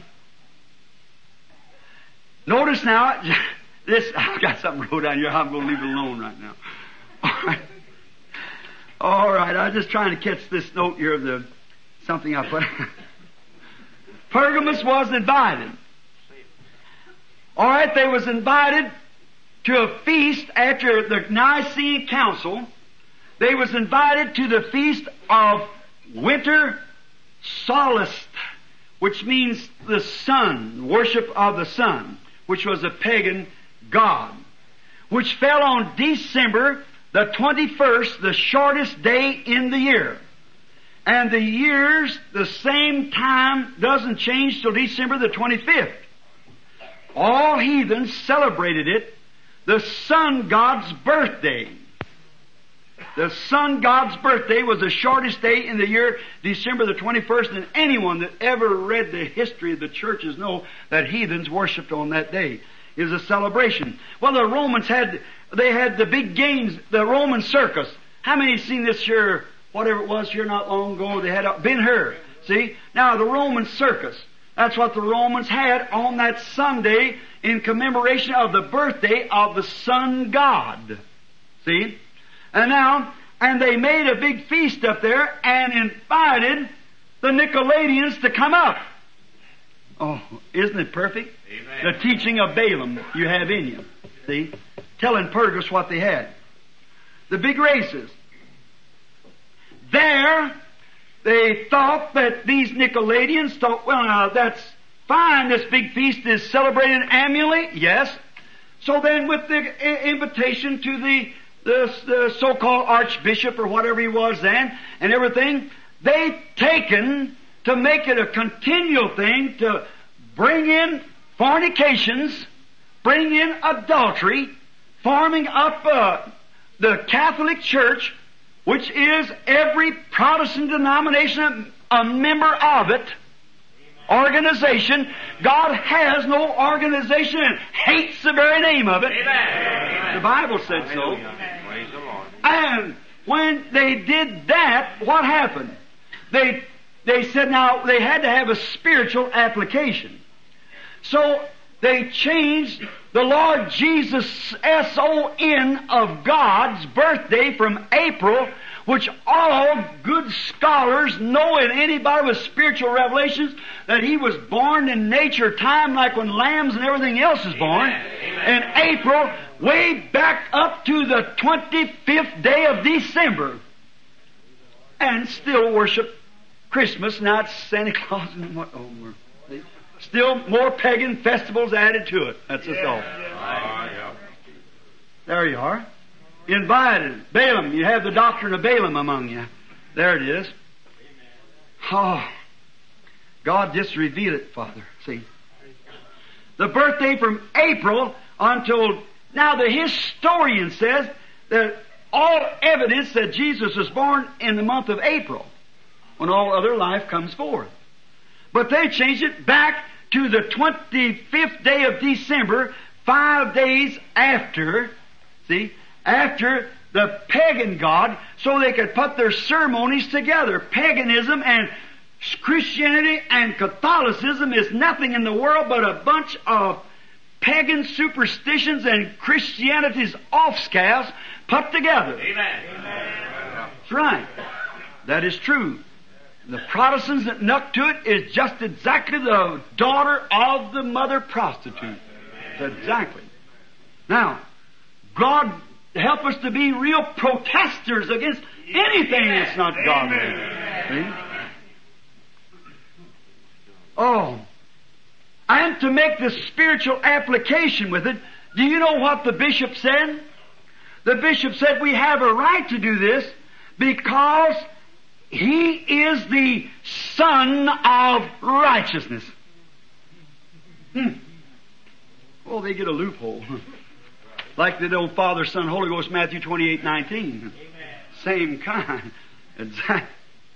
notice now, this, I've got something wrote down here. I'm going to leave it alone right now. All right. All right, I was just trying to catch this note here of the something I put. Pergamus was invited. All right, they was invited to a feast after the Nicene Council. They was invited to the feast of Winter Solstice, which means the sun, worship of the sun, which was a pagan god, which fell on December the twenty-first, the shortest day in the year. And the years, the same time, doesn't change till December the twenty-fifth. All heathens celebrated it, the sun god's birthday. The sun god's birthday was the shortest day in the year, December the twenty-first, and anyone that ever read the history of the churches know that heathens worshipped on that day. It was a celebration. Well, the Romans had, they had the big games, the Roman circus. How many have seen this here, whatever it was here not long ago, they had a Ben-Hur. See? Now, the Roman circus, that's what the Romans had on that Sunday in commemoration of the birthday of the sun god. See? And now, and they made a big feast up there and invited the Nicolaitans to come up. Oh, isn't it perfect? Amen. The teaching of Balaam you have in you. See? Telling Pergus what they had. The big races. There, they thought that these Nicolaitans thought, well, now that's fine. This big feast is celebrated annually. Yes. So then with the I- invitation to the, the, the so-called archbishop or whatever he was then and everything, they taken to make it a continual thing to bring in fornications, bring in adultery, forming up uh, the Catholic Church, which is every Protestant denomination a member of it, organization. God has no organization and hates the very name of it. Amen. The Bible said so. Praise the Lord. And when they did that, what happened? They They said now they had to have a spiritual application. So they changed the Lord Jesus S O N of God's birthday from April, which all good scholars know, and anybody with spiritual revelations, that He was born in nature time like when lambs and everything else is born. In April, way back up to the twenty-fifth day of December. And still worship Christmas, not Santa Claus and what? Oh, we're, still more pagan festivals added to it. That's us all. Yeah. There you are. Invited. Balaam. You have the doctrine of Balaam among you. There it is. Oh, God just revealed it, Father. See. The birthday from April until now, the historian says that all evidence that Jesus was born in the month of April, when all other life comes forth. But they changed it back to the twenty-fifth day of December, five days after, see, after the pagan god, so they could put their ceremonies together. Paganism and Christianity and Catholicism is nothing in the world but a bunch of pagan superstitions and Christianity's offscouts put together. Amen. That's right. That is true. The Protestants that nuck to it is just exactly the daughter of the mother prostitute. Exactly. Now, God help us to be real protesters against anything that's not godly. See? Oh. And to make the spiritual application with it, do you know what the bishop said? The bishop said we have a right to do this because He is the Son of righteousness. Hmm. Well, they get a loophole. Like the old Father, Son, Holy Ghost, Matthew twenty-eight nineteen. Same kind. Exactly.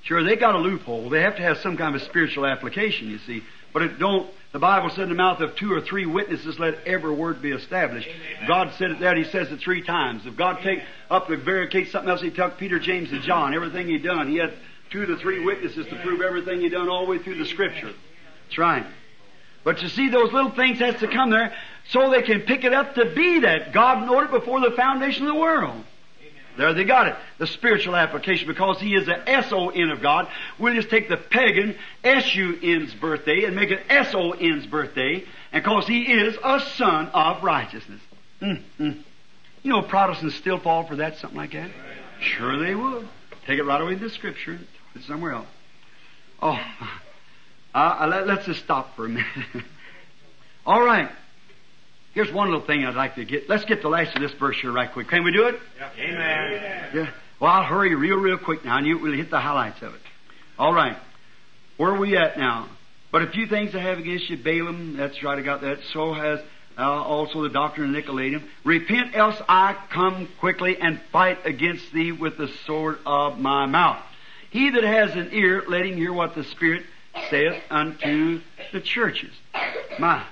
Sure, they got a loophole. They have to have some kind of a spiritual application, you see. But it don't, the Bible said in the mouth of two or three witnesses, let every word be established. Amen. God said it there, He says it three times. If God take up to verify something else, He took Peter, James, and John, everything He done. He had two to three witnesses to prove everything He done all the way through the Scripture. That's right. But you see, those little things has to come there so they can pick it up to be that. God knowed it before the foundation of the world. There they got it. The spiritual application, because He is the S O N of God. We'll just take the pagan S U N's birthday and make it S O N's birthday, and because He is a Son of righteousness. Mm-hmm. You know, Protestants still fall for that, something like that? Sure they would. Take it right away to the Scripture and put it somewhere else. Oh, uh, let, let's just stop for a minute. All right. Here's one little thing I'd like to get. Let's get the last of this verse here right quick. Can we do it? Yep. Amen. Yeah. Well, I'll hurry real, real quick now, and you will hit the highlights of it. All right. Where are we at now? But a few things I have against you. Balaam, that's right, I got that. So has uh, also the doctrine of Nicolaitans. Repent, else I come quickly and fight against thee with the sword of my mouth. He that has an ear, let him hear what the Spirit saith unto the churches. My.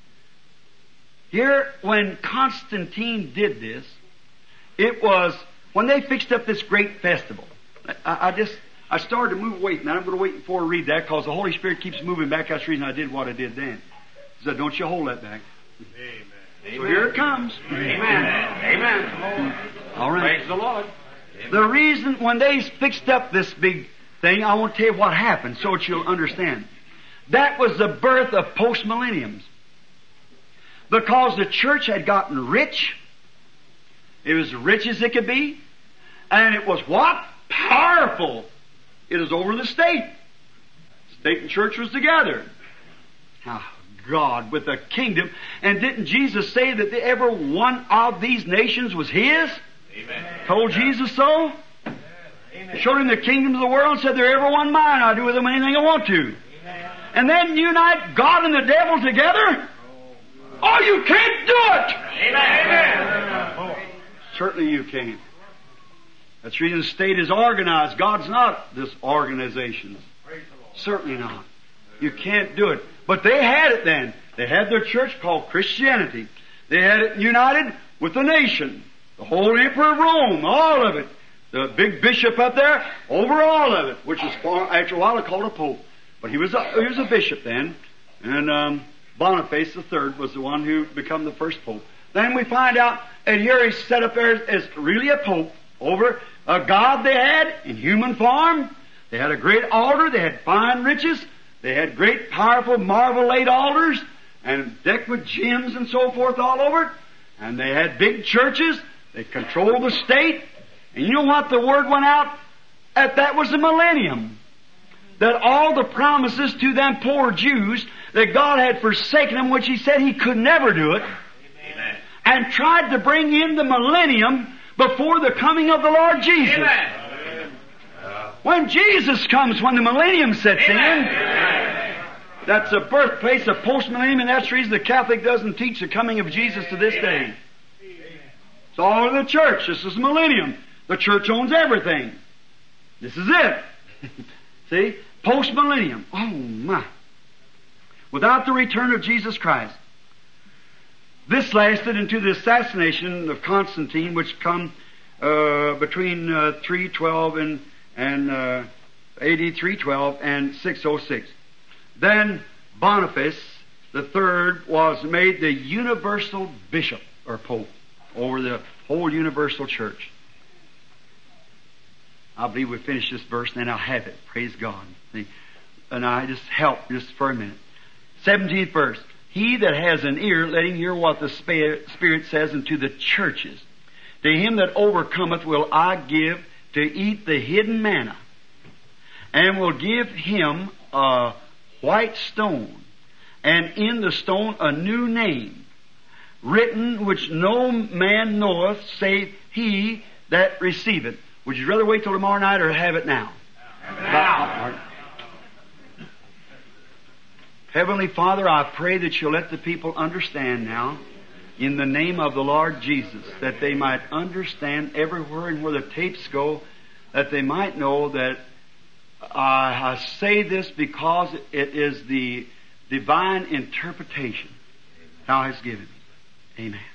Here, when Constantine did this, it was when they fixed up this great festival. I, I just, I started to move away from that. I'm going to wait before I read that because the Holy Spirit keeps moving back. That's the reason I did what I did then. So don't you hold that back. Amen. So here it comes. Amen. Amen. All right. Praise the Lord. The reason when they fixed up this big thing, I want to tell you what happened so that you'll understand. That was the birth of post-millenniums. Because the church had gotten rich. It was rich as it could be. And it was what? Powerful. It was over the state. State and church was together. Oh, God, with a kingdom. And didn't Jesus say that every one of these nations was His? Amen. Told Jesus so? Amen. Showed Him the kingdom of the world and said, they're every one mine. I'll do with them anything I want to. Amen. And then unite God and the devil together? Oh, you can't do it! Amen. Oh, certainly you can't. That's the reason the state is organized. God's not this organization. Certainly not. You can't do it. But they had it then. They had their church called Christianity. They had it united with the nation. The whole Emperor of Rome, all of it. The big bishop up there, over all of it, which is far, after a while called a pope. But he was a, he was a bishop then. And, um, Boniface the Third was the one who became the first pope. Then we find out, and here he's set up there as really a pope over a god they had in human form. They had a great altar. They had fine riches. They had great, powerful, marble-laid altars and decked with gems and so forth all over it. And they had big churches. They controlled the state. And you know what? The word went out that that was the millennium. That all the promises to them poor Jews, that God had forsaken them, which He said He could never do it, amen, and tried to bring in the millennium before the coming of the Lord Jesus. Amen. When Jesus comes, when the millennium sets amen, in, amen, that's the birthplace of post-millennium, and that's the reason the Catholic doesn't teach the coming of Jesus to this day. It's all of the church. This is the millennium. The church owns everything. This is it. See? Post-millennium. Oh, my. Without the return of Jesus Christ. This lasted into the assassination of Constantine, which come uh, between uh, three twelve and, and uh, A D three twelve and six oh six. Then Boniface the Third was made the universal bishop, or pope, over the whole universal church. I believe we finish this verse, and then I'll have it. Praise God. See? And I just help just for a minute. seventeenth verse. He that has an ear, let him hear what the Spirit says unto the churches. To him that overcometh will I give to eat the hidden manna, and will give him a white stone, and in the stone a new name, written which no man knoweth, save he that receiveth. Would you rather wait till tomorrow night or have it now? Now. Heavenly Father, I pray that you'll let the people understand now, in the name of the Lord Jesus, that they might understand everywhere and where the tapes go, that they might know that I, I say this because it is the divine interpretation Thou hast given me. Amen.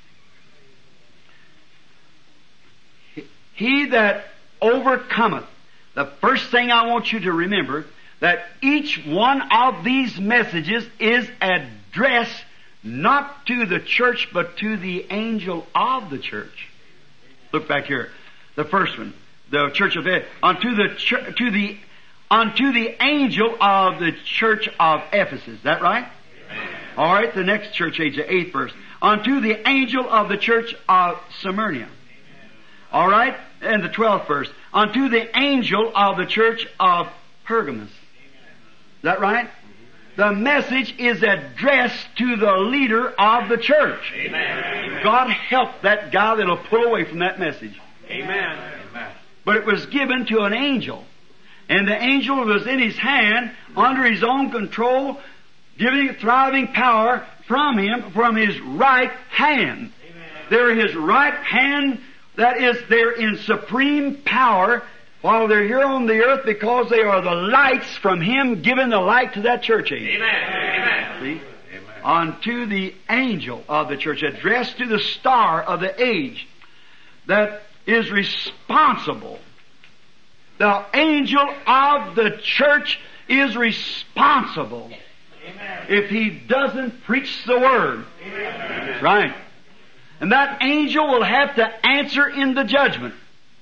He that overcometh, the first thing I want you to remember, that each one of these messages is addressed not to the church, but to the angel of the church. Look back here. The first one, the church of Ephesus, unto the church, to the unto the angel of the church of Ephesus. Is that right? Amen. All right. The next church age, the eighth verse, unto the angel of the church of Smyrna. All right. And the twelfth verse, unto the angel of the church of Pergamos. Is that right? The message is addressed to the leader of the church. Amen. God help that guy that'll pull away from that message. Amen. But it was given to an angel. And the angel was in his hand, under his own control, giving thriving power from him, from his right hand. Amen. They're his right hand, that is, they're in supreme power while they're here on the earth, because they are the lights from him giving the light to that church age. Amen. Amen. See? Amen. Unto the angel of the church, addressed to the star of the age, that is responsible. The angel of the church is responsible. Amen. If he doesn't preach the word. Amen. Right. And that angel will have to answer in the judgment.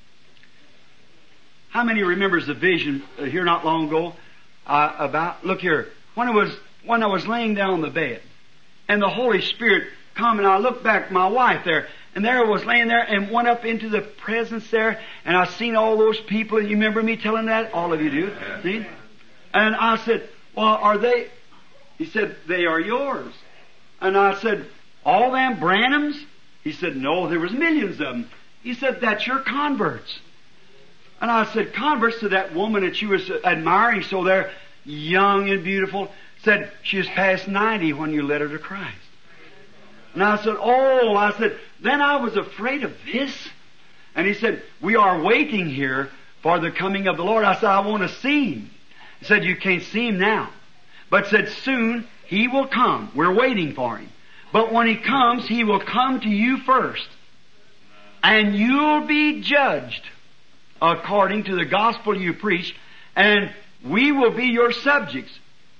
How many remembers the vision uh, here not long ago uh, about, look here, when I was when I was laying down on the bed, and the Holy Spirit come, and I looked back, my wife there, and there I was laying there, and went up into the presence there, and I seen all those people, and you remember me telling that? All of you do. See? And I said, well, are they? He said, they are yours. And I said, all them Branhams? He said, no, there was millions of them. He said, that's your converts. And I said, converts to that woman that you was admiring so there, young and beautiful, said she was past ninety when you led her to Christ. And I said, oh, I said, then I was afraid of this. And he said, we are waiting here for the coming of the Lord. I said, I want to see him. He said, you can't see him now. But said, soon he will come. We're waiting for him. But when he comes, he will come to you first. And you'll be judged according to the gospel you preach, and we will be your subjects.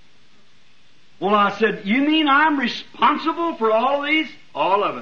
Well, I said, you mean I'm responsible for all these? All of us.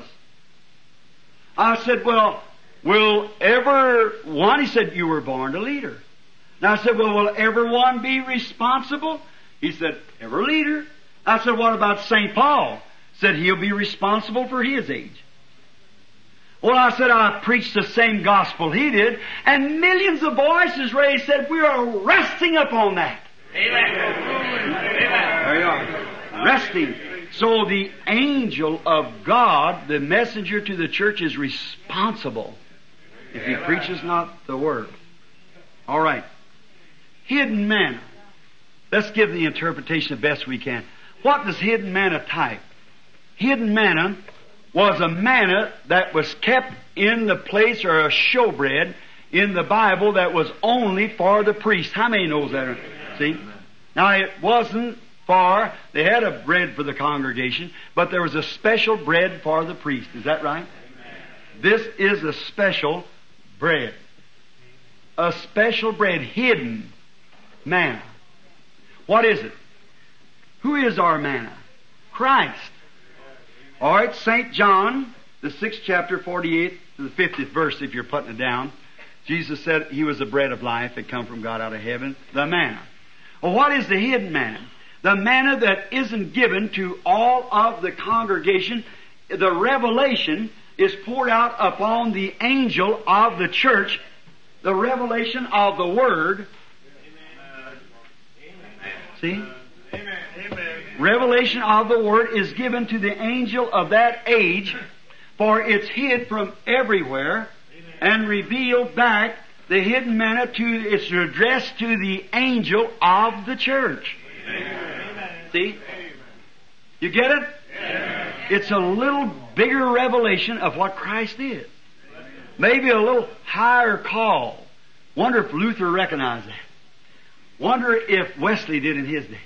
I said, well, will ever one, he said, you were born a leader. And I said, well, will everyone be responsible? He said, every leader. I said, what about Saint Paul? Said he'll be responsible for his age. Well, I said, I preached the same gospel he did, and millions of voices raised said, we are resting upon that. Amen. Amen. There you are. Resting. So the angel of God, the messenger to the church, is responsible if he preaches not the word. All right. Hidden manna. Let's give the interpretation the best we can. What does hidden manna type? Hidden manna was a manna that was kept in the place, or a showbread in the Bible that was only for the priest. How many knows that? See? Now it wasn't for, they had a bread for the congregation, but there was a special bread for the priest. Is that right? This is a special bread. A special bread, hidden manna. What is it? Who is our manna? Christ. All right, Saint John, the sixth chapter, forty-eighth to the fiftieth verse, if you're putting it down. Jesus said he was the bread of life that come from God out of heaven, the manna. Well, what is the hidden manna? The manna that isn't given to all of the congregation. The revelation is poured out upon the angel of the church. The revelation of the Word. See? Amen. Amen. Revelation of the Word is given to the angel of that age, for it's hid from everywhere and revealed back. The hidden manna to, it's addressed to the angel of the church. Amen. See? You get it? Amen. It's a little bigger revelation of what Christ is. Maybe a little higher call. Wonder if Luther recognized that. Wonder if Wesley did in his day.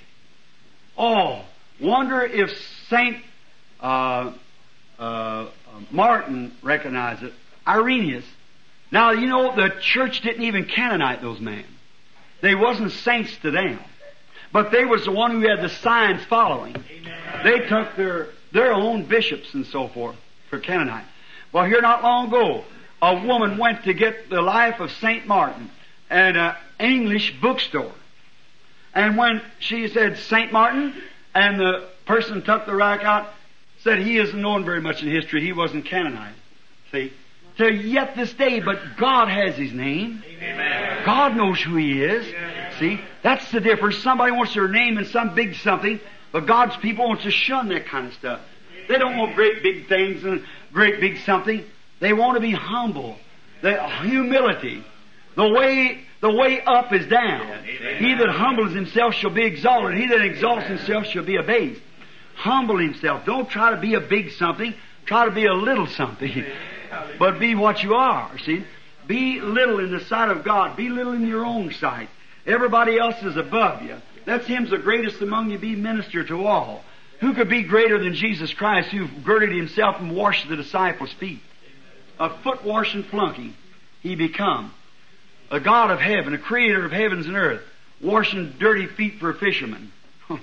Oh, wonder if Saint uh, uh, Martin recognized it. Irenaeus. Now, you know, the church didn't even canonize those men. They wasn't saints to them. But they was the one who had the signs following. Amen. They took their, their own bishops and so forth for canonizing. Well, here not long ago, a woman went to get the life of Saint Martin at an English bookstore. And when she said Saint Martin, and the person took the rack out, said he isn't known very much in history. He wasn't canonized. See? To yet this day, but God has His name. Amen. God knows who He is. Amen. See? That's the difference. Somebody wants their name in some big something, but God's people want to shun that kind of stuff. They don't want great big things and great big something. They want to be humble. The humility. The way, the way up is down. Amen. He that humbles himself shall be exalted. He that exalts himself shall be abased. Humble himself. Don't try to be a big something. Try to be a little something. But be what you are, see? Be little in the sight of God. Be little in your own sight. Everybody else is above you. That's Him's the greatest among you, be minister to all. Who could be greater than Jesus Christ, who girded Himself and washed the disciples' feet? A foot washing flunky He become. A God of heaven, a creator of heavens and earth, washing dirty feet for a fisherman.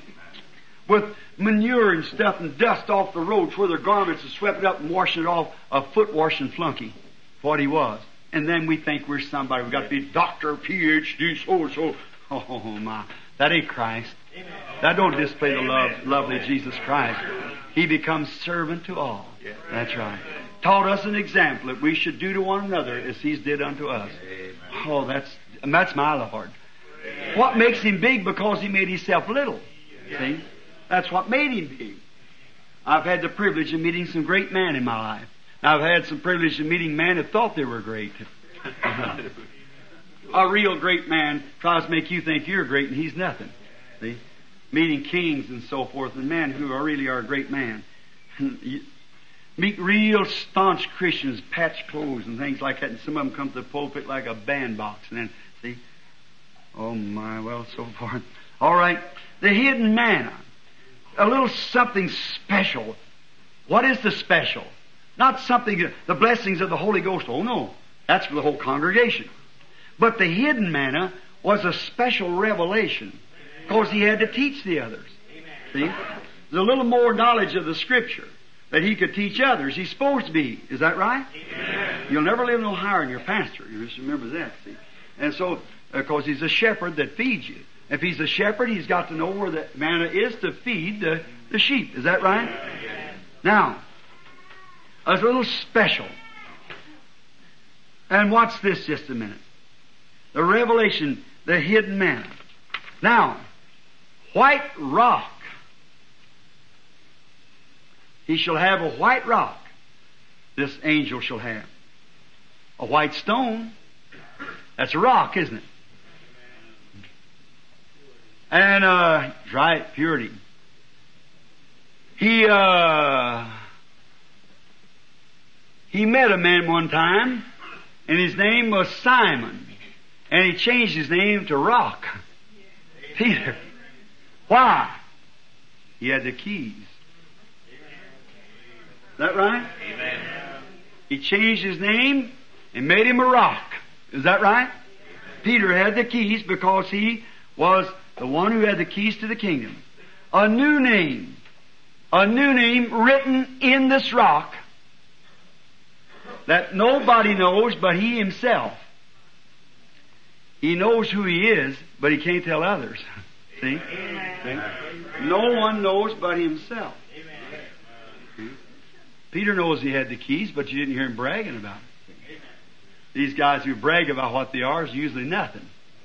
With manure and stuff and dust off the roads where their garments are swept up and washing it off, a foot washing flunky. What he was. And then we think we're somebody. We've got to be doctor, P H D, so-so. Oh, my. That ain't Christ. Amen. That don't display the love, lovely Jesus Christ. He becomes servant to all. That's right. Taught us an example that we should do to one another as He's did unto us. Oh, that's, and that's my Lord. What makes Him big? Because He made Himself little. See? That's what made Him big. I've had the privilege of meeting some great men in my life. I've had some privilege of meeting men who thought they were great. A real great man tries to make you think you're great and he's nothing. See? Meeting kings and so forth and men who are really are a great man. Meet real staunch Christians, patch clothes and things like that, and some of them come to the pulpit like a bandbox. And then, see? Oh my, well, so forth. All right. The hidden manna. A little something special. What is the special? Not something, the blessings of the Holy Ghost. Oh no, that's for the whole congregation. But the hidden manna was a special revelation because He had to teach the others. See? There's a little more knowledge of the Scripture that He could teach others. He's supposed to be. Is that right? Amen. You'll never live no higher than your pastor. You just remember that. See? And so, because He's a shepherd that feeds you. If He's a shepherd, He's got to know where the manna is to feed the, the sheep. Is that right? Amen. Now, a little special. And watch this just a minute. The revelation, the hidden manna. Now, white rock. He shall have a white rock. This angel shall have. A white stone. That's a rock, isn't it? And, uh, right, purity. He, uh, he met a man one time, and his name was Simon. And he changed his name to Rock. Peter. Why? He had the keys. Is that right? Amen. He changed his name and made him a rock. Is that right? Peter had the keys because he was the one who had the keys to the kingdom. A new name. A new name written in this rock that nobody knows but He Himself. He knows who He is, but He can't tell others. See? See? No one knows but Himself. See? Peter knows he had the keys, but you didn't hear him bragging about it. These guys who brag about what they are is usually nothing.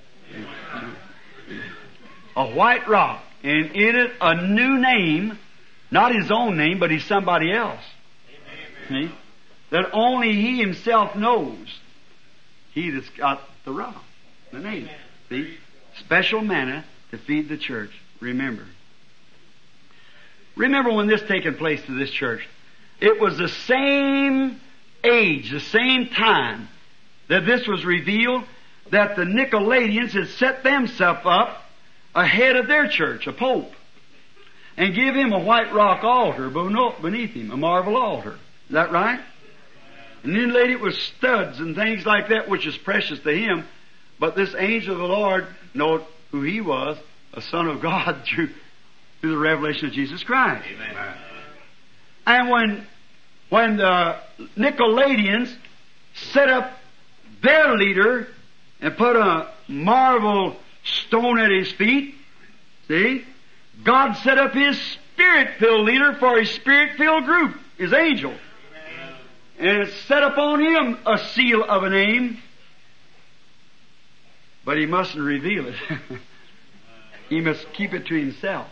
A white rock, and in it a new name, not his own name, but he's somebody else. See? That only He Himself knows. He that's got the rock, the name. See? Special manna to feed the church. Remember. Remember when this taken place to this church. It was the same age, the same time that this was revealed, that the Nicolaitans had set themselves up ahead of their church, a pope, and give him a white rock altar beneath him, a marble altar. Is that right? And then laid it with studs and things like that, which is precious to him. But this angel of the Lord knew who he was, a son of God, through, through the revelation of Jesus Christ. Amen. And when, when the Nicolaitans set up their leader and put a marble stone at his feet, see, God set up his spirit-filled leader for his spirit-filled group, his angel. And it set upon him a seal of a name, but he mustn't reveal it. He must keep it to himself.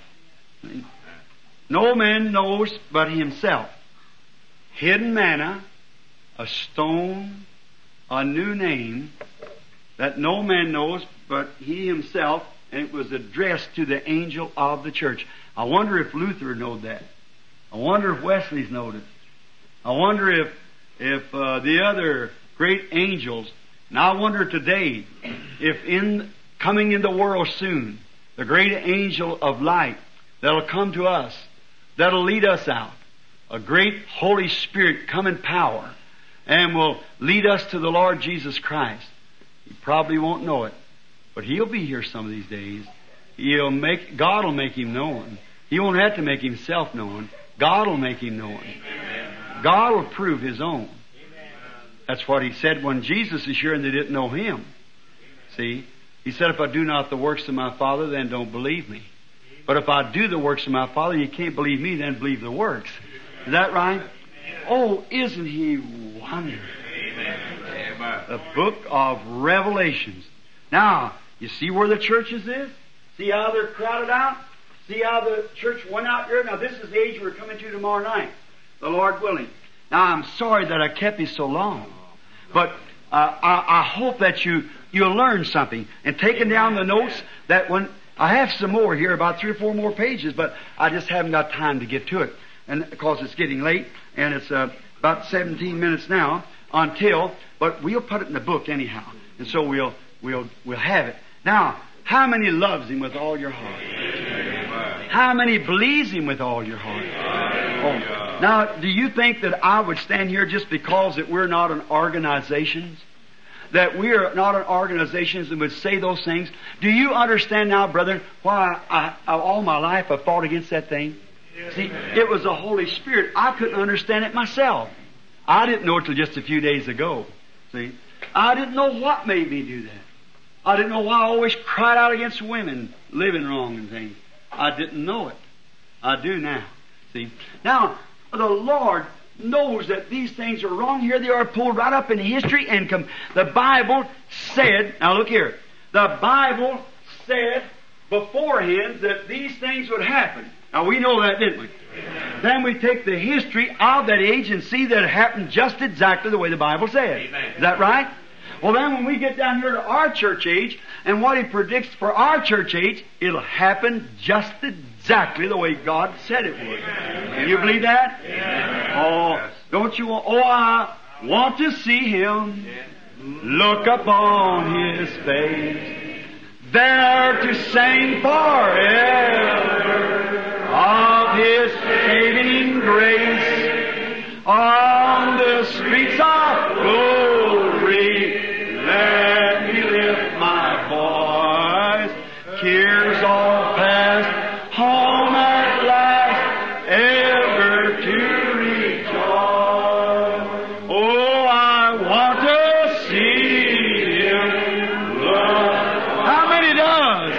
No man knows but himself. Hidden manna, a stone, a new name that no man knows but he himself, and it was addressed to the angel of the church. I wonder if Luther knowed that. I wonder if Wesley's knowed it. I wonder if if uh, the other great angels. And I wonder today if in coming in the world soon, the great angel of light that'll come to us, that'll lead us out, a great Holy Spirit come in power and will lead us to the Lord Jesus Christ. He probably won't know it, but he'll be here some of these days. He'll make, God will make him known. He won't have to make himself known. God will make him known. God will prove his own. That's what he said when Jesus is here and they didn't know him. See? He said, if I do not the works of my Father, then don't believe me. But if I do the works of my Father, you can't believe me, then believe the works. Is that right? Oh, isn't he wonderful? The book of Revelations. Now, you see where the churches is? See how they're crowded out? See how the church went out there? Now, this is the age we're coming to tomorrow night, the Lord willing. Now, I'm sorry that I kept you so long, but uh, I, I hope that you you'll learn something. And taking down the notes that when I have some more here, about three or four more pages, but I just haven't got time to get to it, and because it's getting late and it's uh, about seventeen minutes now until. But we'll put it in the book anyhow, and so we'll we'll we'll have it. Now, how many loves him with all your heart? How many believes him with all your heart? Oh. Now, do you think that I would stand here just because that we're not an organization? That we are not an organization and would say those things? Do you understand now, brethren, why I, I, all my life I fought against that thing? See, it was the Holy Spirit. I couldn't understand it myself. I didn't know it till just a few days ago. See, I didn't know what made me do that. I didn't know why I always cried out against women living wrong and things. I didn't know it. I do now. See, now the Lord knows that these things are wrong. Here they are pulled right up in history, and come, the Bible said, now look here, the Bible said beforehand that these things would happen. Now we know that, didn't we? Amen. Then we take the history of that age and see that it happened just exactly the way the Bible said. Amen. Is that right? Well, then when we get down here to our church age, and what He predicts for our church age, it'll happen just exactly the way God said it would. Can you believe that? Amen. Oh, don't you want, oh, I want to see Him, look upon His face, there to sing forever of His saving grace on the streets of glory. Let me lift my voice, cares all past, home at last, ever to rejoice. Oh, I want to see Him. Love. How many does?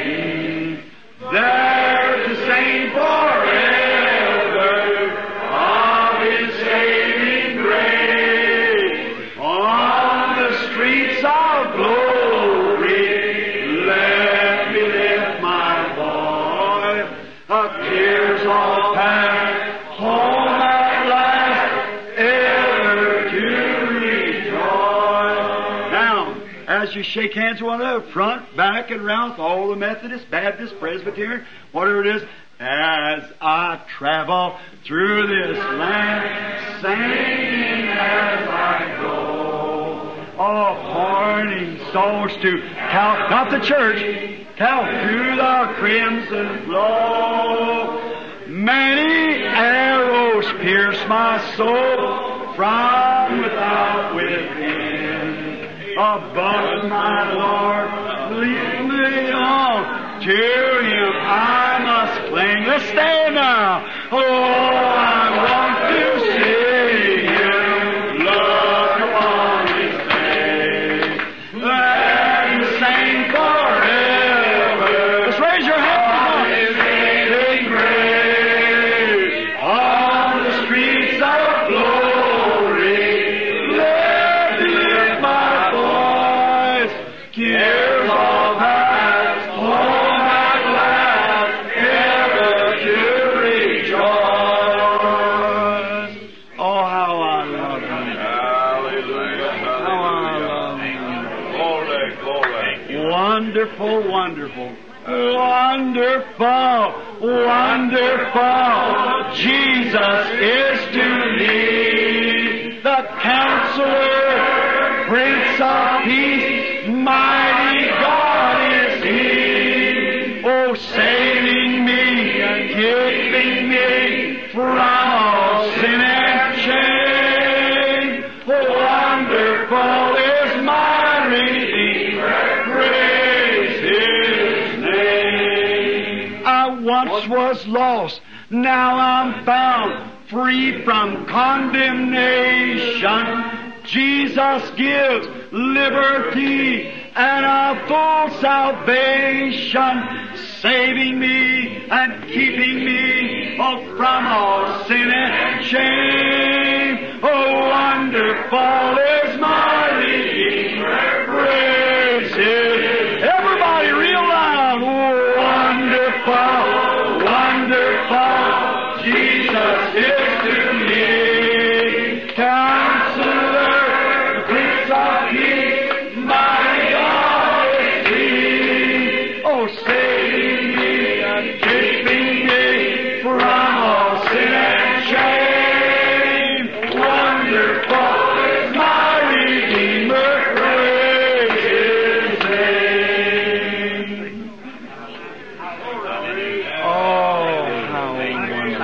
There to sing forever of His saving grace on the streets of glory. Let me lift my voice, our cares all past, home at last, ever to rejoice. Now, as you shake hands with one another, front, back, and round, all the Methodists, Baptists, Presbyterian, whatever it is, as I travel through this land, singing as I go. Oh, pointing souls to Cal, not the church, Cal, to the crimson flow. Many arrows pierce my soul from without within. Above my Lord, lead me on to Him I must cling. Let's stand now. Oh, I want to see Him. Look upon His face and sing forever. Let's raise your hands. His saving grace on the streets of glory. Let me lift my voice. Cares all past, home at last, ever to rejoice. Oh, how I love Him. Hallelujah. How I love Him. Glory, glory. Wonderful, wonderful. Wonderful, wonderful. Jesus is to me the Counselor, Prince of Peace, mighty God is He. Oh, saving me and keeping me from all sin and shame. Oh, wonderful is my Redeemer. Praise His name. I once was lost, now I'm found, free from condemnation. Jesus gives liberty and a full salvation, saving me and keeping me oh, from all sin and shame. Oh, wonderful is my Redeemer. Praise Him. Everybody real loud. Oh, wonderful, wonderful. Jesus is to me. Counselor, Prince of Peace, mighty God is He. Oh, saving me and keeping me from all sin and shame. Wonderful is my Redeemer. Praise His name. Oh, how wonderful.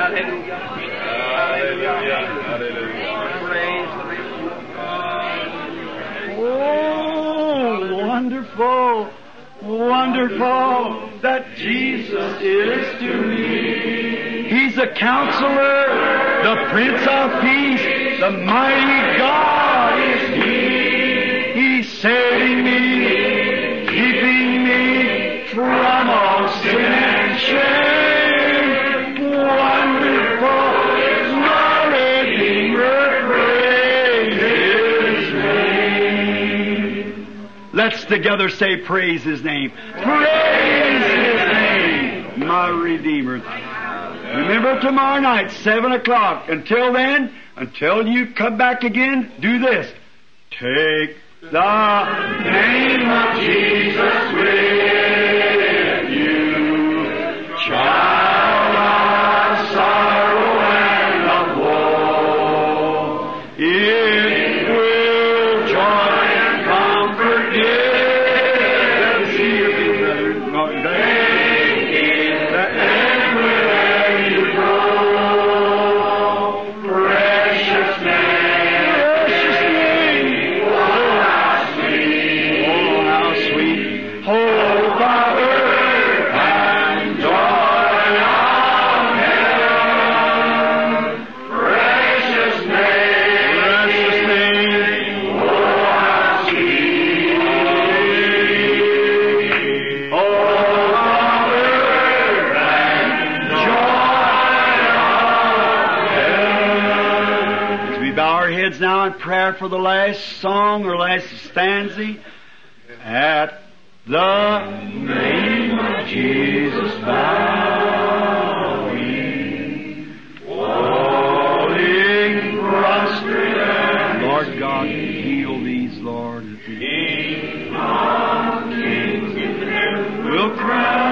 Oh, wonderful, wonderful that Jesus is to me. He's the Counselor, the Prince of Peace, the mighty God is He. He's saving me, keeping me from all sin and shame. Wonderful is my Redeemer. Praise His name. Let's together say, praise His name. Praise His name, my Redeemer. Remember tomorrow night, seven o'clock. Until then, until you come back again, do this. Take the name of Jesus with you, child of sorrow and of woe. It will joy and comfort give. Let me see you, brother. No, take it, and wherever you go, precious name, precious name. Oh, how sweet, oh, how sweet. Hope of earth and joy of heaven. Precious name, precious name. Oh, how sweet. Hope of earth and joy of heaven. As we bow our heads now in prayer for the last song or last stanza. At the name of Jesus bowing, falling prostrate. Lord God, heal these, Lord. King of kings will cry.